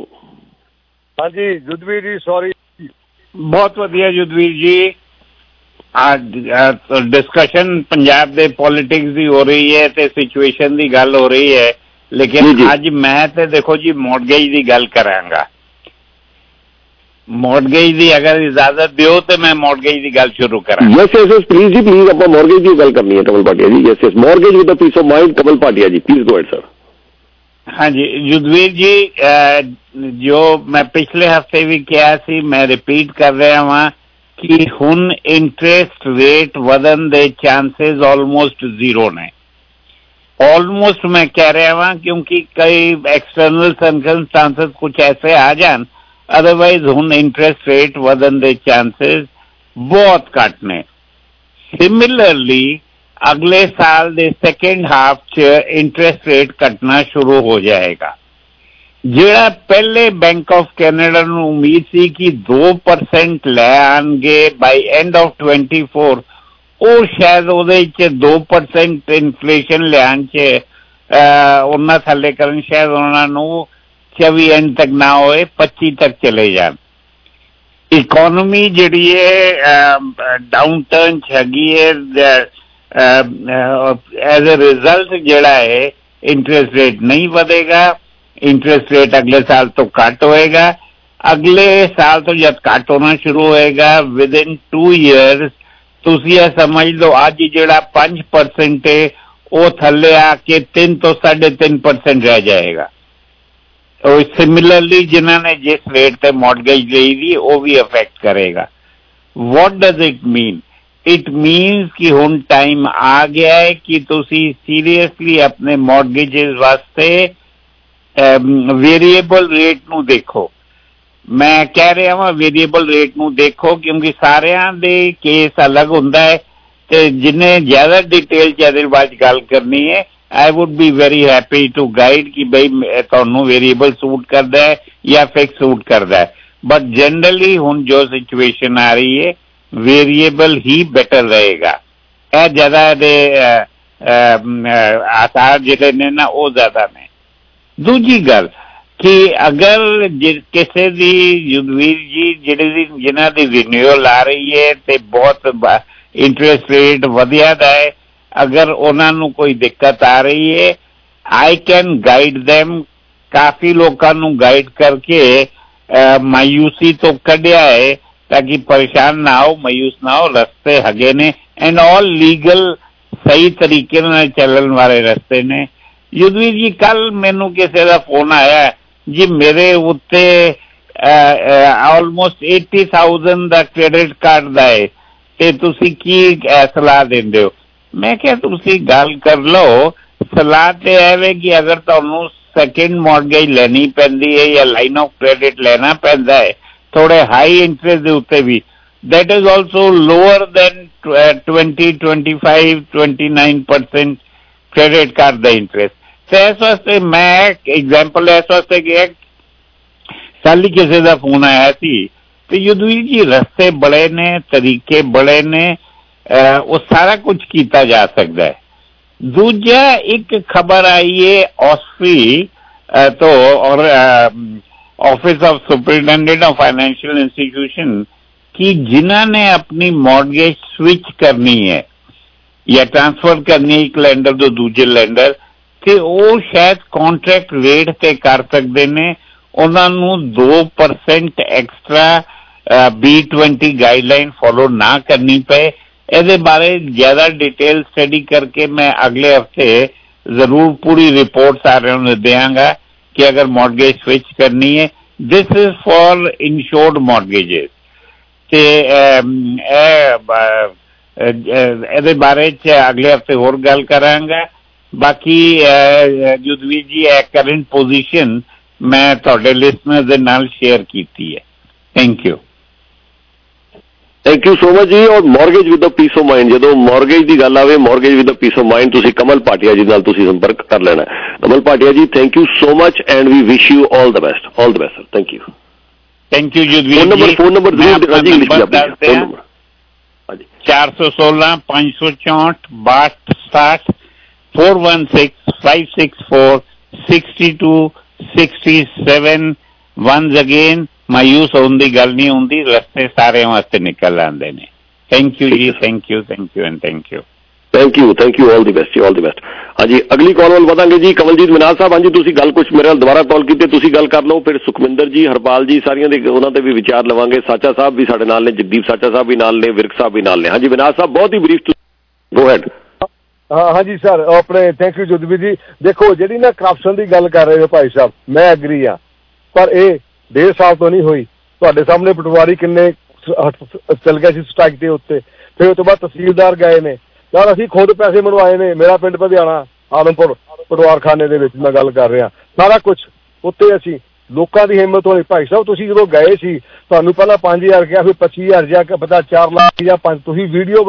ਹਾਂਜੀ ਜੁਦਵੀਰ ਜੀ, ਸੌਰੀ, ਬਹੁਤ ਵਧੀਆ ਜੁਦਵੀਰ ਜੀ। डिस्कशन पंजाब दे पॉलिटिक्स दी हो रही है ते सिचुएशन दी गल हो रही है, लेकिन अज मैं ते देखो जी मॉर्गेज दी गल करांगा। मॉर्गेज दी अगर इजाजत दियो तो मैं मॉर्गेज दी गल शुरू करा। यस प्लीज जी, प्लीज आप मॉर्गेज की गल करनी है Kamal Bhatia ji. Yes mortgage with the peace of mind, Kamal Bhatia ji please go ahead sir. हाँ जी युद्धवीर जी, जो मैं पिछले हफ्ते भी किया सी, मैं रिपीट कर रहा वहां कि हुन इंटरेस्ट रेट वधन दे चांसेस ऑलमोस्ट जीरो ने। ऑलमोस्ट मैं कह रहा हूं क्योंकि कई एक्सटर्नल सर्कमस्टांसेस कुछ ऐसे आ जान, अदरवाइज हुन इंटरेस्ट रेट वधन दे चांसेस बहुत घट ने। सिमिलरली अगले साल दे सेकेंड हाफ च इंटरेस्ट रेट घटना शुरू हो जाएगा। ਜਿਹੜਾ ਪਹਿਲੇ ਬੈਂਕ ਆਫ ਕੈਨੇਡਾ ਨੂੰ ਉਮੀਦ ਸੀ ਕਿ 2% ਲੈ ਆਣਗੇ ਬਾਈ ਐਂਡ ਆਫ 24, ਉਹ ਸ਼ਾਇਦ ਉਹਦੇ ਵਿੱਚ 2% ਇਨਫਲੇਸ਼ਨ ਲਿਆਉਣ 'ਚ ਉਹਨਾਂ ਥੱਲੇ ਕਰਨ, ਸ਼ਾਇਦ ਉਹਨਾਂ ਨੂੰ 24 ਐਂਡ ਤੱਕ ਨਾ ਹੋਏ, 25 ਤੱਕ ਚਲੇ ਜਾਣ। ਇਕੋਨਮੀ ਜਿਹੜੀ ਹੈ ਡਾਊਨ ਟਰਨ 'ਚ ਹੈਗੀ ਹੈ, ਐਜ਼ ਅ ਰਿਜ਼ਲਟ ਜਿਹੜਾ ਹੈ ਇੰਟਰਸਟ ਰੇਟ ਨਹੀਂ ਵਧੇਗਾ। इंटरेस्ट रेट अगले साल तो घट होएगा। अगले साल तो जब घट होना शुरू होएगा विद इन 2 years तुसी ये समझ लो आज जेड़ा 5% है वो थले आके 3 तो 3.5% रह जाएगा। और सिमिलरली जिन्होंने जिस रेट पे मॉर्गेज ली थी वो भी अफेक्ट करेगा। What does it mean? It means कि हुन टाइम आ गया है कि तुसी सीरियसली अपने मॉर्गेजेस वास्ते वेरिएबल रेट ਨੂੰ ਦੇਖੋ। ਮੈਂ ਕਹਿ ਰਿਹਾ ਹਾਂ ਵੇਰੀਏਬਲ ਰੇਟ ਨੂੰ ਦੇਖੋ ਕਿਉਂਕਿ ਸਾਰਿਆਂ ਦੇ ਕੇਸ ਅਲੱਗ ਹੁੰਦਾ ਹੈ ਤੇ ਜਿੰਨੇ ਜ਼ਿਆਦਾ ਡਿਟੇਲ ਚ ਇਹਦੇ ਬਾਰੇ ਗੱਲ ਕਰਨੀ ਹੈ I would be very happy to guide ਕਿ ਬਈ ਤੁਹਾਨੂੰ ਵੇਰੀਏਬਲ ਸੂਟ ਕਰਦਾ ਹੈ ਜਾਂ ਫਿਕਸ ਸੂਟ ਕਰਦਾ ਹੈ। ਬਟ ਜਨਰਲੀ ਹੁਣ ਜੋ ਸਿਚੁਏਸ਼ਨ ਆ ਰਹੀ ਹੈ ਵੇਰੀਏਬਲ ਹੀ ਬੈਟਰ ਰਹੇਗਾ। ਇਹ ਜ਼ਿਆਦਾ ਦੇ ਆਸਾਰ ਜਿਹੜੇ ਨੇ ਨਾ ਉਹ ਜ਼ਿਆਦਾ ਨੇ। दूजी गल कि अगर किसी दी युद्धवीर जी जिन्हां दी रिन्यूअल आ रही है ते बहुत इंटरेस्ट रेट वधिया दा है, अगर उन्हां नूं कोई दिक्कत आ रही है, आई कैन गाइड देम। काफी लोगों नूं गाइड करके मायूसी तो कढ़िया है ताकि परेशान ना हो, मायूस ना हो। रस्ते हगे ने एंड ऑल लीगल सही तरीके नाल चलण वाले रस्ते ने। युद्धवीर जी कल मैनू किसी का फोन आया जी मेरे उत्ते ऑलमोस्ट 80,000 का क्रेडिट कार्ड दा है ते तुसी की सलाह देंदे हो। मैं क्या तुसी गल कर लो, सलाह ते है कि अगर तुहानू सेकंड मॉर्गेज लेनी पैंदी है या लाइन ऑफ क्रेडिट लेना पैंदा है थोड़े हाई इंटरेस्ट दे उत्ते भी, that is also lower than 20, 25, 29% credit card दा इंटरेस्ट। तो इस वास्ते मैं एग्जाम्पल इस वास्ते गया, कल ही किसी का फोन आया सी तो युद्धवीर जी रस्ते बड़े ने, तरीके बड़े ने, वो सारा कुछ किया जा सकता है। दूजा एक खबर आई है ऑस्फी तो और office of superintendent of financial institution की जिन्हों ने अपनी मॉर्गेज स्विच करनी है या ट्रांसफर करनी है एक लैंडर तो दूजे लैंडर ते वो शायद कॉन्ट्रैक्ट रेट ते कर सकते ने। उन्होंने 2% एक्स्ट्रा B20 गाइडलाइन फॉलो ना करनी पे। ਇਹਦੇ बारे ज्यादा डिटेल स्टडी करके मैं अगले हफ्ते जरूर पूरी रिपोर्ट सारे देंगा कि अगर मॉर्गेज स्विच करनी है। This is for insured mortgages ते ਇਹਦੇ बारे अगले हफ्ते होर गल करांगा। बाकी युद्धवीर जी करंट पोजीशन मैं तुहाडे लिसनर दे नाल शेयर कीती है। Thank you. Thank you so much जी। और mortgage with peace of mind, जो मॉर्गेज की गल आवे, mortgage with peace of mind, तुसी कमल भाटिया जी नाल तुसी संपर्क कर लेना। Kamal Bhatia ji thank you so much and we wish you all the best sir. Thank you. Thank you Yudhveer. Phone number जरूर जी इंग्लिश में 416 564 62 416 564 62 67। वंस अगेन मायूस होने की गल नहीं होंगी, रस्ते सारे वास्ते निकल आते हैं। थैंक यू जी, thank you and thank you. All the best जी, ऑल दी बेस्ट। हाँ जी अगली कॉल वाल वधांगे जी। कमलजीत मिनाल साहब, हाँ जी तुसी गल कुछ मेरे दोबारा कॉल की तुसी गल कर लो, फिर सुखविंदर जी, हरपाल जी सारियां दे उन्हां ते भी विचार लवांगे। साचा साहब भी साडे नाल ने, जगदीप साचा साहब भी नाल ने, विरक साहब भी नाल ने। हाँ जी मिनाल साहब बहुत ही ब्रीफ, गो हैड। हाँ जी सर अपने थैंक यू जुद्धवीर जी। देखो जी ना करप्शन की गल कर रहे हो भाई साहब, मैं एग्री हाँ, पर यह 1.5 साल तो नहीं हुई। तुहाडे सामने पटवारी किन्ने चल गए सी स्ट्राइक के उत्ते, फिर उस तो बाद तहसीलदार गए ने यार, असीं खुद पैसे मनवाए ने। मेरा पिंड लुधियाना आलमपुर पटवारखाने दे विच मैं गल कर रहा, सारा कुछ उत्ते असीं लोकां दी हिम्मत होनी। भाई साहब तुसीं जदों गए सी तुहानूं पहलां 5,000 कहा, फिर 25,000 या पता 4 लाख या 5, तुसीं वीडियो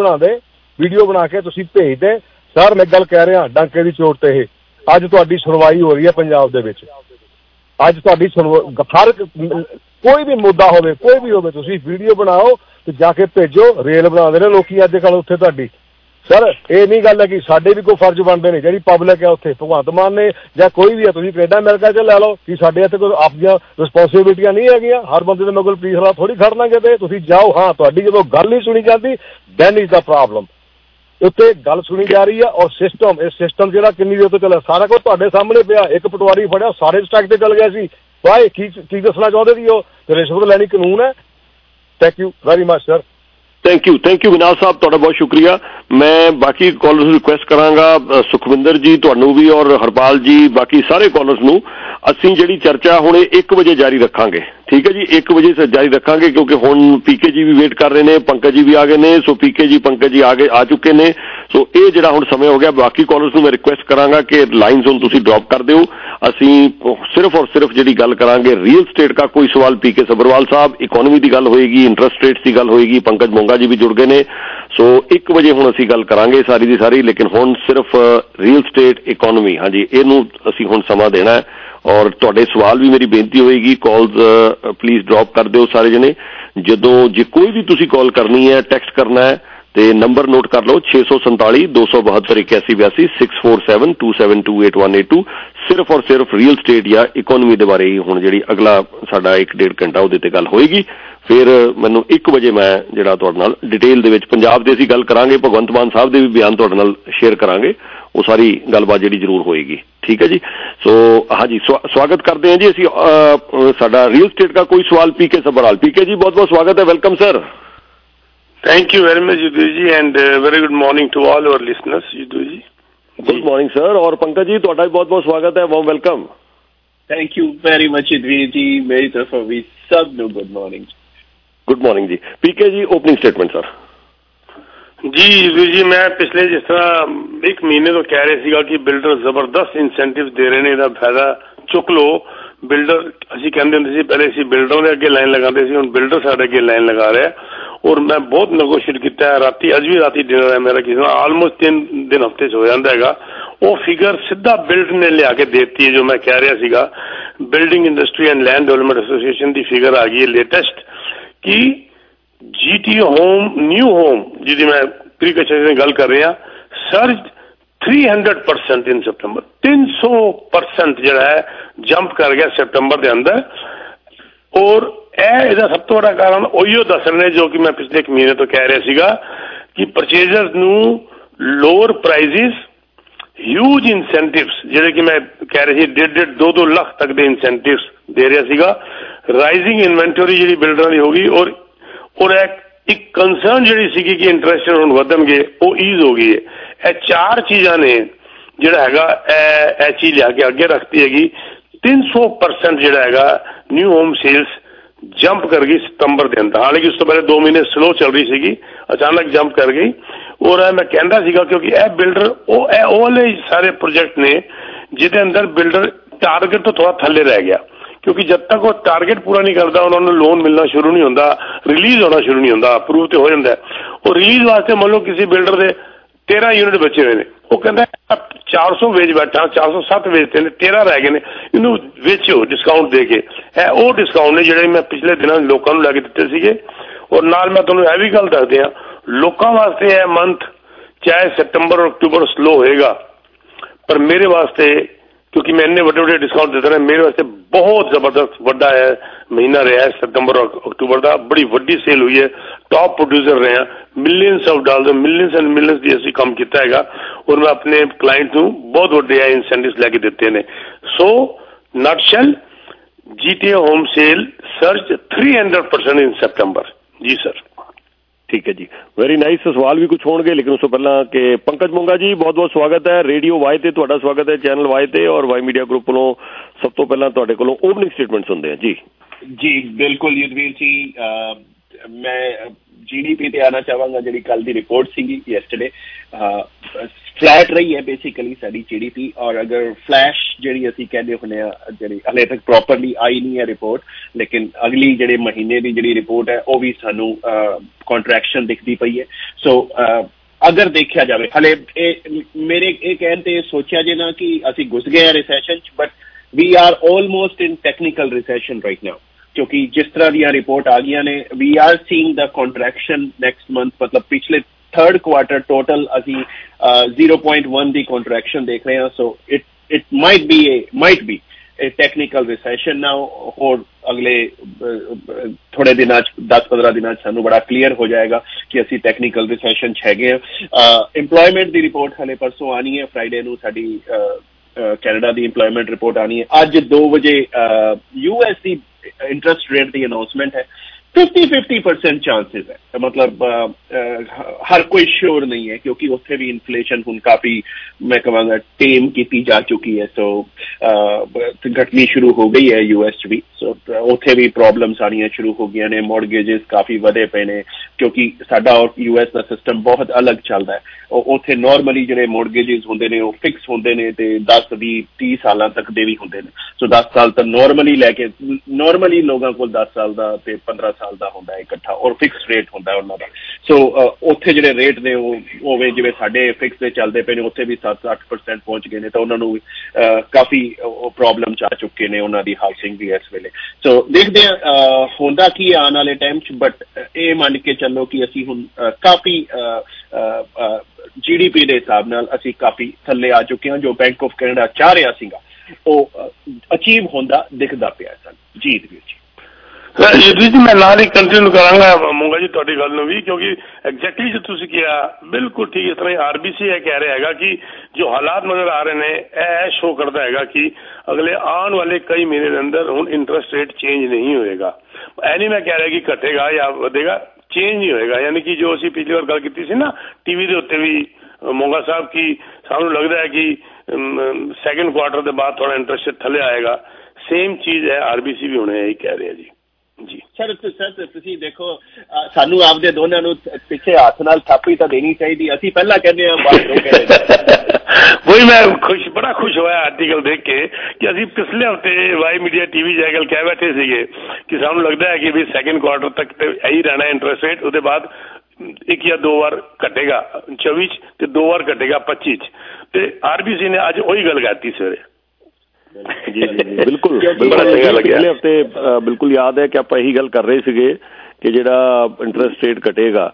बना के तुसीं भेजदे। सर मैं गल कह रहा डांके दी चोट ते अज तुहाडी सुनवाई हो रही है पंजाब दे विच। अज तुहाडी हर कोई भी मुद्दा होवे, कोई भी होवे, तुसीं वीडियो बनाओ ते जाके भेजो। रेल बनाते ने लोग अजकल उत्थे तुहाडी। सर ये नहीं गल है कि साडे भी कोई फर्ज बनते हैं, जी पब्लिक है उत्थे भगवंत मान ने या कोई भी है, तुसीं कनेडा अमेरिका च लै लो कि साडे इत्थे कोई आपदियां रिस्पोंसिबिलिटियां नहीं हैगियां। हर बंदे दे मगल पुलिस वाला थोड़ी खड़ना किते, तुसीं जाओ। हाँ तुहाडी जदों गल नहीं सुनी जाती दैन इज द प्रॉब्लम। उत्ते गल सुनी जा रही है और सिस्टम, इस सिस्टम जो किन्नी देर तो चलिया सारा कुछ तुहाडे सामने पिया। एक पटवारी फड़िया सारे स्ट्राइक ते चल गया सी, वाए की दसना चाहते सी, रिश्वत लैनी कानून है। Thank you very much sir. Thank you Vinal साहब, तुहाडा बहुत शुक्रिया। मैं बाकी कॉलर्स नूं रिक्वेस्ट करांगा, सुखविंदर जी तुहानूं भी और हरपाल जी, बाकी सारे कॉलर्स नूं असीं जिहड़ी चर्चा हुणे 1 वजे जारी रखांगे। ठीक है जी 1 वजे से जारी रखांगे क्योंकि हुण पीके जी भी वेट कर रहे हैं, पंकज जी भी आ गए ने। सो पीके जी पंकज जी आ चुके ने। सो ये जिहड़ा हुण समय हो गया, बाकी कॉलर्स नूं मैं रिक्वेस्ट करांगा कि लाइन्स हुण तुसीं ड्रॉप कर दिओ। असीं सिर्फ और सिर्फ जिहड़ी गल करांगे रियल स्टेट का कोई सवाल पीके सब्रवाल साहब, इकोनॉमी की गल होएगी, इंटरस्ट रेट्स की गल होएगी, पंकज मोंगा जी भी जुड़ गए ने। सो 1 वजे हुण असीं गल करांगे सारी दी सारी, लेकिन हुण सिर्फ रियल स्टेट इकोनॉमी, हाँ जी इहनूं असीं हुण समा देना है। और तुहाडे सवाल भी मेरी बेनती होएगी, कॉल्स प्लीज ड्रॉप कर दिओ सारे जने। जदों जे कोई भी तुसीं कॉल करनी है, टैक्सट करना है ਤੇ ਨੰਬਰ ਨੋਟ ਕਰ ਲਓ 647 272 8182 6472728182 ਸਿਰਫ ਔਰ ਸਿਰਫ ਰੀਅਲ ਸਟੇਟ ਜਾਂ ਇਕੋਨਮੀ ਦੇ ਬਾਰੇ ਹੀ ਹੁਣ ਜਿਹੜੀ ਅਗਲਾ ਸਾਡਾ 1.5 ਘੰਟਾ ਉਹਦੇ ਤੇ ਗੱਲ ਹੋਏਗੀ। ਫਿਰ ਮੈਨੂੰ 1 ਵਜੇ ਮੈਂ ਜਿਹੜਾ ਤੁਹਾਡੇ ਨਾਲ ਡਿਟੇਲ ਦੇ ਵਿੱਚ ਪੰਜਾਬ ਦੇ ਅਸੀਂ ਗੱਲ ਕਰਾਂਗੇ, ਭਗਵੰਤ ਮਾਨ ਸਾਹਿਬ ਦੇ ਵੀ ਬਿਆਨ ਤੁਹਾਡੇ ਨਾਲ ਸ਼ੇਅਰ ਕਰਾਂਗੇ, ਉਹ ਸਾਰੀ ਗੱਲਬਾਤ ਜਿਹੜੀ ਜ਼ਰੂਰ ਹੋਏਗੀ। ਠੀਕ ਹੈ ਜੀ। ਸੋ ਹਾਂਜੀ ਸਵਾਗਤ ਕਰਦੇ हैं जी ਅਸੀਂ ਸਾਡਾ ਰੀਅਲ ਸਟੇਟ का कोई सवाल पीके सबराल। पीके जी बहुत बहुत स्वागत है, welcome sir. Thank you very much Yudhveer ji and very good morning to all our listeners. Yudhveer ji good morning sir. और पंकज जी ਤੁਹਾਡਾ भी बहुत बहुत स्वागत है, warm welcome. Thank you very much Yudhveer ji, मेरी तरफ भी सब नो गुड मॉर्निंग। गुड मॉर्निंग जी। PK ji opening statement sir. जी युद्धवीर जी, मैं पिछले जिस तरह 1 महीने तो कह रहे ਸੀਗਾ कि बिल्डर जबरदस्त इंसेंटिव दे रहे ने, ਇਹਦਾ ਫਾਇਦਾ ਚੁੱਕ ਲੋ। ਬਿਲਡਰ ਅਸੀਂ ਕਹਿੰਦੇ ਹੁੰਦੇ ਸੀ ਪਹਿਲੇ ਅਸੀਂ ਬਿਲਡਰਾਂ ਦੇ ਅੱਗੇ ਲਾਈਨ ਲਗਾਉਂਦੇ ਸੀ, ਹੁਣ ਬਿਲਡਰ ਸਾਡੇ ਅੱਗੇ ਲਾਈਨ ਲਗਾ ਰਿਹਾ। ਔਰ ਮੈਂ ਬਹੁਤ ਨੈਗੋਸ਼ੀਏਟ ਕੀਤਾ ਹੈ, ਰਾਤੀ ਅੱਜ ਵੀ ਰਾਤੀ ਡਿਨਰ ਹੈ ਮੇਰਾ ਕਿਸੇ ਨਾਲ, ਆਲਮੋਸਟ 3 ਦਿਨ ਹਫਤੇ 'ਚ ਹੋ ਜਾਂਦਾ ਹੈਗਾ। ਉਹ ਫਿਗਰ ਸਿੱਧਾ ਬਿਲਡ ਨੇ ਲਿਆ ਕੇ ਦੇਤੀ ਹੈ ਜੋ ਮੈਂ ਕਹਿ ਰਿਹਾ ਸੀਗਾ। Building industry and land development association ਦੀ ਫਿਗਰ ਆ ਗਈ ਹੈ ਲੇਟੈਸਟ ਕਿ GT ਹੋਮ ਨਿਊ ਹੋਮ ਜਿਹਦੀ ਮੈਂ ਪ੍ਰੀ ਕੰਸਟਰਕਸ਼ਨ ਦੀ ਗੱਲ ਕਰ ਰਿਹਾ, ਸਰਜ 300% in September, 300% ਜਿਹੜਾ ਹੈ ਜੰਪ ਕਰ ਗਿਆ ਸੈਪਟੰਬਰ ਦੇ ਅੰਦਰ। ਔਰ ਇਹਦਾ ਸਭ ਤੋਂ ਵੱਡਾ ਕਾਰਨ ਉਹੀਓ ਦੱਸ ਰਹੇ ਨੇ ਜੋ ਕਿ ਮੈਂ ਪਿਛਲੇ 1 ਮਹੀਨੇ ਤੋਂ ਕਹਿ ਰਿਹਾ ਸੀਗਾ ਕਿ ਪਰਚੇਜ਼ਰਸ ਨੂੰ ਲੋਅਰ ਪ੍ਰਾਈਸਿਸ, ਹਿਊਜ ਇਨਸੈਂਟਿਵਸ ਜਿਹੜੇ ਕਿ ਮੈਂ ਕਹਿ ਰਿਹਾ ਸੀ 1.5 2 ਲੱਖ ਤੱਕ ਦੇ ਇਨਸੈਂਟਿਵਸ ਦੇ ਰਿਹਾ ਸੀਗਾ। ਰਾਈਜ਼ਿੰਗ ਇਨਵੈਂਟਰੀ ਜਿਹੜੀ ਬਿਲਡਰਾਂ ਦੀ ਹੋ ਗਈ ਔਰ ਇੱਕ ਕੰਸਰਨ ਜਿਹੜੀ ਸੀਗੀ ਕਿ ਇੰਟਰਸਟ ਹੁਣ ਵਧਣਗੇ ਉਹ ਈਜ਼ ਹੋ ਗਈ ਹੈ। ਇਹ 4 ਚੀਜ਼ਾਂ ਨੇ ਜਿਹੜਾ ਹੈਗਾ ਇਹ ਚੀਜ਼ ਲਿਆ ਕੇ ਅੱਗੇ ਰੱਖਤੀ ਹੈਗੀ। 300% ਜਿਹੜਾ ਹੈਗਾ ਨਿਊ ਹੋਮ ਸੇਲਸ ਜੰਪ ਕਰ ਗਈ ਸਤੰਬਰ ਦੇ ਅੰਦਰ। ਹਾਲਾਂਕਿ ਉਸ ਤੋਂ ਪਹਿਲੇ 2 ਮਹੀਨੇ ਸਲੋ ਚੱਲ ਰਹੀ ਸੀਗੀ, ਅਚਾਨਕ ਜੰਪ ਕਰ ਗਈ। ਔਰ ਮੈਂ ਕਹਿੰਦਾ ਸੀਗਾ ਕਿਉਂਕਿ ਇਹ ਬਿਲਡਰ ਉਹ ਵਾਲੇ ਸਾਰੇ ਪ੍ਰੋਜੈਕਟ ਨੇ ਜਿਹਦੇ ਅੰਦਰ ਬਿਲਡਰ ਟਾਰਗੇਟ ਤੋਂ ਥੋੜਾ ਥੱਲੇ ਰਹਿ ਗਿਆ, ਕਿਉਂਕਿ ਜਦ ਤੱਕ ਉਹ ਟਾਰਗੇਟ ਪੂਰਾ ਨਹੀਂ ਕਰਦਾ ਉਹਨਾਂ ਨੂੰ ਲੋਨ ਮਿਲਣਾ ਸ਼ੁਰੂ ਨਹੀਂ ਹੁੰਦਾ, ਰਿਲੀਜ਼ ਹੋਣਾ ਸ਼ੁਰੂ ਨਹੀਂ ਹੁੰਦਾ। ਅਪਰੂਵ ਤੇ ਹੋ ਜਾਂਦਾ। ਉਹ ਰਿਲੀਜ਼ ਵਾਸਤੇ ਮੰਨ ਲਓ ਕਿਸੇ ਬਿਲਡਰ ਦੇ 13 ਯੂਨਿਟ ਬਚੇ ਹੋਏ ਨੇ, ਉਹ ਕਹਿੰਦਾ 400 ਵੇਚ ਬੈਠਾ, 407 ਵੇਚਦੇ ਨੇ, 13 ਰਹਿ ਗਏ ਨੇ, ਇਹਨੂੰ ਵੇਚੋ ਡਿਸਕਾਊਂਟ ਦੇ ਕੇ। ਇਹ ਉਹ ਡਿਸਕਾਊਂਟ ਨੇ ਜਿਹੜੇ ਮੈਂ ਪਿਛਲੇ ਦਿਨਾਂ ਲੋਕਾਂ ਨੂੰ ਲੈ ਕੇ ਦਿੱਤੇ ਸੀਗੇ। ਔਰ ਨਾਲ ਮੈਂ ਤੁਹਾਨੂੰ ਇਹ ਵੀ ਗੱਲ ਦੱਸ ਦਿਆਂ, ਲੋਕਾਂ ਵਾਸਤੇ ਇਹ ਮੰਥ ਚਾਹੇ ਸਤੰਬਰ ਔਰ ਅਕਤੂਬਰ ਸਲੋ ਹੋਏਗਾ, ਪਰ ਮੇਰੇ ਵਾਸਤੇ ਕਿਉਂਕਿ ਮੈਂ ਇੰਨੇ ਵੱਡੇ ਵੱਡੇ ਡਿਸਕਾਊਂਟ ਦਿੱਤੇ ਨੇ, ਮੇਰੇ ਵਾਸਤੇ ਬਹੁਤ ਜ਼ਬਰਦਸਤ ਵੱਡਾ ਹੈ ਮਹੀਨਾ ਰਿਹਾ ਸਤੰਬਰ ਔਰ ਅਕਤੂਬਰ ਦਾ। ਬੜੀ ਵੱਡੀ ਸੇਲ ਹੋਈ ਹੈ, ਟੌਪ ਪ੍ਰੋਡਿਊਸਰ ਰਹੇ ਹਾਂ, millions of dollar, millions and millions ਦੀ ਅਸੀਂ ਕੰਮ ਕੀਤਾ ਹੈਗਾ। ਔਰ ਮੈਂ ਆਪਣੇ ਕਲਾਇੰਟ ਨੂੰ ਬਹੁਤ ਵੱਡੇ ਇਨਸੈਂਟਿਵਸ ਲੈ ਕੇ ਦਿੱਤੇ ਨੇ। So nutshell GTA home sale surge 300% in September. ਜੀ ਸਰ। ਠੀਕ ਹੈ ਜੀ, ਵੈਰੀ ਨਾਈਸ। ਸਵਾਲ ਵੀ ਕੁਝ ਹੋਣਗੇ ਲੇਕਿਨ ਉਸ ਤੋਂ ਪਹਿਲਾਂ ਕਿ ਪੰਕਜ ਮੋਂਗਾ ਜੀ ਬਹੁਤ ਬਹੁਤ ਸਵਾਗਤ ਹੈ ਰੇਡੀਓ ਵਾਈ ਤੇ, ਤੁਹਾਡਾ ਸਵਾਗਤ ਹੈ ਚੈਨਲ ਵਾਈ ਤੇ ਔਰ ਵਾਈ ਮੀਡੀਆ ਗਰੁੱਪ ਵੱਲੋਂ। ਸਭ ਤੋਂ ਪਹਿਲਾਂ ਤੁਹਾਡੇ ਕੋਲੋਂ ਓਪਨਿੰਗ ਸਟੇਟਮੈਂਟ ਸੁਣਦੇ ਹਾਂ ਜੀ। ਜੀ ਬਿਲकुल युद्धवीर जी, मैं GDP ਤੇ ਆਣਾ ਚਾਹਾਂਗਾ। ਜਿਹੜੀ ਕੱਲ ਦੀ ਰਿਪੋਰਟ ਸੀਗੀ ਯੈਸਟਰਡੇ, ਫਲੈਟ ਰਹੀ ਹੈ ਬੇਸਿਕਲੀ ਸਾਡੀ GDP। ਔਰ ਅਗਰ ਫਲੈਸ਼ ਜਿਹੜੀ ਅਸੀਂ ਕਹਿੰਦੇ ਹੁੰਦੇ ਆ, ਜਿਹੜੀ ਹਲੇ ਤੱਕ ਪ੍ਰੋਪਰਲੀ ਆਈ ਨਹੀਂ ਹੈ ਰਿਪੋਰਟ, ਲੇਕਿਨ ਅਗਲੀ ਜਿਹੜੇ ਮਹੀਨੇ ਦੀ ਜਿਹੜੀ ਰਿਪੋਰਟ ਹੈ ਉਹ ਵੀ ਸਾਨੂੰ ਕੰਟਰੈਕਸ਼ਨ ਦਿਖਦੀ ਪਈ ਹੈ। ਸੋ ਅਗਰ ਦੇਖਿਆ ਜਾਵੇ ਹਲੇ ਮੇਰੇ ਇਹ ਕਹਿਣ ਤੇ ਸੋਚਿਆ ਜੇ ਨਾ ਕਿ ਅਸੀਂ ਘੁਸ ਗਏ ਆ ਰਿਸੈਸ਼ਨ 'ਚ, but we are almost in technical recession right now. ਕਿਉਂਕਿ ਜਿਸ ਤਰ੍ਹਾਂ ਦੀਆਂ ਰਿਪੋਰਟ ਆ ਗਈਆਂ ਨੇ, we are seeing the contraction next month. ਮਤਲਬ ਪਿਛਲੇ 3rd ਕੁਆर्टर ਟੋਟਲ ਅਸੀਂ 0.1 ਦੀ ਕੰਟਰੈਕਸ਼ਨ ਦੇਖ ਰਹੇ ਹਾਂ। So it might be a technical recession now। ਹੋਰ ਅਗਲੇ ਥੋੜੇ ਦਿਨਾਂ 'ਚ 10-15 ਦਿਨਾਂ 'ਚ ਸਾਨੂੰ ਬੜਾ ਕਲੀਅਰ ਹੋ ਜਾਏਗਾ ਕਿ ਅਸੀਂ ਟੈਕਨੀਕਲ ਰਿਸੈਸ਼ਨ 'ਚ ਹੈਗੇ ਹਾਂ। ਇੰਪਲੋਇਮੈਂਟ ਦੀ ਰਿਪੋਰਟ ਹਲੇ ਪਰਸੋਂ ਆਣੀ ਹੈ, ਫਰਾਈਡੇ ਨੂੰ ਸਾਡੀ ਕੈਨੇਡਾ ਦੀ ਇੰਪਲੋਇਮੈਂਟ ਰਿਪੋਰਟ ਆਣੀ ਹੈ। ਅੱਜ 2 ਵਜੇ US ਦੀ ਇੰਟਰਸਟ ਰੇਟ ਦੀ ਅਨਾਉਂਸਮੈਂਟ ਹੈ। 50% ਚਾਂਸਿਸ ਹੈ, मतलब ਹਰ ਕੋਈ श्योर नहीं है क्योंकि ਉੱਥੇ ਵੀ ਇਨਫਲੇਸ਼ਨ ਹੁਣ ਕਾਫੀ ਮੈਂ ਕਹਾਂਗਾ ਟੇਮ ਕੀਤੀ ਜਾ ਚੁੱਕੀ ਹੈ। ਸੋ ਘਟਣੀ ਸ਼ੁਰੂ ਹੋ ਗਈ ਹੈ US 'ਚ ਵੀ। ਸੋ ਉੱਥੇ ਵੀ ਪ੍ਰੋਬਲਮਸ ਆਉਣੀਆਂ ਸ਼ੁਰੂ ਹੋ ਗਈਆਂ ਨੇ, ਮੌਰਗੇਜਿਸ ਕਾਫੀ ਵਧੇ ਪਏ ਨੇ ਕਿਉਂਕਿ ਸਾਡਾ US ਦਾ ਸਿਸਟਮ ਬਹੁਤ ਅਲੱਗ ਚੱਲਦਾ ਹੈ। ਉੱਥੇ ਨਾਰਮਲੀ ਜਿਹੜੇ ਮੌਰਗੇਜਿਸ ਹੁੰਦੇ ਨੇ ਉਹ ਫਿਕਸ ਹੁੰਦੇ ਨੇ ਤੇ 10-20-30 ਸਾਲਾਂ ਤੱਕ ਦੇ ਵੀ ਹੁੰਦੇ ਨੇ। ਸੋ 10 ਸਾਲ ਤਾਂ ਨਾਰਮਲੀ ਲੈ ਕੇ ਨਾਰਮਲੀ ਲੋਕਾਂ ਕੋਲ 10 ਸਾਲ ਦਾ ਤੇ 15 ਸਾਲ ਦਾ ਹੁੰਦਾ ਇਕੱਠਾ ਔਰ ਫਿਕਸ ਰੇਟ ਹੁੰਦਾ ਉਹਨਾਂ ਦਾ। ਸੋ ਉੱਥੇ ਜਿਹੜੇ ਰੇਟ ਨੇ ਉਹ ਜਿਵੇਂ ਸਾਡੇ ਫਿਕਸ ਦੇ ਚੱਲਦੇ ਪਏ ਨੇ ਉੱਥੇ ਵੀ 7-8% ਪਹੁੰਚ ਗਏ ਨੇ, ਤਾਂ ਉਹਨਾਂ ਨੂੰ ਕਾਫੀ ਪ੍ਰੋਬਲਮ ਚ ਆ ਚੁੱਕੇ ਨੇ ਉਹਨਾਂ ਦੀ ਹਾਊਸਿੰਗ ਦੀ ਇਸ ਵੇਲੇ। ਸੋ ਦੇਖਦੇ ਹਾਂ ਹੁੰਦਾ ਕੀ ਆਉਣ ਵਾਲੇ ਟਾਈਮ ਚ, ਬਟ ਇਹ ਮੰਨ ਕੇ ਚੱਲੋ ਕਿ ਅਸੀਂ ਹੁਣ ਕਾਫੀ GDP ਦੇ ਹਿਸਾਬ ਨਾਲ ਅਸੀਂ ਕਾਫੀ ਥੱਲੇ ਆ ਚੁੱਕੇ ਹਾਂ। ਜੋ ਬੈਂਕ ਆਫ ਕੈਨੇਡਾ ਚਾਹ ਰਿਹਾ ਸੀਗਾ ਉਹ ਅਚੀਵ ਹੁੰਦਾ ਦਿਖਦਾ ਪਿਆ ਸਾਨੂੰ। ਜੀ ਵੀਰ ਜੀ। ਯੁਧਵੀਰ ਜੀ ਮੈਂ ਨਾਲ ਹੀ ਕੰਟੀਨਿਊ ਕਰਾਂਗਾ ਮੋਂਗਾ ਜੀ ਤੁਹਾਡੀ ਗੱਲ ਨੂੰ ਵੀ, ਕਿਉਂਕਿ ਐਗਜ਼ੈਕਟਲੀ ਜੋ ਤੁਸੀਂ ਕਿਹਾ ਬਿਲਕੁਲ ਠੀਕ। ਇਸ ਤਰ੍ਹਾਂ RBC ਇਹ ਕਹਿ ਰਿਹਾ ਹੈਗਾ ਕਿ ਜੋ ਹਾਲਾਤ ਨਜ਼ਰ ਆ ਰਹੇ ਨੇ ਇਹ ਸ਼ੋ ਕਰਦਾ ਹੈਗਾ ਕਿ ਅਗਲੇ ਆਉਣ ਵਾਲੇ ਕਈ ਮਹੀਨੇ ਦੇ ਅੰਦਰ ਹੁਣ ਇੰਟਰਸਟ ਰੇਟ ਚੇਂਜ ਨਹੀਂ ਹੋਏਗਾ। ਇਹ ਨਹੀਂ ਮੈਂ ਕਹਿ ਰਿਹਾ ਕਿ ਘਟੇਗਾ ਜਾਂ ਵਧੇਗਾ, ਚੇਂਜ ਨਹੀਂ ਹੋਏਗਾ। ਯਾਨੀ ਕਿ ਜੋ ਅਸੀਂ ਪਿਛਲੀ ਵਾਰ ਗੱਲ ਕੀਤੀ ਸੀ ਨਾ TV ਦੇ ਉੱਤੇ ਵੀ ਮੋਂਗਾ ਸਾਹਿਬ ਕਿ ਸਾਨੂੰ ਲੱਗਦਾ ਹੈ ਕਿ ਸੈਕਿੰਡ ਕੁਆਟਰ ਦੇ ਬਾਅਦ ਥੋੜਾ ਇੰਟਰਸਟ ਰੇਟ ਥੱਲੇ ਆਏਗਾ, ਸੇਮ ਚੀਜ਼ ਹੈ RBC ਵੀ ਹੁਣੇ ਇਹੀ ਕਹਿ ਰਿਹਾ ਜੀ। ਜੀ ਸਰ ਤੁਸੀਂ ਦੇਖੋ ਸਾਨੂੰ ਆਪਦੇ ਦੋਨਾਂ ਨੂੰ ਪਿੱਛੇ ਹੱਥ ਨਾਲ ਥਾਪੀ ਤਾਂ ਦੇਣੀ ਚਾਹੀਦੀ। ਅਸੀਂ ਪਹਿਲਾਂ ਕਹਿੰਦੇ ਹਾਂ ਬਾਅਦ ਲੋਕ ਕਹਿੰਦੇ। वही मैं बड़ा खुश होया आर्टिकल देख के कि ਅਸੀਂ ਪਿਛਲੇ ਹਫਤੇ ਵਾਈ ਮੀਡੀਆ TV ਜੈਗਲ ਕਹਿ ਬੈਠੇ ਸੀਗੇ ਕਿ ਸਾਨੂੰ ਲੱਗਦਾ ਹੈ ਕਿ ਵੀ ਸੈਕਿੰਡ ਕੁਆਟਰ ਤੱਕ ਤੇ ਇਹੀ ਰਹਿਣਾ ਇੰਟਰਸਟ ਰੇਟ, ਉਹਦੇ ਬਾਅਦ ਇੱਕ ਜਾਂ ਦੋ ਵਾਰ ਘਟੇਗਾ 24 ਚ ਤੇ ਦੋ ਵਾਰ ਘਟੇਗਾ 25 ਚ। ਤੇ RBC ਨੇ ਅੱਜ ਉਹੀ ਗੱਲ ਕਰਤੀ ਸਵੇਰੇ। ਜੀ ਜੀ ਬਿਲਕੁਲ ਪਿਛਲੇ ਹਫਤੇ ਬਿਲਕੁਲ ਯਾਦ ਹੈ ਕਿ ਆਪਾਂ ਇਹੀ ਗੱਲ ਕਰ ਰਹੇ ਸੀਗੇ ਕਿ ਜਿਹੜਾ ਇੰਟਰਸਟ ਰੇਟ ਘਟੇਗਾ।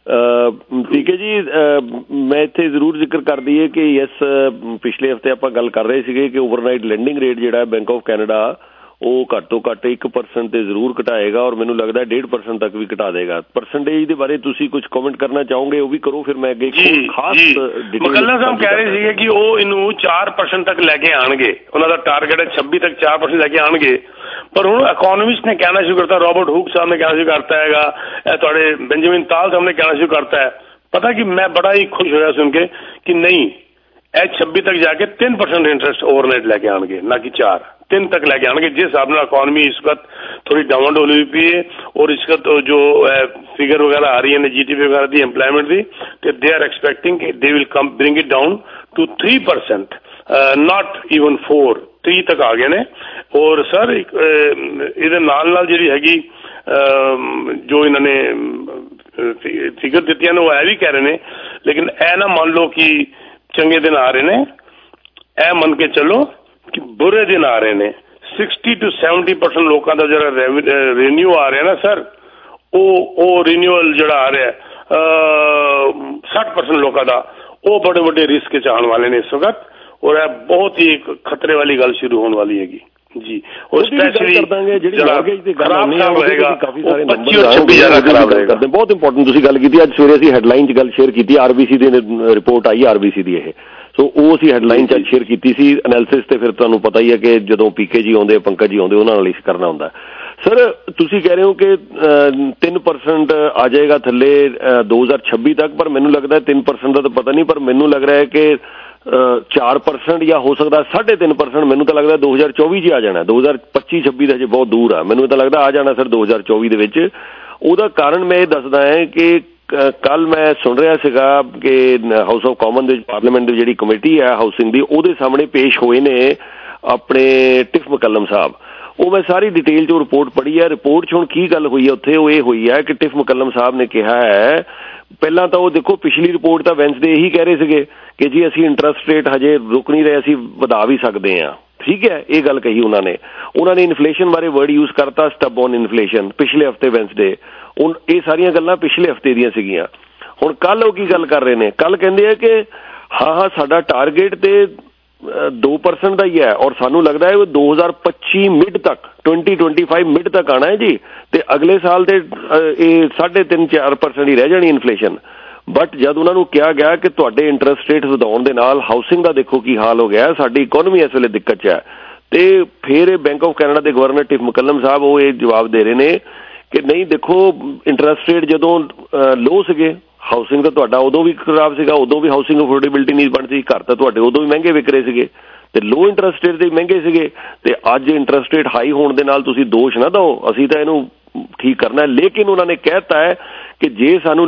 ਠੀਕ ਹੈ ਜੀ, ਮੈਂ ਇੱਥੇ ਜ਼ਰੂਰ ਜ਼ਿਕਰ ਕਰ ਦਈਏ ਕਿ ਯੈਸ ਪਿਛਲੇ ਹਫਤੇ ਆਪਾਂ ਗੱਲ ਕਰ ਰਹੇ ਸੀਗੇ ਕਿ ਓਵਰਨਾਈਟ ਲੈਂਡਿੰਗ ਰੇਟ ਜਿਹੜਾ ਬੈਂਕ ਆਫ ਕੈਨੇਡਾ ਉਹ ਘੱਟ ਤੋਂ ਘੱਟ 1% ਤੇ ਜ਼ਰੂਰ ਘਟਾਏਗਾ ਔਰ ਮੈਨੂੰ ਲੱਗਦਾ 1.5% ਤੱਕ ਵੀ ਘਟਾ ਦੇਗਾ। ਪਰਸੈਂਟੇਜ ਦੇ ਬਾਰੇ ਤੁਸੀਂ ਕੁਝ ਕਮੈਂਟ ਕਰਨਾ ਚਾਹੋਗੇ ਉਹ ਵੀ ਕਰੋ, ਫਿਰ ਮੈਂ ਅੱਗੇ ਖਾਸ ਮਕੱਲਾ ਸਾਹਿਬ ਕਹਿ ਰਹੇ ਸੀਗੇ ਕਿ ਉਹ ਇਹਨੂੰ 4% ਤੱਕ ਲੈ ਕੇ ਆਣਗੇ, ਉਹਨਾਂ ਦਾ ਟਾਰਗੇਟ ਹੈ 26 ਤੱਕ 4% ਲੈ ਕੇ ਆਣਗੇ। ਪਰ ਹੁਣ ਇਕੋਨੋਮਿਸਟ ਨੇ ਕਹਿਣਾ ਸ਼ੁਰੂ ਕਰਤਾ, ਰੋਬਰਟ ਹੁਕ ਸਾਹਿਬ ਨੇ ਕਹਿਣਾ ਸ਼ੁਰੂ ਕਰਤਾ ਹੈਗਾ, ਇਹ ਤੁਹਾਡੇ ਬੈਂਜਾਮਿਨ ਤਾਲ ਸਾਹਿਬ ਨੇ ਕਹਿਣਾ ਸ਼ੁਰੂ ਕਰਤਾ ਹੈ। ਪਤਾ ਕਿ ਮੈਂ ਬੜਾ ਹੀ ਖੁਸ਼ ਹੋਇਆ ਸੁਣ ਕੇ ਕਿ ਨਹੀਂ, ਇਹ 26 ਤੱਕ ਜਾ ਕੇ 3% ਇੰਟਰਸਟ ਓਵਰਨਾਈਟ ਲੈ ਕੇ ਆਣਗੇ, ਨਾ ਕਿ 3 ਤੱਕ ਲੈ ਕੇ ਆਣਗੇ। ਜਿਸ ਹਿਸਾਬ ਨਾਲ ਇਕੋਨਮੀ ਇਸ ਵਕਤ ਥੋੜੀ डाउन डोल हुई पी है और इस वक्त जो फिगर वगैरह आ रही है GDP वगैरह दी एम्प्लॉयमेंट दी, तो they are expecting they will come bring it down to 3%, not even 4, 3 तक आ गए ने। और सर ਇਹਦੇ ਨਾਲ ਜਿਹੜੀ ਹੈਗੀ ਜੋ ਇਹਨਾਂ ਨੇ ਫਿਗਰ ਦਿੱਤੀਆਂ ਨੇ ਉਹ ਇਹ ਵੀ ਕਹਿ ਰਹੇ ਨੇ, ਲੇਕਿਨ ਇਹ ਨਾ ਮੰਨ ਲਓ ਕਿ ਚੰਗੇ ਦਿਨ ਆ ਰਹੇ ਨੇ, ਇਹ ਮੰਨ ਕੇ ਚੱਲੋ ਕਿ ਬੁਰੇ ਦਿਨ ਆ ਰਹੇ ਨੇ। 60 to 70% ਲੋਕਾਂ ਦਾ ਜਿਹੜਾ ਰੀਨਿਊ ਆ ਰਿਹਾ ਨਾ ਸਰ, ਉਹ ਰੀਨਿਊਅਲ ਜਿਹੜਾ ਆ ਰਿਹਾ 60% ਲੋਕਾਂ ਦਾ, ਉਹ ਬੜੇ ਵੱਡੇ ਰਿਸਕ ਚ ਆਉਣ ਵਾਲੇ ਨੇ ਇਸ ਵਕਤ। ਔਰ ਇਹ ਬਹੁਤ ਹੀ ਇੱਕ ਖਤਰੇ ਵਾਲੀ ਗੱਲ ਸ਼ੁਰੂ ਹੋਣ ਵਾਲੀ ਹੈਗੀ ਜੀ। ਔਰ ਸਪੈਸ਼ਲੀ ਖਰਾਬ ਹੋਏਗਾ, ਕਾਫੀ ਸਾਰੇ ਨੰਬਰ 26 ਜ਼ਿਆਦਾ ਖਰਾਬ ਰਹੇਗਾ। ਬਹੁਤ ਇੰਪੋਰਟੈਂਟ ਤੁਸੀਂ ਗੱਲ ਕੀਤੀ। ਅੱਜ ਸਵੇਰੇ ਅਸੀਂ ਹੈਡਲਾਈਨ 'ਚ ਗੱਲ ਸ਼ੇਅਰ ਕੀਤੀ, RBC ਦੀ ਰਿਪੋਰਟ ਆਈ RBC ਦੀ ਇਹ, ਸੋ ਉਹ ਅਸੀਂ ਹੈਡਲਾਈਨ 'ਚ ਅੱਜ ਸ਼ੇਅਰ ਕੀਤੀ ਸੀ ਐਨਾਲਿਸਿਸ। ਤੇ ਫਿਰ ਤੁਹਾਨੂੰ ਪਤਾ ਹੀ ਹੈ ਕਿ ਜਦੋਂ PK ਜੀ ਆਉਂਦੇ, ਪੰਕਜ ਜੀ ਆਉਂਦੇ, ਉਹਨਾਂ ਨਾਲ ਇਸ ਕਰਨਾ ਹੁੰਦਾ। ਸਰ ਤੁਸੀਂ ਕਹਿ ਰਹੇ ਹੋ ਕਿ 3% ਆ ਜਾਏਗਾ ਥੱਲੇ 2026 ਤੱਕ, ਪਰ ਮੈਨੂੰ ਲੱਗਦਾ 3% ਦਾ ਤਾਂ ਪਤਾ ਨਹੀਂ, ਪਰ ਮੈਨੂੰ ਲੱਗ ਰਿਹਾ ਹੈ ਕਿ 4% ਜਾਂ ਹੋ ਸਕਦਾ 3.5%। ਮੈਨੂੰ ਤਾਂ ਲੱਗਦਾ 2024 'ਚ ਆ ਜਾਣਾ, 2025-26 ਦਾ ਹਜੇ ਬਹੁਤ ਦੂਰ ਆ। ਮੈਨੂੰ ਤਾਂ ਲੱਗਦਾ ਆ ਜਾਣਾ ਸਰ 2024 ਦੇ ਵਿੱਚ। ਉਹਦਾ ਕਾਰਨ ਮੈਂ ਇਹ ਦੱਸਦਾ ਹੈ ਕਿ ਕੱਲ ਮੈਂ ਸੁਣ ਰਿਹਾ ਸੀਗਾ ਕਿ ਹਾਊਸ ਆਫ ਕਾਮਨ ਦੇ ਪਾਰਲੀਮੈਂਟ ਦੀ ਜਿਹੜੀ ਕਮੇਟੀ ਹੈ ਹਾਊਸਿੰਗ ਦੀ, ਉਹਦੇ ਸਾਹਮਣੇ ਪੇਸ਼ ਹੋਏ ਨੇ ਆਪਣੇ ਟਿਫ ਮਕੱਲਮ ਸਾਹਿਬ। ਉਹ ਮੈਂ ਸਾਰੀ ਡਿਟੇਲ 'ਚ ਉਹ ਰਿਪੋਰਟ ਪੜ੍ਹੀ ਹੈ। ਰਿਪੋਰਟ 'ਚ ਹੁਣ ਕੀ ਗੱਲ ਹੋਈ ਹੈ ਉੱਥੇ, ਉਹ ਇਹ ਹੋਈ ਹੈ ਕਿ ਟਿਫ ਮਕੱਲਮ ਸਾਹਿਬ ਨੇ ਕਿਹਾ ਹੈ, ਪਹਿਲਾਂ ਤਾਂ ਉਹ ਦੇਖੋ ਪਿਛਲੀ ਰਿਪੋਰਟ ਤਾਂ ਵੈਂਸਡੇ ਇਹੀ ਕਹਿ ਰਹੇ ਸੀਗੇ ਕਿ ਜੀ ਅਸੀਂ ਇੰਟਰਸਟ ਰੇਟ ਹਜੇ ਰੁਕ ਨਹੀਂ ਰਹੇ, ਅਸੀਂ ਵਧਾ ਵੀ ਸਕਦੇ ਹਾਂ। ਠੀਕ ਹੈ, ਇਹ ਗੱਲ ਕਹੀ ਉਹਨਾਂ ਨੇ ਇਨਫਲੇਸ਼ਨ ਬਾਰੇ ਵਰਡ ਯੂਜ਼ ਕਰਤਾ, ਸਟੱਬ ਔਨ ਇਨਫਲੇਸ਼ਨ, ਪਿਛਲੇ ਹਫਤੇ ਵੈਂਸਡੇ। ਹੁਣ ਇਹ ਸਾਰੀਆਂ ਗੱਲਾਂ ਪਿਛਲੇ ਹਫਤੇ ਦੀਆਂ ਸੀਗੀਆਂ। ਹੁਣ ਕੱਲ ਉਹ ਕੀ ਗੱਲ ਕਰ ਰਹੇ ਨੇ, ਕੱਲ ਕਹਿੰਦੇ ਆ ਕਿ ਹਾਂ ਸਾਡਾ ਟਾਰਗੇਟ ਤੇ 2% ਦਾ ਹੀ ਹੈ ਔਰ ਸਾਨੂੰ ਲੱਗਦਾ ਹੈ ਉਹ 2025 ਮਿਡ ਤੱਕ 2025 ਮਿਡ ਤੱਕ ਆਣਾ ਹੈ ਜੀ, ਤੇ ਅਗਲੇ ਸਾਲ ਤੇ ਇਹ 3.5-4% ਹੀ ਰਹਿ ਜਾਣੀ ਇਨਫਲੇਸ਼ਨ। ਬਟ ਜਦ ਉਹਨਾਂ ਨੂੰ ਕਿਹਾ ਗਿਆ ਕਿ ਤੁਹਾਡੇ ਇੰਟਰਸਟ ਰੇਟ ਵਧਾਉਣ ਦੇ ਨਾਲ ਹਾਊਸਿੰਗ ਦਾ ਦੇਖੋ ਕੀ ਹਾਲ ਹੋ ਗਿਆ, ਸਾਡੀ ਇਕੋਨਮੀ ਇਸ ਵੇਲੇ ਦਿੱਕਤ 'ਚ ਹੈ, ਤੇ ਫਿਰ ਇਹ ਬੈਂਕ ਆਫ ਕੈਨੇਡਾ ਦੇ ਗਵਰਨਰ ਟਿਫ ਮਕੱਲਮ ਸਾਹਿਬ ਉਹ ਇਹ ਜਵਾਬ ਦੇ ਰਹੇ ਨੇ ਕਿ ਨਹੀਂ ਦੇਖੋ ਇੰਟਰਸਟ ਰੇਟ ਜਦੋਂ ਲੋ ਸੀਗੇ, ਹਾਊਸਿੰਗ ਤਾਂ ਤੁਹਾਡਾ ਉਦੋਂ ਵੀ ਖਰਾਬ ਸੀਗਾ, ਉਦੋਂ ਵੀ ਹਾਊਸਿੰਗ ਅਫੋਰਡੇਬਿਲਟੀ ਨਹੀਂ ਬਣਦੀ, ਘਰ ਤਾਂ ਤੁਹਾਡੇ ਉਦੋਂ ਵੀ ਮਹਿੰਗੇ ਵਿਕ ਰਹੇ ਸੀਗੇ ਤੇ ਲੋ ਇੰਟਰਸਟ ਰੇਟ ਦੇ ਮਹਿੰਗੇ ਸੀਗੇ, ਤੇ ਅੱਜ ਇੰਟਰਸਟ ਰੇਟ ਹਾਈ ਹੋਣ ਦੇ ਨਾਲ ਤੁਸੀਂ ਦੋਸ਼ ਨਾ ਦਿਓ, ਅਸੀਂ ਤਾਂ ਇਹਨੂੰ ਠੀਕ ਕਰਨਾ। ਲੇਕਿਨ ਉਹਨਾਂ ਨੇ ਕਹਿਤਾ ਹੈ ਕਿ ਜੇ ਸਾਨੂੰ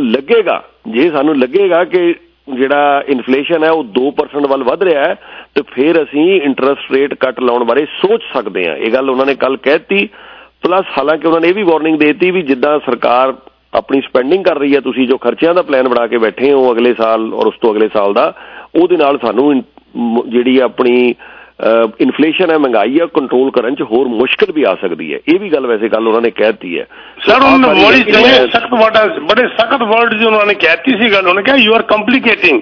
ਲੱਗੇਗਾ ਕਿ ਜਿਹੜਾ ਇਨਫਲੇਸ਼ਨ ਹੈ ਉਹ 2% ਵੱਲ ਵੱਧ ਰਿਹਾ ਹੈ ਤੇ ਫਿਰ ਅਸੀਂ ਇੰਟਰਸਟ ਰੇਟ ਕੱਟ ਲਾਉਣ ਬਾਰੇ ਸੋਚ ਸਕਦੇ ਹਾਂ। ਇਹ ਗੱਲ ਉਹਨਾਂ ਨੇ ਕੱਲ ਕਹਿਤੀ, ਪਲੱਸ ਹਾਲਾਂਕਿ ਉਹਨਾਂ ਨੇ ਇਹ ਵੀ ਵਾਰਨਿੰਗ ਦੇ ਦਿੱਤੀ ਵੀ ਜਿੱਦਾਂ ਸਰਕਾਰ ਆਪਣੀ ਸਪੈਂਡਿੰਗ ਕਰ ਰਹੀ ਹੈ, ਤੁਸੀਂ ਜੋ ਖਰਚਿਆਂ ਦਾ ਪਲਾਨ ਬਣਾ ਕੇ ਬੈਠੇ ਹੋ ਅਗਲੇ ਸਾਲ ਔਰ ਉਸ ਤੋਂ ਅਗਲੇ ਸਾਲ ਦਾ, ਉਹਦੇ ਨਾਲ ਸਾਨੂੰ ਜਿਹੜੀ ਆਪਣੀ ਇਨਫਲੇਸ਼ਨ ਹੈ, ਮਹਿੰਗਾਈ ਹੈ, ਕੰਟਰੋਲ ਕਰਨ 'ਚ ਹੋਰ ਮੁਸ਼ਕਿਲ ਵੀ ਆ ਸਕਦੀ ਹੈ। ਇਹ ਵੀ ਗੱਲ ਵੈਸੇ ਗੱਲ ਉਹਨਾਂ ਨੇ ਕਹਿ ਦਿੱਤੀ ਹੈ ਸਰ। ਉਹਨਾਂ ਨੇ ਬੜੇ ਸਖਤ ਵਰਡ ਜੀ ਉਹਨਾਂ ਨੇ ਕਹਿਤੀ ਸੀ ਗੱਲ। ਉਹਨੇ ਕਿਹਾ you are complicating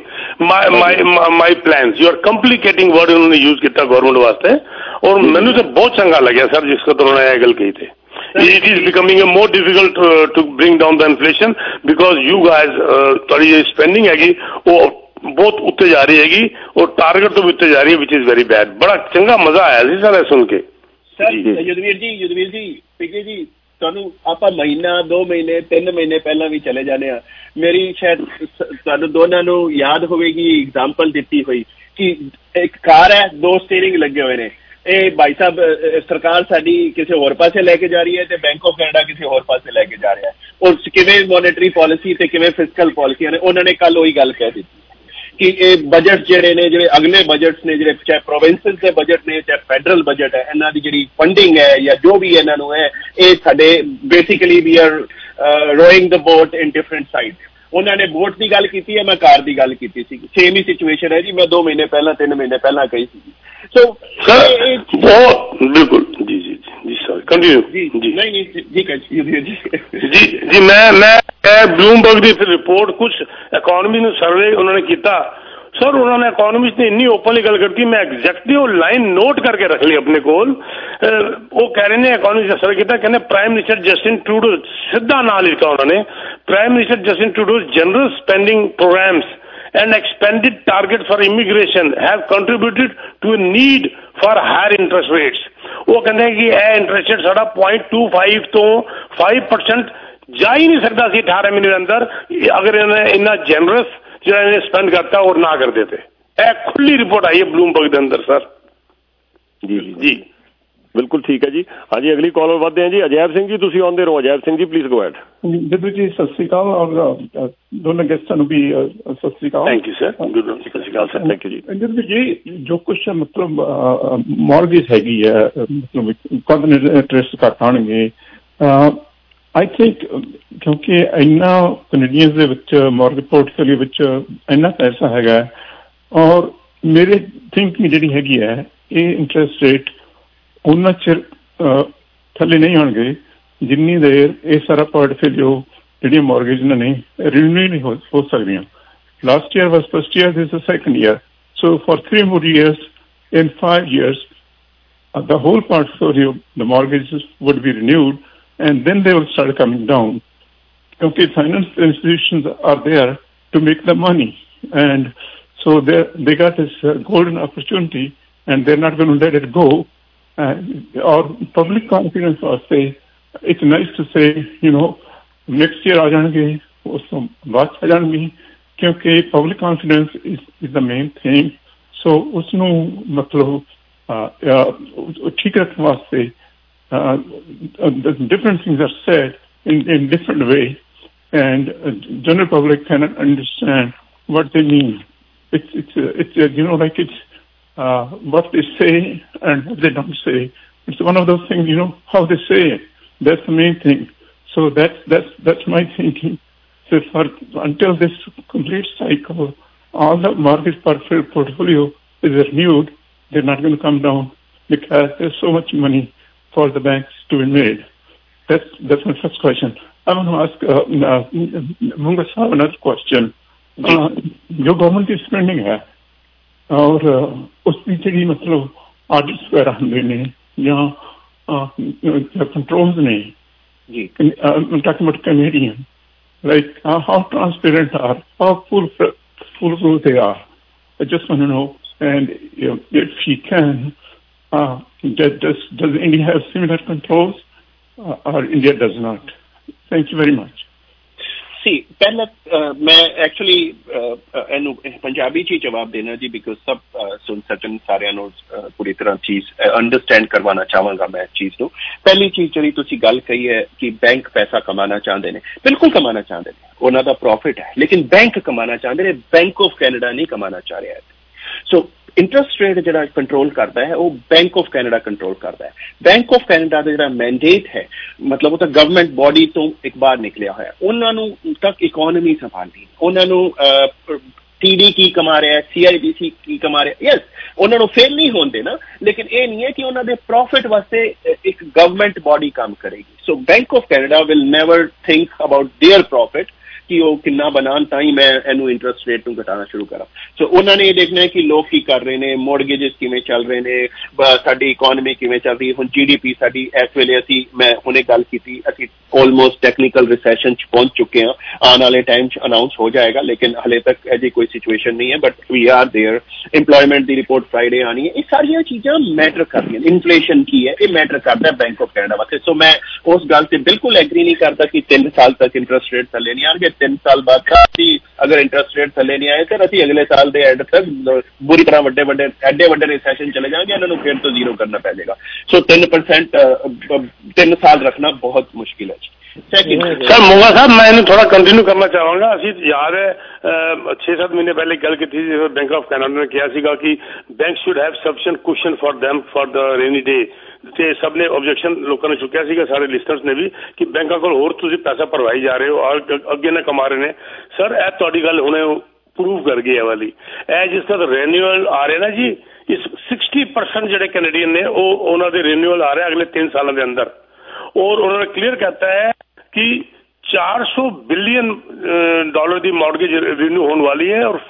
my plans, you are complicating word ਉਹਨਾਂ ਨੇ ਯੂਜ਼ ਕੀਤਾ ਗਵਰਨਮੈਂਟ ਵਾਸਤੇ, ਔਰ ਮੈਨੂੰ ਤਾਂ ਬਹੁਤ ਚੰਗਾ ਲੱਗਿਆ ਸਰ ਜਿਸ ਕਦਰ ਉਹਨਾਂ ਨੇ ਇਹ ਗੱਲ ਕਹੀ। ਤੇ it is becoming more difficult to bring down the inflation because you guys ਤੁਹਾਡੀ ਜਿਹੜੀ ਸਪੈਂਡਿੰਗ ਹੈਗੀ ਉਹ ਬਹੁਤ ਉੱਤੇ ਜਾ ਰਹੀ ਹੈਗੀ ਔਰ ਟਾਰਗੇਟ ਤੋਂ ਵੀ ਉੱਤੇ ਜਾ ਰਹੀ ਹੈ, ਵਿਚ ਇਜ਼ ਵੈਰੀ ਬੈਡ। ਬੜਾ ਚੰਗਾ ਮਜ਼ਾ ਆਇਆ ਸੀ ਸਰ ਇਹ ਸੁਣ ਕੇ। ਸਰ ਯੁਧਵੀਰ ਜੀ ਪਿੱਕੇ ਜੀ ਤੁਹਾਨੂੰ ਆਪਾਂ ਮਹੀਨਾ 2 ਮਹੀਨੇ 3 ਮਹੀਨੇ ਪਹਿਲਾਂ ਵੀ ਚਲੇ ਜਾਂਦੇ ਆ। ਮੇਰੀ ਸ਼ਾਇਦ ਤੁਹਾਨੂੰ ਦੋਨਾਂ ਨੂੰ ਯਾਦ ਹੋਵੇਗੀ ਐਗਜ਼ਾਮਪਲ ਦਿੱਤੀ ਹੋਈ ਕਿ ਇੱਕ ਕਾਰ ਹੈ, 2 ਸਟੀਅਰਿੰਗ ਲੱਗੇ ਹੋਏ ਨੇ। ਇਹ ਭਾਈ ਸਾਹਿਬ ਸਰਕਾਰ ਸਾਡੀ ਕਿਸੇ ਹੋਰ ਪਾਸੇ ਲੈ ਕੇ ਜਾ ਰਹੀ ਹੈ ਤੇ ਬੈਂਕ ਆਫ ਕੈਨੇਡਾ ਕਿਸੇ ਹੋਰ ਪਾਸੇ ਲੈ ਕੇ ਜਾ ਰਿਹਾ ਹੈ। ਔਰ ਕਿਵੇਂ ਮੋਨੇਟਰੀ ਪਾਲਿਸੀ ਤੇ ਕਿਵੇਂ ਫਿਸਕਲ ਪਾਲਿਸੀਆਂ ਨੇ, ਉਹਨਾਂ ਨੇ ਕੱਲ ਉਹੀ ਗੱਲ ਕਹਿ ਦਿੱਤੀ ਕਿ ਇਹ ਬਜਟ ਜਿਹੜੇ ਨੇ, ਜਿਹੜੇ ਅਗਲੇ ਬਜਟਸ ਨੇ, ਜਿਹੜੇ ਚਾਹੇ ਪ੍ਰੋਵਿੰਸਸ ਦੇ ਬਜਟ ਨੇ ਚਾਹੇ ਫੈਡਰਲ ਬਜਟ ਹੈ, ਇਹਨਾਂ ਦੀ ਜਿਹੜੀ ਫੰਡਿੰਗ ਹੈ ਜਾਂ ਜੋ ਵੀ ਇਹਨਾਂ ਨੂੰ ਹੈ, ਇਹ ਸਾਡੇ basically we are rowing the boat in different side. ਉਹਨਾਂ ਨੇ ਬੋਟ ਦੀ ਗੱਲ ਕੀਤੀ ਹੈ, ਮੈਂ ਕਾਰ ਦੀ ਗੱਲ ਕੀਤੀ ਸੀ। ਸੇਮ ਹੀ ਸਿਚੁਏਸ਼ਨ ਹੈ ਜੀ, ਮੈਂ 2 ਮਹੀਨੇ ਪਹਿਲਾਂ 3 ਮਹੀਨੇ ਪਹਿਲਾਂ ਕਹੀ ਸੀ। ਸੋ ਬਹੁਤ ਬਿਲਕੁਲ ਜੀ ਜੀ ਜੀ ਸਰ ਕੰਟੀਨਿਊ ਜੀ। ਨਹੀਂ ਠੀਕ ਹੈ ਜੀ ਮੈਂ ਬਲੂਮਬਰਗ ਦੀ ਰਿਪੋਰਟ ਕੁਝ ਇਕੋਨਮੀ ਨੂੰ ਸਰਵੇ ਉਹਨਾਂ ਨੇ ਕੀਤਾ ਸਰ। ਉਹਨਾਂ ਨੇ ਇਕੋਨਮਿਸਟ ਨੇ ਇੰਨੀ ਓਪਨਲੀ ਗੱਲ ਕਰਤੀ, ਮੈਂ ਐਗਜ਼ੈਕਟਲੀ ਉਹ ਲਾਈਨ ਨੋਟ ਕਰਕੇ ਰੱਖ ਲਈ ਆਪਣੇ ਕੋਲ। ਉਹ ਕਹਿ ਰਹੇ ਨੇ ਇਕੋਨਮਿਸਟ ਨੇ ਸਰਵੇ ਕੀਤਾ, ਕਹਿੰਦੇ ਪ੍ਰਾਈਮ ਮਿਨਿਸਟਰ ਜਸਟਿਨ ਟਰੂਡੋ, ਸਿੱਧਾ ਨਾਲ ਲਿਖਾ ਉਹਨਾਂ ਨੇ, prime minister Justin Trudeau general spending programs and expanded targets for immigration have contributed to a need for higher interest rates। ਉਹ ਕਹਿੰਦੇ ਕਿ ਇਹ ਇੰਟਰਸਟ ਰੇਟ ਸਾਡਾ 0.25 ਤੋਂ 5% ਜਾ ਹੀ ਨਹੀਂ ਸਕਦਾ ਸੀ 18 ਮਹੀਨੇ ਦੇ ਅੰਦਰ ਅਗਰ ਇਹਨੇ ਇੰਨਾ ਜਨਰਸ ਜਿਹੜਾ ਇਹਨੇ ਸਪੈਂਡ ਕਰਤਾ ਔਰ ਨਾ ਕਰ ਦੇਤੇ। ਇਹ ਖੁੱਲੀ ਰਿਪੋਰਟ ਆਈ ਹੈ ਬਲੂਮਬਰਗ ਦੇ ਅੰਦਰ ਸਰ। ਜੀ ਜੀ ਬਿਲਕੁਲ ਠੀਕ ਹੈ ਜੀ। ਹਾਂਜੀ ਅਗਲੀ ਕਾਲਰ ਵਧਦੇ ਹਾਂ ਜੀ। ਅਜੈਬ ਸਿੰਘ ਜੀ ਤੁਸੀਂ ਆਉਂਦੇ ਰਹੋ। ਅਜੈਬ ਸਿੰਘ ਜੀ ਪਲੀਜ਼ ਗੋ ਹੈਡ। ਜਿੱਦੂ ਜੀ ਸਤਿ ਸ਼੍ਰੀ ਅਕਾਲ ਔਰ ਦੋਨੋਂ ਗੈਸਟਾਂ ਨੂੰ ਵੀ ਸਤਿ ਸ਼੍ਰੀ ਅਕਾਲ। Thank you sir. ਸਤਿ ਸ਼੍ਰੀ ਅਕਾਲ ਸਰ। ਥੈਂਕ ਯੂ ਜੀ। ਜਿੱਦੂ ਜੀ ਜੋ ਕੁਛ ਮਤਲਬ ਮੌਰਗੇਜ ਹੈਗੀ ਹੈ, ਮਤਲਬ ਕਦ ਇੰਟਰਸਟ ਘੱਟ ਆਉਣਗੇ ਆਈ ਥਿੰਕ, ਕਿਉਂਕਿ ਇੰਨਾ ਕੈਨੇਡੀਅਨਸ ਦੇ ਵਿੱਚ ਮੌਰਗੇਜ ਪੋਰਟਫੋਲੀਓ ਵਿੱਚ ਇੰਨਾ ਪੈਸਾ ਹੈਗਾ ਔਰ ਮੇਰੇ ਥਿੰਕਿੰਗ ਜਿਹੜੀ ਹੈਗੀ ਹੈ ਇਹ ਇੰਟਰਸਟ ਰੇਟ ਉਹਨਾਂ ਚਿਰ ਥੱਲੇ ਨਹੀਂ ਆਉਣਗੇ ਜਿੰਨੀ ਦੇਰ ਇਹ ਸਾਰਾ ਪੋਰਟਫੋਲੀਓ ਜਿਹੜੀਆਂ ਮੌਰਗੇਜ ਇਹਨਾਂ ਨੇ ਰਿਨਿਊ ਨਹੀਂ ਹੋ ਸਕਦੀਆਂ। Last year was first year, this is second year, so for 3 more years in 5 years the whole portfolio, the mortgages would be renewed and then they will start coming down because financial institutions are there to make the money and so they got this golden opportunity and they're not going to let it go। or public confidence or say it's nice to say next year aa jange us to baad aa jange kyunki public confidence is the main thing। so usnu matlab theek rakhne vaste different things are said in different way and general public cannot understand what they mean। it's like it's what they say and what they don't say. It's one of those things, how they say it. That's the main thing. So that's my thinking. So until this complete cycle, all the mortgage portfolio is renewed, they're not going to come down because there's so much money for the banks to be made. That's my first question. I want to ask Munga Sahab another question. जो गवर्नमेंट की स्पेंडिंग है और उसकी जी मतलब ऑडिट्स वगैरह ने या कंट्रोल्स ने जी talking about Canadian, like how transparent are, how foolproof they are। I just want to know, and if she can, does India have similar controls or India does not? Thank you very much। See, ਪਹਿਲਾਂ ਮੈਂ ਐਕਚੁਅਲੀ ਇਹਨੂੰ ਪੰਜਾਬੀ 'ਚ ਹੀ ਜਵਾਬ ਦੇਣਾ ਜੀ ਬਿਕੋਜ਼ ਸਭ ਸੁਣ ਸਕਣ, ਸਾਰਿਆਂ ਨੂੰ ਪੂਰੀ ਤਰ੍ਹਾਂ ਚੀਜ਼ ਅੰਡਰਸਟੈਂਡ ਕਰਵਾਉਣਾ ਚਾਹਾਂਗਾ ਮੈਂ ਚੀਜ਼ ਨੂੰ। ਪਹਿਲੀ ਚੀਜ਼ ਜਿਹੜੀ ਤੁਸੀਂ ਗੱਲ ਕਹੀ ਹੈ ਕਿ ਬੈਂਕ ਪੈਸਾ ਕਮਾਉਣਾ ਚਾਹੁੰਦੇ ਨੇ, ਬਿਲਕੁਲ ਕਮਾਉਣਾ ਚਾਹੁੰਦੇ ਨੇ, ਉਹਨਾਂ ਦਾ ਪ੍ਰੋਫਿਟ ਹੈ, ਲੇਕਿਨ ਬੈਂਕ ਕਮਾਉਣਾ ਚਾਹੁੰਦੇ ਨੇ, ਬੈਂਕ ਆਫ ਕੈਨੇਡਾ ਨਹੀਂ ਕਮਾਉਣਾ ਚਾਹ ਰਿਹਾ। ਸੋ ਇੰਟਰਸਟ ਰੇਟ ਜਿਹੜਾ ਕੰਟਰੋਲ ਕਰਦਾ ਹੈ ਉਹ ਬੈਂਕ ਆਫ ਕੈਨੇਡਾ ਕੰਟਰੋਲ ਕਰਦਾ ਹੈ। ਬੈਂਕ ਆਫ ਕੈਨੇਡਾ ਦਾ ਜਿਹੜਾ ਮੈਂਡੇਟ ਹੈ, ਮਤਲਬ ਉਹ ਤਾਂ ਗਵਰਨਮੈਂਟ ਬੋਡੀ ਤੋਂ ਇੱਕ ਬਾਹਰ ਨਿਕਲਿਆ ਹੋਇਆ, ਉਹਨਾਂ ਨੂੰ ਤੱਕ ਇਕੋਨਮੀ ਸੰਭਾਲਣੀ, ਉਹਨਾਂ ਨੂੰ TD ਕੀ ਕਮਾ ਰਿਹਾ, CIBC ਕੀ ਕਮਾ ਰਿਹਾ, ਯੈਸ ਉਹਨਾਂ ਨੂੰ ਫੇਲ ਨਹੀਂ ਹੋਣ ਦੇਣਾ, ਲੇਕਿਨ ਇਹ ਨਹੀਂ ਹੈ ਕਿ ਉਹਨਾਂ ਦੇ ਪ੍ਰੋਫਿਟ ਵਾਸਤੇ ਇੱਕ ਗਵਰਨਮੈਂਟ ਬੋਡੀ ਕੰਮ ਕਰੇਗੀ। So bank of Canada will never think about their profit ਕਿ ਉਹ ਕਿੰਨਾ ਬਣਾਉਣ ਤਾਂ ਹੀ ਮੈਂ ਇਹਨੂੰ ਇੰਟਰਸਟ ਰੇਟ ਨੂੰ ਘਟਾਉਣਾ ਸ਼ੁਰੂ ਕਰਾਂ। ਸੋ ਉਹਨਾਂ ਨੇ ਇਹ ਦੇਖਣਾ ਹੈ ਕਿ ਲੋਕ ਕੀ ਕਰ ਰਹੇ ਨੇ, ਮੋਰਗੇਜਸ ਕਿਵੇਂ ਚੱਲ ਰਹੇ ਨੇ, ਸਾਡੀ ਇਕੋਨਮੀ ਕਿਵੇਂ ਚੱਲ ਰਹੀ ਹੈ। ਹੁਣ GDP ਸਾਡੀ ਇਸ ਵੇਲੇ ਮੈਂ ਹੁਣੇ ਗੱਲ ਕੀਤੀ, ਅਸੀਂ ਆਲਮੋਸਟ ਟੈਕਨੀਕਲ ਰਿਸੈਸ਼ਨ 'ਚ ਪਹੁੰਚ ਚੁੱਕੇ ਹਾਂ, ਆਉਣ ਵਾਲੇ ਟਾਈਮ 'ਚ ਅਨਾਊਂਸ ਹੋ ਜਾਏਗਾ, ਲੇਕਿਨ ਹਲੇ ਤੱਕ ਅਜੇ ਕੋਈ ਸਿਚੁਏਸ਼ਨ ਨਹੀਂ ਹੈ, but we are there. Employment ਦੀ ਰਿਪੋਰਟ ਫਰਾਈਡੇ ਆਉਣੀ ਹੈ। ਇਹ ਸਾਰੀਆਂ ਚੀਜ਼ਾਂ ਮੈਟਰ ਕਰਦੀਆਂ। ਇਨਫਲੇਸ਼ਨ ਕੀ ਹੈ, ਇਹ ਮੈਟਰ ਕਰਦਾ ਬੈਂਕ ਆਫ ਕੈਨੇਡਾ ਵਾਸਤੇ। ਸੋ ਮੈਂ ਉਸ ਗੱਲ ਤੇ ਬਿਲਕੁਲ ਐਗਰੀ ਨਹੀਂ ਕਰਦਾ ਕਿ 3 ਸਾਲ ਤੱਕ ਇੰਟਰਸਟ ਰੇਟ ਥੱਲੇ ਨਹੀਂ ਆਉਣਗੇ। 3 ਸਾਲ ਬਾਅਦ ਅਸੀਂ ਅਗਰ ਇੰਟਰਸਟ ਰੇਟ ਥੱਲੇ ਨਹੀਂ ਆਏ ਤਾਂ ਅਸੀਂ ਅਗਲੇ ਸਾਲ ਦੇ ਐਂਡ ਤੱਕ ਬੁਰੀ ਤਰ੍ਹਾਂ ਐਡੇ ਵੱਡੇ ਰਿਸੈਸ਼ਨ ਚਲੇ ਜਾਣਗੇ, ਇਹਨਾਂ ਨੂੰ ਫਿਰ ਤੋਂ ਜ਼ੀਰੋ ਕਰਨਾ ਪੈ ਜਾਏਗਾ। ਸੋ 3% 3 ਸਾਲ ਰੱਖਣਾ ਬਹੁਤ ਮੁਸ਼ਕਿਲ ਹੈ। सर मोगा साहब मैं इन्हें थोड़ा कंटिन्यू करना चाहूँगा। असी याद है 6-7 महीने पहले गल की थी, बैंक ऑफ कैनेडा ने कहा सीगा कि bank should have sufficient cushion for them for the rainy day, ਤੇ ਸਭ ਨੇ ਆਬਜੈਕਸ਼ਨ ਲੋਕਾਂ ਨੇ ਚੁੱਕਿਆ ਸੀਗਾ, ਸਾਰੇ ਲਿਸਟਰਸ ਨੇ ਵੀ, ਕਿ ਬੈਂਕਾਂ ਕੋਲ ਹੋਰ ਤੁਸੀਂ ਪੈਸਾ ਭਰਵਾਈ ਜਾ ਰਹੇ ਹੋ ਔਰ ਅੱਗੇ ਨਾ ਕਮਾ ਰਹੇ ਨੇ। ਸਰ ਇਹ ਤੁਹਾਡੀ ਗੱਲ ਹੁਣੇ ਪ੍ਰੂਵ ਕਰ ਗਈ ਹੈ ਵਾਲੀ। ਇਹ ਜਿਸ ਤਰ੍ਹਾਂ ਰੈਨੂਅਲ ਆ ਰਿਹਾ ਨਾ ਜੀ, ਇਸ 60% ਜਿਹੜੇ ਕੈਨੇਡੀਅਨ ਨੇ ਉਹ ਉਹਨਾਂ ਦੇ ਰੈਨੂਅਲ ਆ ਰਿਹਾ ਅਗਲੇ 3 ਸਾਲਾਂ ਦੇ ਅੰਦਰ, ਔਰ ਉਹਨਾਂ ਨੇ ਕਲੀਅਰ ਕਰਤਾ ਹੈ कि 400 बिलियन डॉलर की मॉर्गेज रिन्यू होने वाली है और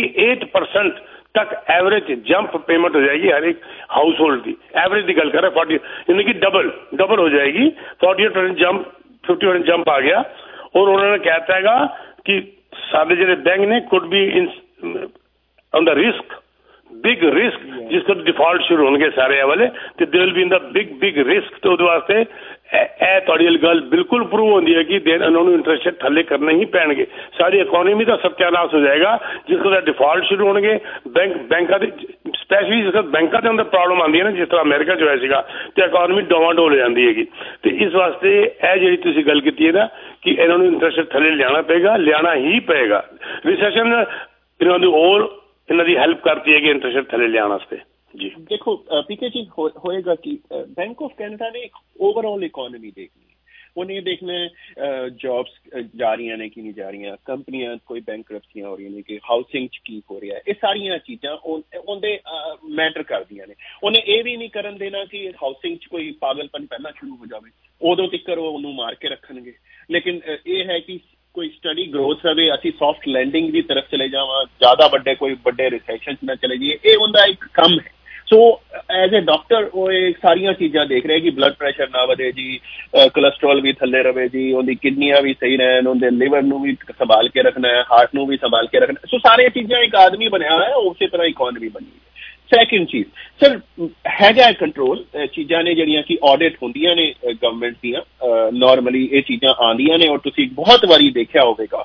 48% तक एवरेज जंप पेमेंट हो जाएगी हर एक हाउस होल्ड की। एवरेज की गल कर रहे 40, यानी कि डबल हो जाएगी। 48% जंप 50% जंप आ गया। और उन्होंने कहता है कि सारे जो बैंक ने could be in on the risk, big risk, जिसको डिफॉल्ट शुरू होंगे सारे वाले, तो they will be in the big risk. तो वास्ते ਇਹ ਤੁਹਾਡੀ ਗੱਲ ਬਿਲਕੁਲ ਪ੍ਰੂਵ ਹੁੰਦੀ ਹੈ ਕਿ ਉਹਨਾਂ ਨੂੰ ਇੰਟਰਸਟ ਰੇਟ ਥੱਲੇ ਕਰਨੇ ਹੀ ਪੈਣਗੇ। ਸਾਰੀ ਇਕੋਨਮੀ ਦਾ ਸਤਿਆਨਾਸ਼ ਹੋ ਜਾਏਗਾ ਜਿਸ ਦਾ ਡਿਫਾਲਟ ਸ਼ੁਰੂ ਹੋਣਗੇ। ਬੈਂਕਾਂ ਦੇ ਸਪੈਸ਼ਲੀ ਜਿਸ ਬੈਂਕਾਂ ਦੇ ਅੰਦਰ ਪ੍ਰੋਬਲਮ ਆਉਂਦੀ ਹੈ ਨਾ, ਜਿਸ ਤਰ੍ਹਾਂ ਅਮਰੀਕਾ 'ਚ ਹੋਇਆ ਸੀਗਾ, ਤੇ ਇਕੋਨਮੀ ਡੋਵਾਂਡੋਲ ਹੋ ਜਾਂਦੀ ਹੈਗੀ। ਤੇ ਇਸ ਵਾਸਤੇ ਇਹ ਜਿਹੜੀ ਤੁਸੀਂ ਗੱਲ ਕੀਤੀ ਹੈ ਨਾ ਕਿ ਇਹਨਾਂ ਨੂੰ ਇੰਟਰਸਟ ਰੇਟ ਥੱਲੇ ਲਿਆਣਾ ਹੀ ਪਏਗਾ। ਰਿਸੈਸ਼ਨ ਇਹਨਾਂ ਦੀ ਹੋਰ ਇਹਨਾਂ ਦੀ ਹੈਲਪ ਕਰਤੀ ਹੈ ਕਿ ਇੰਟਰਸਟ ਰੇਟ ਥੱਲੇ ਲਿਆਉਣ ਵਾਸਤੇ। जी देखो पीके जी होएगा कि बैंक ऑफ कनाडा ने एक ओवरऑल इकोनॉमी देखनी है, उन्हें देखना है जॉब्स जा रही ने कि नहीं जा रही, कंपनियां कोई बैंकरप्सियां हो रही ने कि हाउसिंग की हो रहा है, ये सारिया चीज़ां उनके मैटर करदियां ने। उन्हें ये भी नहीं करन देना कि हाउसिंग च कोई पागलपन पहला शुरू हो जाए, उदों तक उन्होंने मार के रखणगे। लेकिन ये है कि कोई स्टडी ग्रोथ रहे, असी सॉफ्ट लैंडिंग की तरफ चले जावा, ज्यादा बड़े कोई बड़े रिसेशन न चले जाइए, ये उनका एक कम है। सो एज ए डॉक्टर वो सारिया चीज़ां देख रहे कि ब्लड प्रेशर ना बढ़े जी, कोलेस्ट्रॉल भी थले रहे जी, उनकी किडनियां भी सही रहन, उनके लिवर नू भी संभाल के रखना है, हार्ट नू भी संभाल के रखना है। सो सारी चीज़ां एक आदमी बनया है, उसी तरह इकोनॉमी बनी है। सैकेंड चीज सर हैगा कंट्रोल चीज़ां ने जिहड़ियां कि ऑडिट होंदियां ने गवर्नमेंट दियां, नॉर्मली ये चीज़ां आंदियां ने और तुसीं बहुत वारी देखिया होवेगा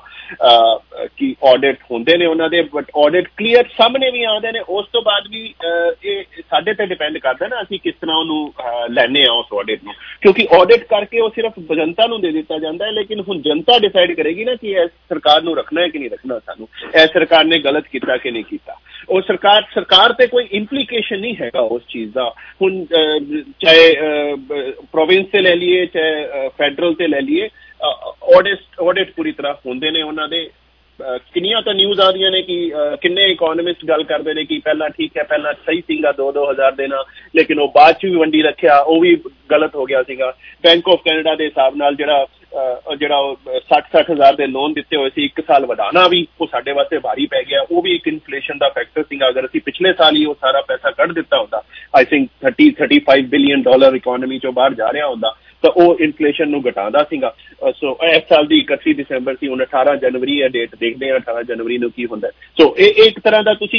कि ऑडिट होंदे ने उन्हां दे, बट ऑडिट क्लीयर सामने भी आंदे ने। उस तो बाद भी ये साडे ते डिपेंड करदा ना असीं किस तरह उहनूं लैने आ उस ऑडिट नूं, क्योंकि ऑडिट करके वो सिर्फ जनता नूं दे दित्ता जांदा है, लेकिन हुण जनता डिसाइड करेगी ना कि इस सरकार नूं रखना है कि नहीं रखना, सानूं इस सरकार ने गलत कीता कि नहीं कीता। और सरकार ते कोई इंप्लीकेशन नहीं है उस चीज़ का। हुण चाहे प्रोविंस से ले लिए चाहे फैडरल से ले लिए, ऑडिट पूरी तरह होंदे ने उन्हां दे। किनिया तो न्यूज़ आ रही ने कि किन्ने इकोनॉमिस्ट गल करते हैं कि पहला ठीक है, पहला सही सीगा 2-2 हज़ार देना, लेकिन वो बाद च भी वंडी रखिया, वो भी गलत हो गया सीगा। बैंक ऑफ कैनेडा के हिसाब नाल जिहड़ा 60-60 हज़ार के लोन दिते हुए सी, 1 साल वधाना भी वो साडे वास्ते भारी पै गया। वो भी एक इन्फ्लेशन का फैक्टर सीगा। अगर असीं पिछले साल ही वो सारा पैसा कढ़ दिता होंदा, I think 30-35 billion dollar economy चों बाहर जा रहा होंदा, तो वो इन्फ्लेशन नूं घटादा सीगा। सो इस साल की 31 दिसंबर सी, हुण 18 जनवरी है डेट, देखते हैं 18 जनवरी नूं की हुंदा। सो एक तरह का तुसीं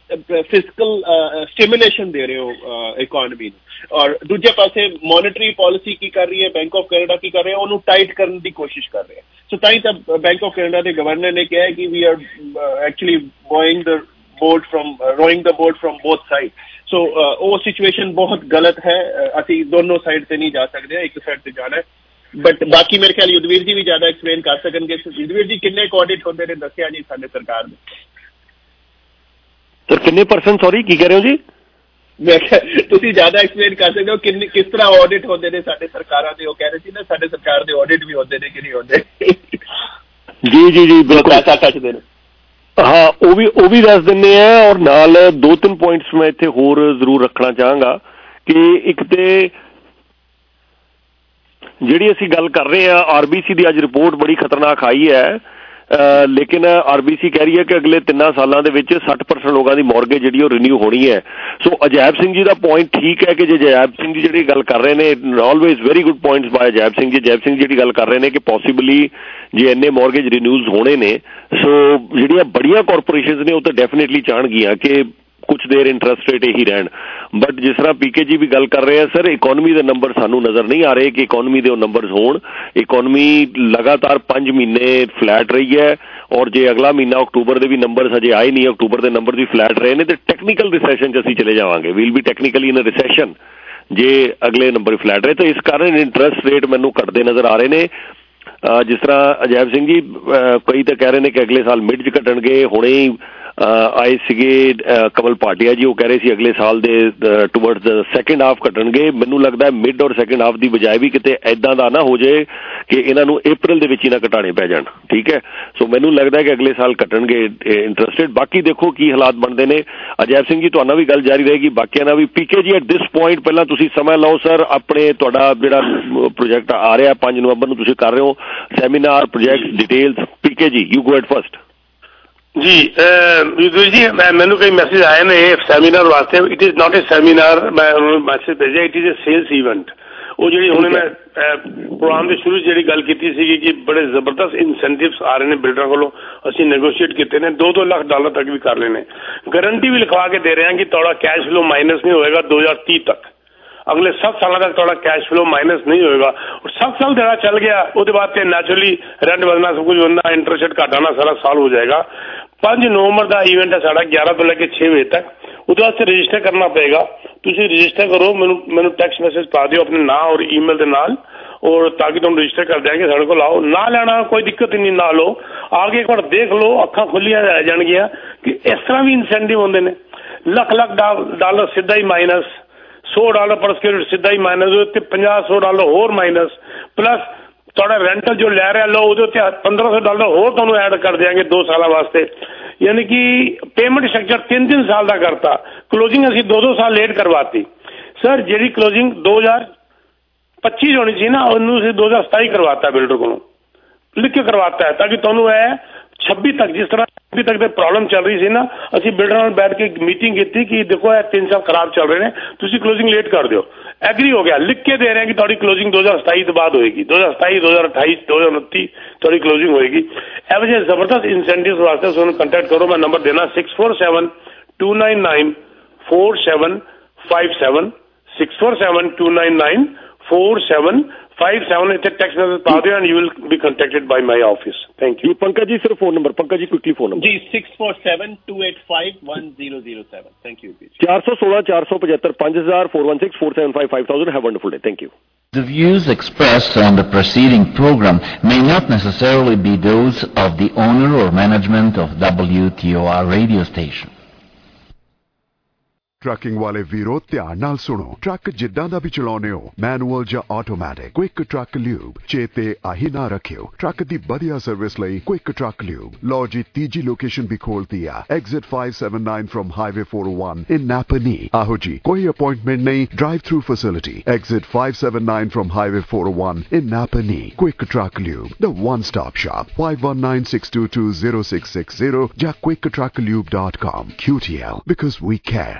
फिजिकल स्टिमुलेशन दे रहे हो इकोनॉमी नूं। और दूजे पासे मॉनेटरी पॉलिसी की कर रही है बैंक ऑफ कैनेडा, की कर रहे हैं उन्होंने टाइट करने की कोशिश कर रहे हैं। सो ताई तब बैंक ऑफ कैनेडा के गवर्नर ने कहा है कि we are actually rowing the boat from both side. So वो सिचुएशन बहुत गलत है, असी दोनों साइड से नहीं जा सकते, एक साइड से जाना है। बट बाकी मेरे ख्याल युद्धवीर जी भी ज्यादा एक्सप्लेन कर सकेंगे। युद्धवीर जी किन्ने ऑडिट होते हैं दसिया नहीं साडे सरकार ने? ਸਰ ਕਿੰਨੇ ਪਰਸੈਂਟ, ਸੌਰੀ ਕੀ ਕਹਿ ਰਹੇ ਹੋ ਜੀ? ਮੈਂ ਕਿਹਾ ਤੁਸੀਂ ਜ਼ਿਆਦਾ ਐਕਸਪਲੇਨ ਕਰ ਸਕਦੇ ਹੋ ਕਿਸ ਤਰ੍ਹਾਂ ਆਡਿਟ ਹੁੰਦੇ ਨੇ ਸਾਡੇ ਸਰਕਾਰਾਂ ਦੇ? ਉਹ ਕਹਿ ਰਹੇ ਸੀ ਨਾ ਸਾਡੇ ਸਰਕਾਰ ਦੇ ਆਡਿਟ ਵੀ ਹੁੰਦੇ ਨੇ ਕਿ ਨਹੀਂ ਹੁੰਦੇ? ਜੀ ਬਿਲਕੁਲ ਪੈਸਾ ਖਰਚਦੇ ਨੇ। ਹਾਂ ਉਹ ਵੀ ਦੱਸ ਦਿੰਦੇ ਆ, ਔਰ ਨਾਲ 2-3 ਪੁਆਇੰਟਸ ਮੈਂ ਇੱਥੇ ਹੋਰ ਜ਼ਰੂਰ ਰੱਖਣਾ ਚਾਹਾਂਗਾ ਕਿ ਇੱਕ ਤੇ ਜਿਹੜੀ ਅਸੀਂ ਗੱਲ ਕਰ ਰਹੇ ਹਾਂ RBC ਦੀ ਅੱਜ ਰਿਪੋਰਟ ਬੜੀ ਖਤਰਨਾਕ ਆਈ ਹੈ, ਲੇਕਿਨ RBC ਕਹਿ ਰਹੀ ਹੈ ਕਿ ਅਗਲੇ 3 ਸਾਲਾਂ ਦੇ ਵਿੱਚ 60% ਲੋਕਾਂ ਦੀ ਮੌਰਗੇਜ ਜਿਹੜੀ ਉਹ ਰਿਨਿਊ ਹੋਣੀ ਹੈ। ਸੋ ਅਜੈਬ ਸਿੰਘ ਜੀ ਦਾ ਪੁਆਇੰਟ ਠੀਕ ਹੈ ਕਿ ਜੇ ਅਜੈਬ ਸਿੰਘ ਜੀ ਜਿਹੜੀ ਗੱਲ ਕਰ ਰਹੇ ਨੇ, always very good points by Ajaib Singh ji. Ajaib Singh ਜਿਹੜੀ ਗੱਲ ਕਰ ਰਹੇ ਨੇ ਕਿ ਪੋਸੀਬਲੀ ਜੇ ਇੰਨੇ ਮੌਰਗੇਜ ਰਿਨਿਊਜ਼ ਹੋਣੇ ਨੇ, ਸੋ ਜਿਹੜੀਆਂ ਬੜੀਆਂ ਕਾਰਪੋਰੇਸ਼ਨਸ ਨੇ ਉਹ ਤਾਂ ਡੈਫੀਨੇਟਲੀ ਚਾਹਣਗੀਆਂ ਕਿ ਕੁਛ ਦੇਰ ਇੰਟਰਸਟ ਰੇਟ ਇਹੀ ਰਹਿਣ। ਬਟ ਜਿਸ ਤਰ੍ਹਾਂ PK ਜੀ ਵੀ ਗੱਲ ਕਰ ਰਹੇ ਆ ਸਰ, ਇਕੋਨਮੀ ਦੇ ਨੰਬਰ ਸਾਨੂੰ ਨਜ਼ਰ ਨਹੀਂ ਆ ਰਹੇ ਕਿ ਇਕੋਨਮੀ ਦੇ ਉਹ ਨੰਬਰਸ ਹੋਣ। ਇਕੋਨਮੀ ਲਗਾਤਾਰ 5 ਮਹੀਨੇ ਫਲੈਟ ਰਹੀ ਹੈ, ਔਰ ਜੇ ਅਗਲਾ ਮਹੀਨਾ ਅਕਤੂਬਰ ਦੇ ਵੀ ਨੰਬਰਸ ਹਜੇ ਆਏ ਨਹੀਂ, ਅਕਤੂਬਰ ਦੇ ਨੰਬਰ ਵੀ ਫਲੈਟ ਰਹੇ ਨੇ, ਤੇ ਟੈਕਨੀਕਲ ਰਿਸੈਸ਼ਨ 'ਚ ਅਸੀਂ ਚਲੇ ਜਾਵਾਂਗੇ। We'll be technically in a recession ਜੇ ਅਗਲੇ ਨੰਬਰ ਫਲੈਟ ਰਹੇ। ਤਾਂ ਇਸ ਕਾਰਨ ਇੰਟਰਸਟ ਰੇਟ ਮੈਨੂੰ ਘਟਦੇ ਨਜ਼ਰ ਆ ਰਹੇ ਨੇ। ਜਿਸ ਤਰ੍ਹਾਂ ਅਜੈਬ ਸਿੰਘ ਜੀ ਕਈ ਤਾਂ ਕਹਿ ਰਹੇ ਨੇ ਕਿ ਅਗਲੇ ਸਾਲ ਮਿਡ 'ਚ ਘਟਣਗੇ। ਹੁਣੇ ਹੀ ਆਏ ਸੀਗੇ ਕਮਲ ਭਾਟੀਆ ਜੀ, ਉਹ ਕਹਿ ਰਹੇ ਸੀ ਅਗਲੇ ਸਾਲ ਦੇ ਟੁਵਰਡਸ ਸੈਕਿੰਡ ਹਾਫ ਘਟਣਗੇ। ਮੈਨੂੰ ਲੱਗਦਾ ਮਿਡ ਔਰ ਸੈਕਿੰਡ ਹਾਫ ਦੀ ਬਜਾਏ ਵੀ ਕਿਤੇ ਐਦਾਂ ਦਾ ਨਾ ਹੋ ਜਾਏ ਕਿ ਇਹਨਾਂ ਨੂੰ April ਦੇ ਵਿੱਚ ਹੀ ਨਾ ਘਟਾਣੇ ਪੈ ਜਾਣ। ਠੀਕ ਹੈ, ਸੋ ਮੈਨੂੰ ਲੱਗਦਾ ਕਿ ਅਗਲੇ ਸਾਲ ਘਟਣਗੇ ਇੰਟਰਸਟ ਰੇਟ। ਬਾਕੀ ਦੇਖੋ ਕੀ ਹਾਲਾਤ ਬਣਦੇ ਨੇ। ਅਜੈਬ ਸਿੰਘ ਜੀ ਤੁਹਾਡਾ ਵੀ ਗੱਲ ਜਾਰੀ ਰਹੇਗੀ, ਬਾਕੀਆਂ ਨਾਲ ਵੀ। PK ji at this point ਪਹਿਲਾਂ ਤੁਸੀਂ ਸਮਾਂ ਲਓ ਸਰ, ਆਪਣੇ ਤੁਹਾਡਾ ਜਿਹੜਾ ਪ੍ਰੋਜੈਕਟ ਆ ਰਿਹਾ 5 ਨਵੰਬਰ ਨੂੰ ਤੁਸੀਂ ਕਰ ਰਹੇ ਹੋ seminar project details. PK ji you go at first. ਜੀ ਜੀ ਮੈਨੂੰ ਕਈ ਮੈਸੇਜ ਆਏ ਨੇ ਸੈਮੀਨਾਰ ਵਾਸਤੇ। It is not a seminar, ਮੈਂ ਉਹਨਾਂ ਨੂੰ ਮੈਸੇਜ ਭੇਜਿਆ, it is a sales event. ਉਹ ਜਿਹੜੀ ਹੁਣ ਮੈਂ ਪ੍ਰੋਗਰਾਮ ਦੇ ਸ਼ੁਰੂ ਜਿਹੜੀ ਗੱਲ ਕੀਤੀ ਸੀਗੀ ਕਿ ਬੜੇ ਜ਼ਬਰਦਸਤ ਇਨਸੈਂਟਿਵਸ ਆ ਰਹੇ ਨੇ ਬਿਲਡਰਾਂ ਕੋਲੋਂ, ਅਸੀਂ ਨੈਗੋਸ਼ੀਏਟ ਕੀਤੇ ਨੇ, $2-2 ਲੱਖ ਤੱਕ ਵੀ ਕਰ ਲਏ ਨੇ। ਗਰੰਟੀ ਵੀ ਲਿਖਵਾ ਕੇ ਦੇ ਰਹੇ ਹਾਂ ਕਿ ਤੁਹਾਡਾ ਕੈਸ਼ ਫਲੋ ਮਾਈਨਸ ਨਹੀਂ ਹੋਏਗਾ 2030 ਤੱਕ। ਅਗਲੇ 7 ਸਾਲਾਂ ਤੱਕ ਤੁਹਾਡਾ ਕੈਸ਼ ਫਲੋ ਮਾਈਨਸ ਨਹੀਂ ਹੋਏਗਾ। ਔਰ 7 ਸਾਲ ਜਿਹੜਾ ਚੱਲ ਗਿਆ ਉਹਦੇ ਬਾਅਦ ਤੇ ਨੈਚੁਰਲੀ ਰੈਂਟ ਵਧਣਾ, ਸਭ ਕੁਝ ਵਧਣਾ, ਇੰਟਰਸਟ ਰੇਟ ਘਟਾਣਾ ਸਾਰਾ ਸਾਲ ਹੋ ਜਾਏਗਾ। 5 ਨਵੰਬਰ ਦਾ ਇਵੈਂਟ ਹੈ ਸਾਡਾ 11 ਤੋਂ ਲੈ ਕੇ 6 ਵਜੇ ਤੱਕ। ਉਹਦੇ ਵਾਸਤੇ ਰਜਿਸਟਰ ਕਰਨਾ ਪਏਗਾ। ਤੁਸੀਂ ਰਜਿਸਟਰ ਕਰੋ, ਮੈਨੂੰ ਟੈਕਸਟ ਮੈਸੇਜ ਪਾ ਦਿਓ ਆਪਣੇ ਨਾਂ ਔਰ ਈਮੇਲ ਦੇ ਨਾਲ, ਔਰ ਤਾਂ ਕਿ ਤੁਹਾਨੂੰ ਰਜਿਸਟਰ ਕਰ ਦਿਆਂਗੇ। ਸਾਡੇ ਕੋਲ ਆਓ, ਨਾ ਲੈਣਾ ਕੋਈ ਦਿੱਕਤ ਨਹੀਂ, ਨਾ ਲਓ, ਆ ਕੇ ਇੱਕ ਵਾਰ ਦੇਖ ਲਓ, ਅੱਖਾਂ ਖੁੱਲੀਆਂ ਰਹਿ ਜਾਣਗੀਆਂ ਕਿ ਇਸ ਤਰ੍ਹਾਂ ਵੀ ਇਨਸੈਂਟਿਵ ਹੁੰਦੇ ਨੇ। ਲੱਖ ਡਾਲਰ ਸਿੱਧਾ ਹੀ ਮਾਈਨਸ, $100 ਪਰ ਸਕੁਅਰ ਫੀਟ ਸਿੱਧਾ ਹੀ ਮਾਈਨਸ, ਉਹਦੇ ਉੱਤੇ $50-100 ਹੋਰ ਮਾਈਨਸ, ਪਲੱਸ ਤੁਹਾਡਾ ਰੈਂਟਲ ਜੋ ਲੈ ਰਿਹਾ ਲਓ ਉਹਦੇ ਉੱਤੇ $1500 ਹੋਰ ਤੁਹਾਨੂੰ ਐਡ ਕਰ ਦਿਆਂਗੇ 2 ਸਾਲਾਂ ਵਾਸਤੇ। ਯਾਨੀ ਕਿ ਪੇਮੈਂਟ ਸਟਰਕਚਰ 3-3 ਸਾਲ ਦਾ ਕਰਤਾ। ਕਲੋਜ਼ਿੰਗ ਅਸੀਂ 2-2 ਸਾਲ ਲੇਟ ਕਰਵਾਤੀ ਸਰ। ਜਿਹੜੀ ਕਲੋਜ਼ਿੰਗ 2025 ਹੋਣੀ ਸੀ ਨਾ, ਉਹਨੂੰ ਅਸੀਂ 2027 ਕਰਵਾਤਾ ਬਿਲਡਰ ਕੋਲੋਂ, ਲਿਖ ਕੇ ਕਰਵਾਤਾ ਹੈ ਤਾਂ ਕਿ ਤੁਹਾਨੂੰ ਇਹ 26 ਤੱਕ, ਜਿਸ ਤਰ੍ਹਾਂ 26 ਤੱਕ ਦੇ ਪ੍ਰੋਬਲਮ ਚੱਲ ਰਹੀ ਸੀ ਨਾ, ਅਸੀਂ ਬਿਲਡਰ ਨਾਲ ਬੈਠ ਕੇ ਮੀਟਿੰਗ ਕੀਤੀ ਕਿ ਦੇਖੋ ਇਹ 3 ਸਾਲ ਖਰਾਬ ਚੱਲ ਰਹੇ ਨੇ, ਤੁਸੀਂ ਕਲੋਜ਼ਿੰਗ ਲੇਟ ਕਰ ਦਿਓ। ਐਗਰੀ ਹੋ ਗਿਆ, ਲਿਖ ਕੇ ਦੇ ਰਹੇ ਕਿ ਤੁਹਾਡੀ ਕਲੋਜ਼ਿੰਗ 2027 ਤੋਂ ਬਾਅਦ ਹੋਏਗੀ, 2027, 2028, 2029 ਤੁਹਾਡੀ ਕਲੋਜ਼ਿੰਗ ਹੋਏਗੀ। ਇਹੋ ਜਿਹੇ ਜ਼ਬਰਦਸਤ ਇਨਸੈਂਟਿਵਸ ਵਾਸਤੇ ਸਾਨੂੰ ਕੰਟੈਕਟ ਕਰੋ। ਮੈਂ ਨੰਬਰ ਦੇਣਾ 647-299-4757, 647-299-4757। ਇੱਥੇ ਟੈਕਸਟ ਮੈਸੇਜ ਪਾ ਦਿਓ and you will be contacted by my office. Thank you. Pankaj ji ਸਿਰਫ ਫੋਨ ਨੰਬਰ, ਪੰਕਜ ਜੀ ਕੁਇਕਲੀ ਫੋਨ ਨੰਬਰ ਜੀ 647-285-1007। Thank you. 416-475 5000 416-475 5000। Have a wonderful day. Thank you. The views expressed on the preceding program may not necessarily be those of the owner or management of WTOR radio station. Trucking ਵਾਲੇ ਵੀਰੋ ਧਿਆਨ ਨਾਲ ਸੁਣੋ। ਟਰੱਕ ਜਿੱਦਾਂ ਦਾ ਵੀ ਚਲਾਉਨੇ ਹੋ, ਮੈਨੂਅਲ ਜਾਂ ਆਟੋਮੈਟਿਕ, ਕੁਇਕ ਟਰੱਕ ਲਿਊਬ ਚੇਤੇ ਆਹੀ ਨਾ ਰੱਖਿਓ। ਟਰੱਕ ਦੀ ਵਧੀਆ ਸਰਵਿਸ ਲਈ ਕੁਇਕ ਟਰੱਕ ਲਿਊਬ। ਲਓ ਜੀ ਤੀਜੀ ਲੋਕੇਸ਼ਨ ਵੀ ਖੋਲਤੀ ਆ, exit 579 from highway 401 in Napanee. ਆਹੋ ਜੀ, ਕੋਈ ਅਪਾਇੰਟਮੈਂਟ ਨਹੀਂ, drive through facility. Exit 579 from highway 401 in Napanee. Quick truck lube, the one stop shop। 5196220660 ਜਾਂ quicktrucklube.com। QTL, because we care।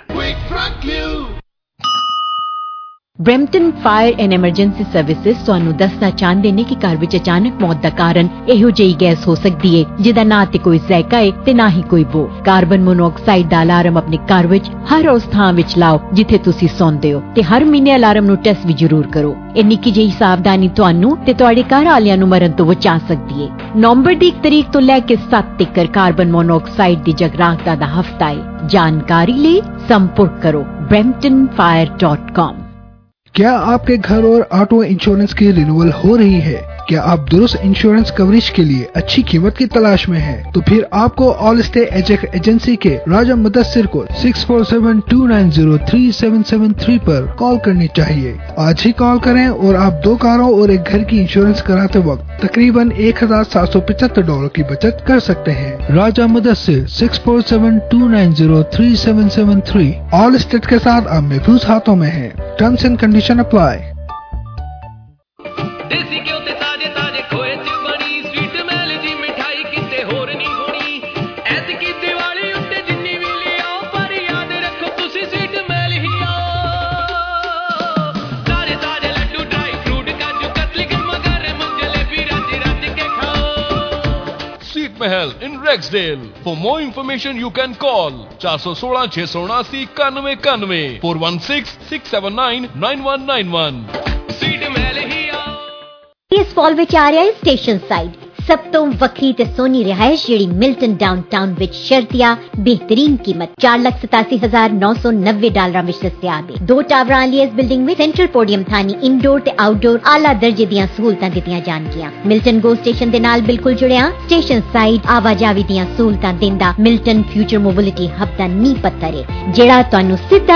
Brampton fire and emergency services ਤੁਹਾਨੂੰ ਦੱਸਣਾ ਚਾਹੁੰਦੇ ਨੇ ਕਿ ਘਰ ਵਿੱਚ ਅਚਾਨਕ ਮੌਤ ਦਾ ਕਾਰਨ ਇਹੋ ਜਿਹੀ ਗੈਸ ਹੋ ਸਕਦੀ ਹੈ ਜਿਹਦਾ ਨਾ ਤੇ ਕੋਈ ਜ਼ਾਇਕਾ ਹੈ ਤੇ ਨਾ ਹੀ ਕੋਈ ਬੋ। ਕਾਰਬਨ ਮੋਨੋਆਕਸਾਈਡ ਦਾ ਅਲਾਰਮ ਆਪਣੇ ਘਰ ਵਿੱਚ ਹਰ ਉਸ ਥਾਂ ਵਿੱਚ ਲਾਓ ਜਿੱਥੇ ਤੁਸੀਂ ਸੌਂਦੇ ਹੋ ਤੇ ਹਰ ਮਹੀਨੇ ਅਲਾਰਮ ਨੂੰ ਟੈਸਟ ਵੀ ਜ਼ਰੂਰ ਕਰੋ। ਇਹ ਨਿੱਕੀ ਜਿਹੀ ਸਾਵਧਾਨੀ ਤੁਹਾਨੂੰ ਤੇ ਤੁਹਾਡੇ ਘਰ ਵਾਲਿਆਂ ਨੂੰ ਮਰਨ ਤੋਂ ਬਚਾ ਸਕਦੀ ਹੈ। ਨਵੰਬਰ ਦੀ 1 ਤਰੀਕ ਤੋਂ ਲੈ ਕੇ 7 ਤੱਕ ਕਾਰਬਨ ਮੋਨੋਆਕਸਾਈਡ ਦੀ ਜਾਗਰੂਕਤਾ ਦਾ ਹਫਤਾ ਹੈ। जानकारी ले संपर्क करो bramptonfire.com। क्या आपके घर और ऑटो इंश्योरेंस की रिन्यूअल हो रही है? क्या आप दुरुस्त इंश्योरेंस कवरेज के लिए अच्छी कीमत की तलाश में हैं? तो फिर आपको ऑल स्टे एजेंसी के राजा मुदस्सिर को 6472903773 पर कॉल करनी चाहिए। आज ही कॉल करें और आप 2 कारों और एक घर की इंश्योरेंस कराते वक्त तकरीबन $1,775 की बचत कर सकते हैं। राजा मुदस्सिर 6472903773 ऑल स्टेट के साथ आप महफूज हाथों में हैं। Terms and condition apply. देसी घ्यो ते ताजे ताजे खोए च बनी स्वीट मेलडी मिठाई किते होर नहीं होनी ऐतकी दिवाली उत्ते जिन्नी भी ले आओ पर याद रखो तुसी स्वीट मेल ही आओ ताजे ताजे लड्डू ड्राई फ्रूट काजू कतली गरमा गरम जलेबी रज रज के खाओ। Sweet Mahal in Rexdale. For more information, you can call 416 679 9191 416 679 9191. Sweet मेल ही आओ। इस फॉल विच आ रहा है स्टेशन साइड सब तो वक्री ते सोनी रिहायश जेड़ी मिल्टन डाउनटाउन विच शर्तिया बेहतरीन कीमत $4,87,990 विच दस्तयाब है। 2 टावरां वाली इस बिल्डिंग में सेंट्रल पोडियम थानी इंडोर ते आउटडोर आला दर्जे दियां सहूलतां दित्तियां जाणगियां। मिल्टन गो स्टेशन दे नाल बिल्कुल जुड़िया स्टेशन साइड आवाजावी दियां सहूलतां दिंदा मिल्टन फ्यूचर मोबिलिटी हब दा नींह पत्थर है जेड़ा तुहानू सिद्धा